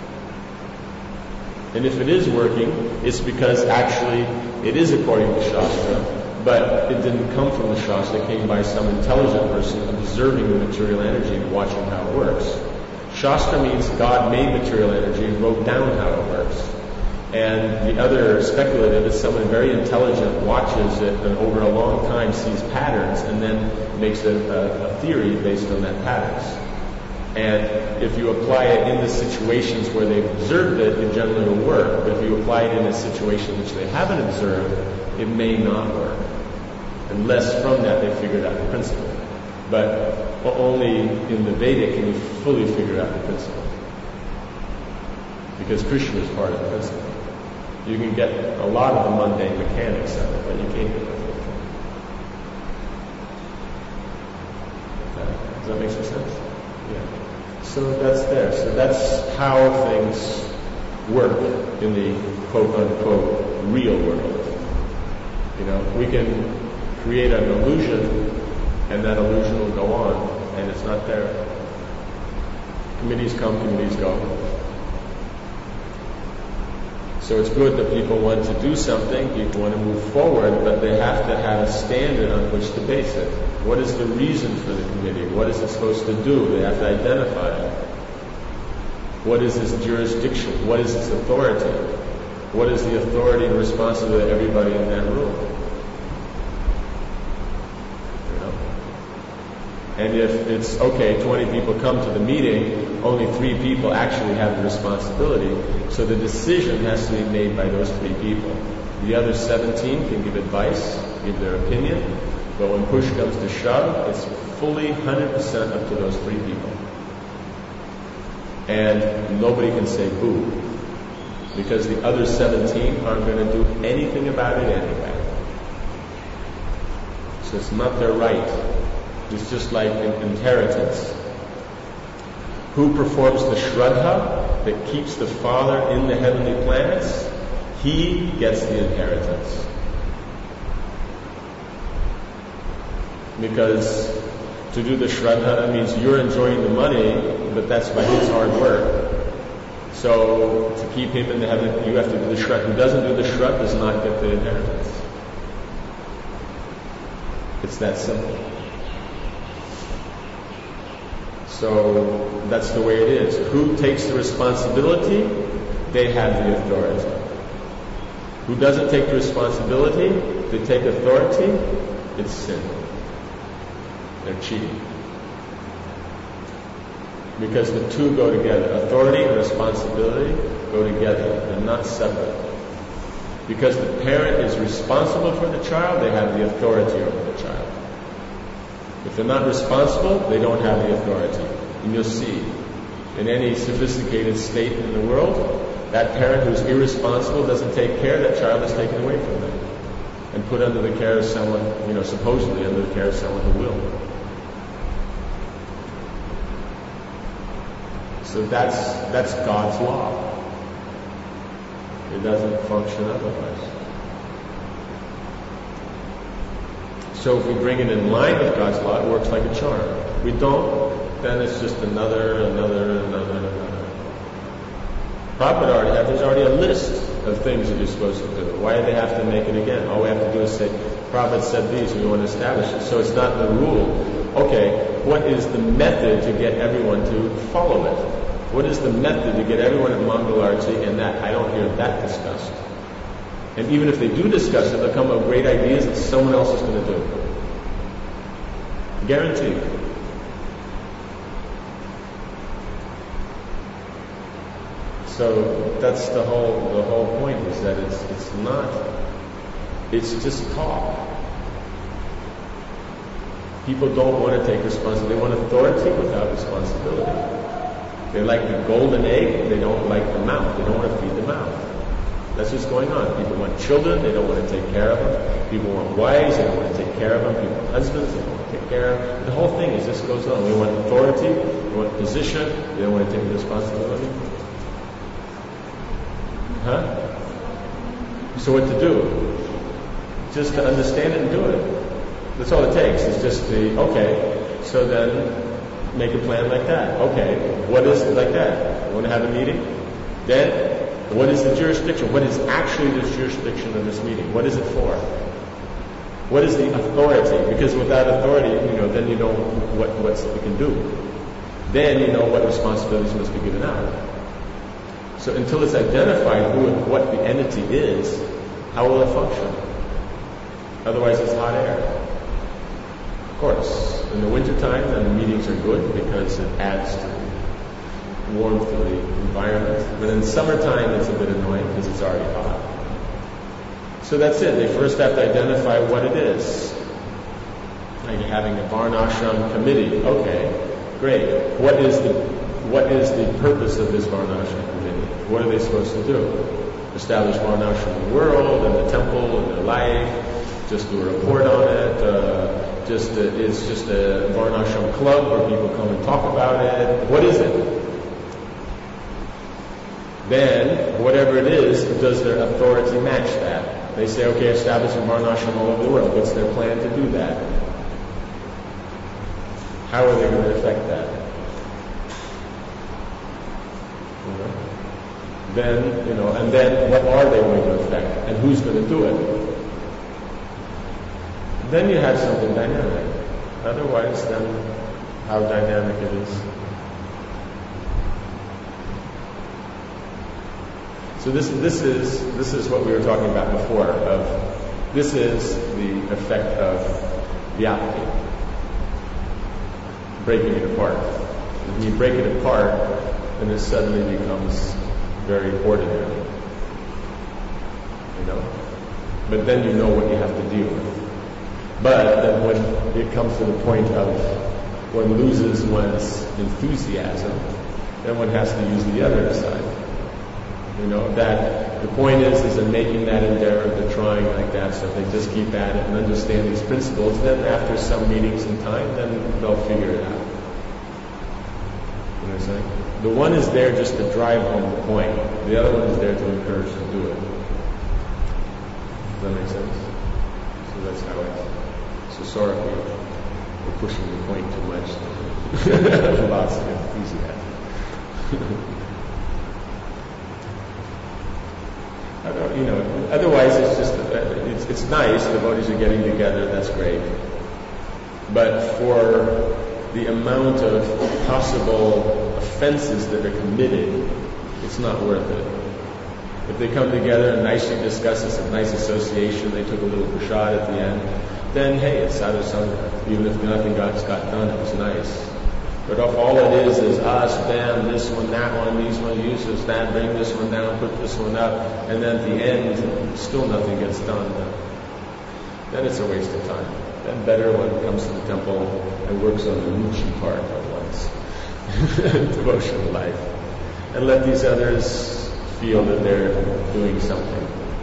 And if it is working, it's because actually it is according to Shastra, but it didn't come from the Shastra. It came by some intelligent person observing the material energy and watching how it works. Shastra means God made material energy and wrote down how it works. And the other speculative is someone very intelligent watches it and over a long time sees patterns and then makes a, a, a theory based on that patterns. And if you apply it in the situations where they've observed it, it generally will work. But if you apply it in a situation which they haven't observed, it may not work. Unless from that they figured out the principle. But only in the Vedic can you fully figure out the principle. Because Krishna is part of the principle. You can get a lot of the mundane mechanics of it, but you can't get the full thing. Does that make some sense? Yeah. So that's there. So that's how things work in the quote-unquote real world. You know, we can create an illusion, and that illusion will go on, and it's not there. Committees come, committees go. So it's good that people want to do something, people want to move forward, but they have to have a standard on which to base it. What is the reason for the committee? What is it supposed to do? They have to identify it. What is its jurisdiction? What is its authority? What is the authority and responsibility of everybody in that room? You know? And if it's, okay, twenty people come to the meeting, only three people actually have the responsibility, so the decision has to be made by those three people. The other seventeen can give advice, give their opinion, but when push comes to shove, it's fully one hundred percent up to those three people. And nobody can say boo, because the other seventeen aren't going to do anything about it anyway. So it's not their right. It's just like inheritance. Who performs the Shraddha that keeps the Father in the heavenly planets? He gets the inheritance. Because to do the Shraddha means you're enjoying the money, but that's by his hard work. So to keep him in the heaven, you have to do the Shraddha. Who doesn't do the Shraddha does not get the inheritance. It's that simple. So that's the way it is. Who takes the responsibility? They have the authority. Who doesn't take the responsibility? They take authority. It's sin. They're cheating. Because the two go together. Authority and responsibility go together. They're not separate. Because the parent is responsible for the child, they have the authority over the child. If they're not responsible, they don't have the authority. And you'll see, in any sophisticated state in the world, that parent who's irresponsible doesn't take care, that child is taken away from them and put under the care of someone, you know, supposedly under the care of someone who will. So that's that's God's law. It doesn't function otherwise. So if we bring it in line with God's law, it works like a charm. If we don't, then it's just another, another, another, another. Prabhupada already have, there's already a list of things that you're supposed to do. Why do they have to make it again? All we have to do is say, Prabhupada said these, we want to establish it. So it's not the rule. Okay, what is the method to get everyone to follow it? What is the method to get everyone at Mangalarti? And that, I don't hear that discussed. And even if they do discuss it, they'll come up with great ideas that someone else is going to do. Guaranteed. So that's the whole the whole point, is that it's it's not, it's just talk. People don't want to take responsibility. They want authority without responsibility. They like the golden egg, they don't like the mouth. They don't want to feed the mouth. That's what's going on. People want children, they don't want to take care of them. People want wives, they don't want to take care of them. People want husbands, they don't want to take care of them. The whole thing is this goes on. We want authority, we want position, they don't want to take the responsibility. Huh? So what to do? Just to understand it and do it. That's all it takes. It's just the, okay, so then make a plan like that. Okay, what is it like that? You want to have a meeting? Then, what is the jurisdiction? What is actually the jurisdiction of this meeting? What is it for? What is the authority? Because without authority, you know, then you know what what's you can do. Then you know what responsibilities must be given out. So until it's identified who and what the entity is, how will it function? Otherwise, it's hot air. Of course, in the wintertime, then the meetings are good because it adds to the warmth of the environment. But in summertime, it's a bit annoying because it's already hot. So that's it. They first have to identify what it is. Like having a Varnashram committee. Okay, great. What is the what is the purpose of this Varnashram committee? What are they supposed to do? Establish Varnashram in the world, in the temple, in their life. Just do a report on it. Uh, just uh, it's just a Varnashram club where people come and talk about it. What is it? Then, whatever it is, does their authority match that? They say, okay, establish a Varnashram all over the world. What's their plan to do that? How are they going to affect that? You know? Then, you know, and then what are they going to affect? And who's going to do it? Then you have something dynamic. Otherwise, then how dynamic it is. So this this is this is what we were talking about before. Of this is the effect of vyapti, breaking it apart. When you break it apart, then it suddenly becomes very ordinary. You know, but then you know what you have to deal with. But then when it comes to the point of one loses one's enthusiasm, then one has to use the other side. You know, that the point is, is in making that endeavor, the trying like that, so if they just keep at it and understand these principles, then after some meetings in time, then they'll figure it out. You know what I'm saying? The one is there just to drive home the point. The other one is there to encourage to do it. Does that make sense? So that's how it is. So sorry if we're pushing the point too much. Lots of enthusiasm. I don't, you know, otherwise it's just, it's, it's nice, devotees are getting together, that's great. But for the amount of possible offenses that are committed, it's not worth it. If they come together and nicely discuss this, a nice association, they took a little prasad at the end, then hey, it's sadhu sangha. Even if nothing got, got done, it was nice. But if all it is is us, them, this one, that one, these one, use this, that, bring this one down, put this one up, and then at the end, still nothing gets done, then it's a waste of time. Then better when it comes to the temple and works on the ruchi part of one's devotional life. And let these others feel that they're doing something.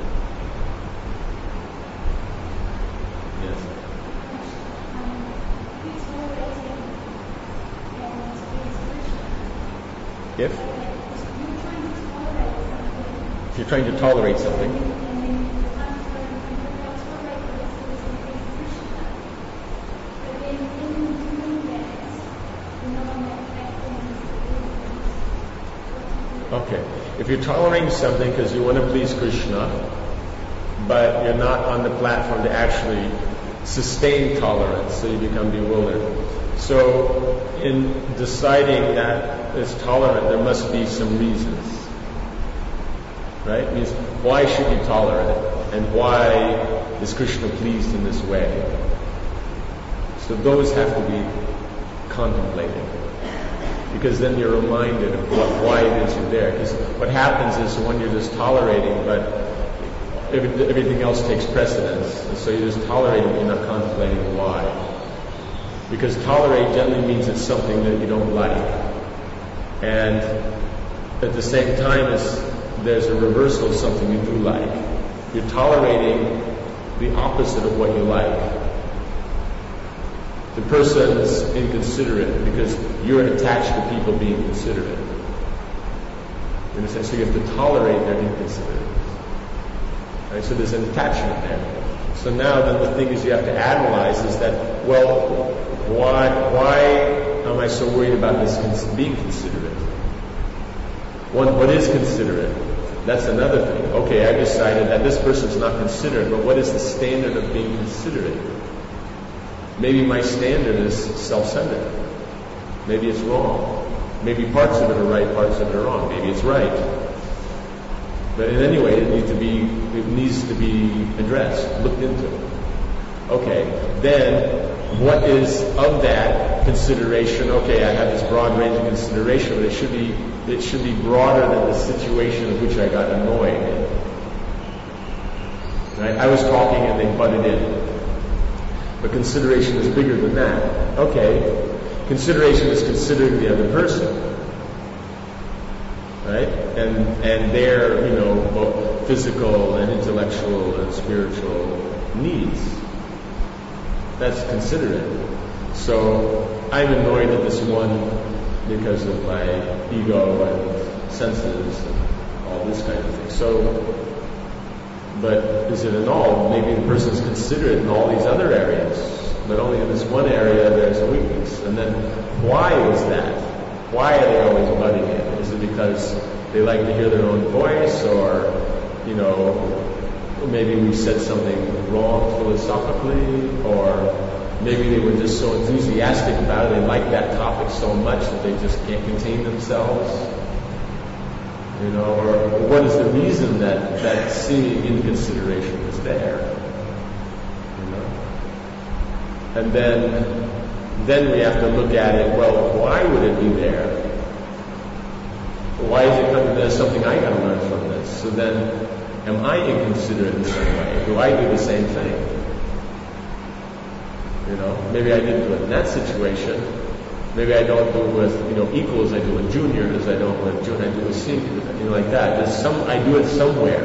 If? If you're trying to tolerate something. Okay. If you're tolerating something because you want to please Krishna, but you're not on the platform to actually sustain tolerance, so you become bewildered. So, in deciding that it's tolerant, there must be some reasons. Right? It means, why should you tolerate it? And why is Krishna pleased in this way? So those have to be contemplated. Because then you're reminded of what, why it is you're there. Because what happens is when you're just tolerating, but every, everything else takes precedence. And so you're just tolerating, you're not contemplating why. Because tolerate generally means it's something that you don't like. And at the same time as there's a reversal of something you do like. You're tolerating the opposite of what you like. The person's inconsiderate because you're attached to people being considerate. You understand? So you have to tolerate their inconsiderate. Right? So there's an attachment there. So now then the thing is you have to analyze is that, well, why why am I so worried about this cons- being considerate? One, what is considerate? That's another thing. Okay, I decided that this person's not considerate, but what is the standard of being considerate? Maybe my standard is self-centered. Maybe it's wrong. Maybe parts of it are right, parts of it are wrong. Maybe it's right. But in any way, it needs to be it needs to be addressed, looked into. Okay, then what is of that consideration? Okay, I have this broad range of consideration, but it should be it should be broader than the situation of which I got annoyed. Right? I was talking and they butted in. But consideration is bigger than that. Okay, consideration is considering the other person, right? And and their, you know, both physical and intellectual and spiritual needs. That's considerate. So I'm annoyed at this one because of my ego and senses and all this kind of thing. So. But is it in all? Maybe the person is considerate in all these other areas, but only in this one area there's a weakness. And then why is that? Why are they always butting in? Is it because they like to hear their own voice, or, you know, maybe we said something wrong philosophically, or maybe they were just so enthusiastic about it, they liked that topic so much that they just can't contain themselves. You know, or what is the reason that that seeming inconsideration is there? You know? And then then we have to look at it, well, why would it be there? Why is it coming? There's something I gotta learn from this. So then, am I inconsiderate in some way? Do I do the same thing? You know, maybe I didn't do it in that situation. Maybe I don't do it with, you know, equals, I do it with juniors, I don't with junior, I do it with seniors, you know, like that. There's some, I do it somewhere.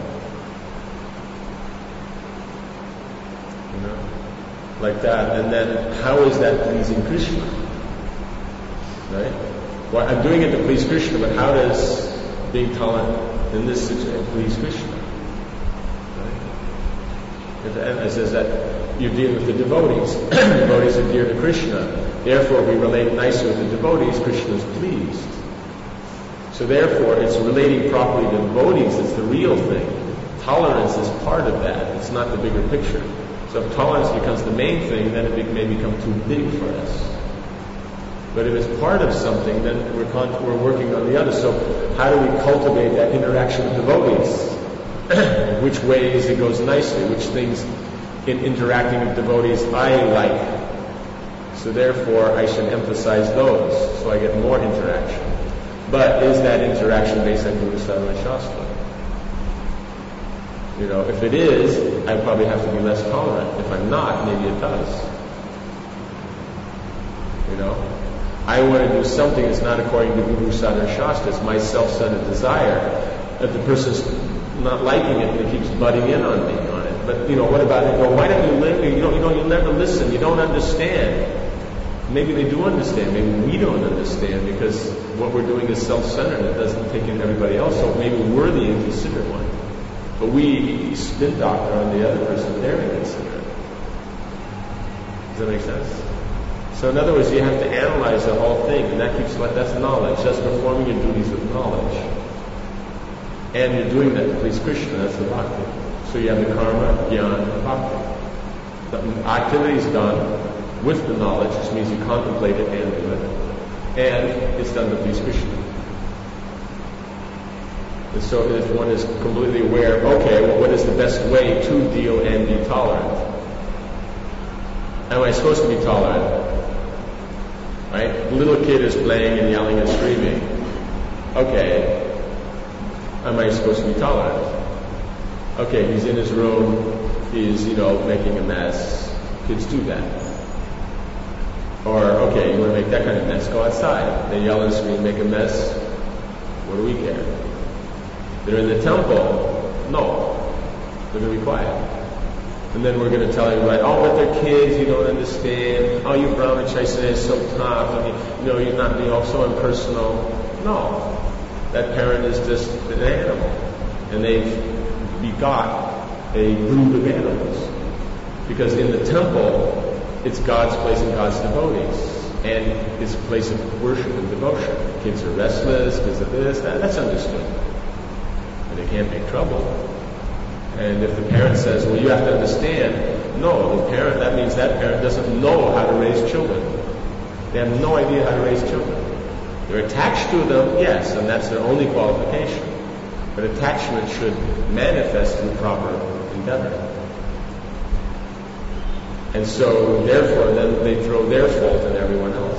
You know, like that. And then, how is that pleasing Krishna? Right? Well, I'm doing it to please Krishna, but how does being tolerant in this situation please Krishna? Right? And it says that you're dealing with the devotees. Devotees are dear to Krishna. Therefore, we relate nicely with the devotees, Krishna is pleased. So therefore, it's relating properly to devotees that's the real thing. Tolerance is part of that. It's not the bigger picture. So if tolerance becomes the main thing, then it may become too big for us. But if it's part of something, then we're, con- we're working on the other. So how do we cultivate that interaction with devotees? Which ways it goes nicely? Which things in interacting with devotees I like? So therefore, I should emphasize those, so I get more interaction. But is that interaction based on Guru Sadhana and Shastra? You know, if it is, I probably have to be less tolerant. If I'm not, maybe it does. You know, I want to do something that's not according to Guru Sadhana and Shastra. It's my self-centered desire. If the person's not liking it, and it keeps butting in on me on it. But you know, what about it? Well, why don't you live? You don't. You know, you'll never listen. You don't understand. Maybe they do understand, maybe we don't understand, because what we're doing is self-centered. It doesn't take in everybody else, so maybe we're the inconsiderate one. But we spin doctor on the other person, they're inconsiderate. Does that make sense? So in other words, you have to analyze the whole thing, and that keeps, that's knowledge. That's performing your duties with knowledge. And you're doing that to please Krishna, that's the bhakti. So you have the karma, jnana, and bhakti. The activity is done with the knowledge, which means you contemplate it and do it. And it's done to please Krishna. And so if one is completely aware of, okay, well, what is the best way to deal and be tolerant? Am I supposed to be tolerant? Right? The little kid is playing and yelling and screaming. Okay, am I supposed to be tolerant? Okay, he's in his room, he's, you know, making a mess. Kids do that. Or, okay, you want to make that kind of mess, go outside. They yell and scream, make a mess. What do we care? They're in the temple. No. We're going to be quiet. And then we're going to tell everybody, oh, but they're kids, you don't understand. Oh, you brahmachari is so tough. I mean, you know, you're not being all so impersonal. No. That parent is just an animal. And they've begot a brood of animals. Because in the temple, it's God's place and God's devotees. And it's a place of worship and devotion. Kids are restless because of this, that, that's understood. And they can't make trouble. And if the parent says, well, you have to understand, no, the parent, that means that parent doesn't know how to raise children. They have no idea how to raise children. They're attached to them, yes, and that's their only qualification. But attachment should manifest through proper endeavor. And so, therefore, then they throw their fault on everyone else.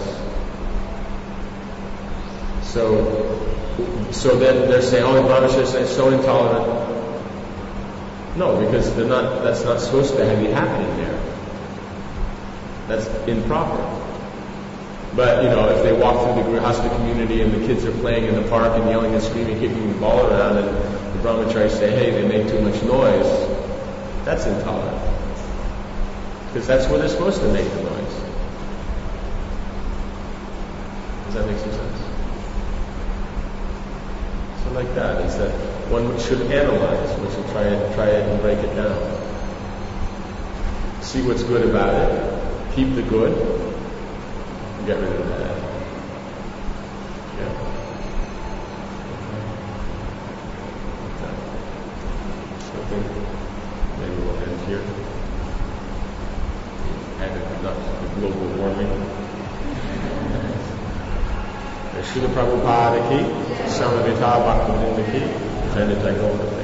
So, so then they're saying, oh, the brahmacharis are so intolerant. No, because they're not. That's not supposed to be happening there. That's improper. But you know, if they walk through the Grihastha community and the kids are playing in the park and yelling and screaming, kicking the ball around, and the brahmacharis say, "Hey, they make too much noise," that's intolerant. Because that's where they're supposed to make the noise. Does that make some sense? So like that is that one should analyze, one should try it, try it and break it down. See what's good about it, keep the good, and get rid of the bad. Yeah. here. And to conduct the global warming. Srila Prabhupada ki, Samavita Bhaktivinoda ki, Jai Jai Gaur.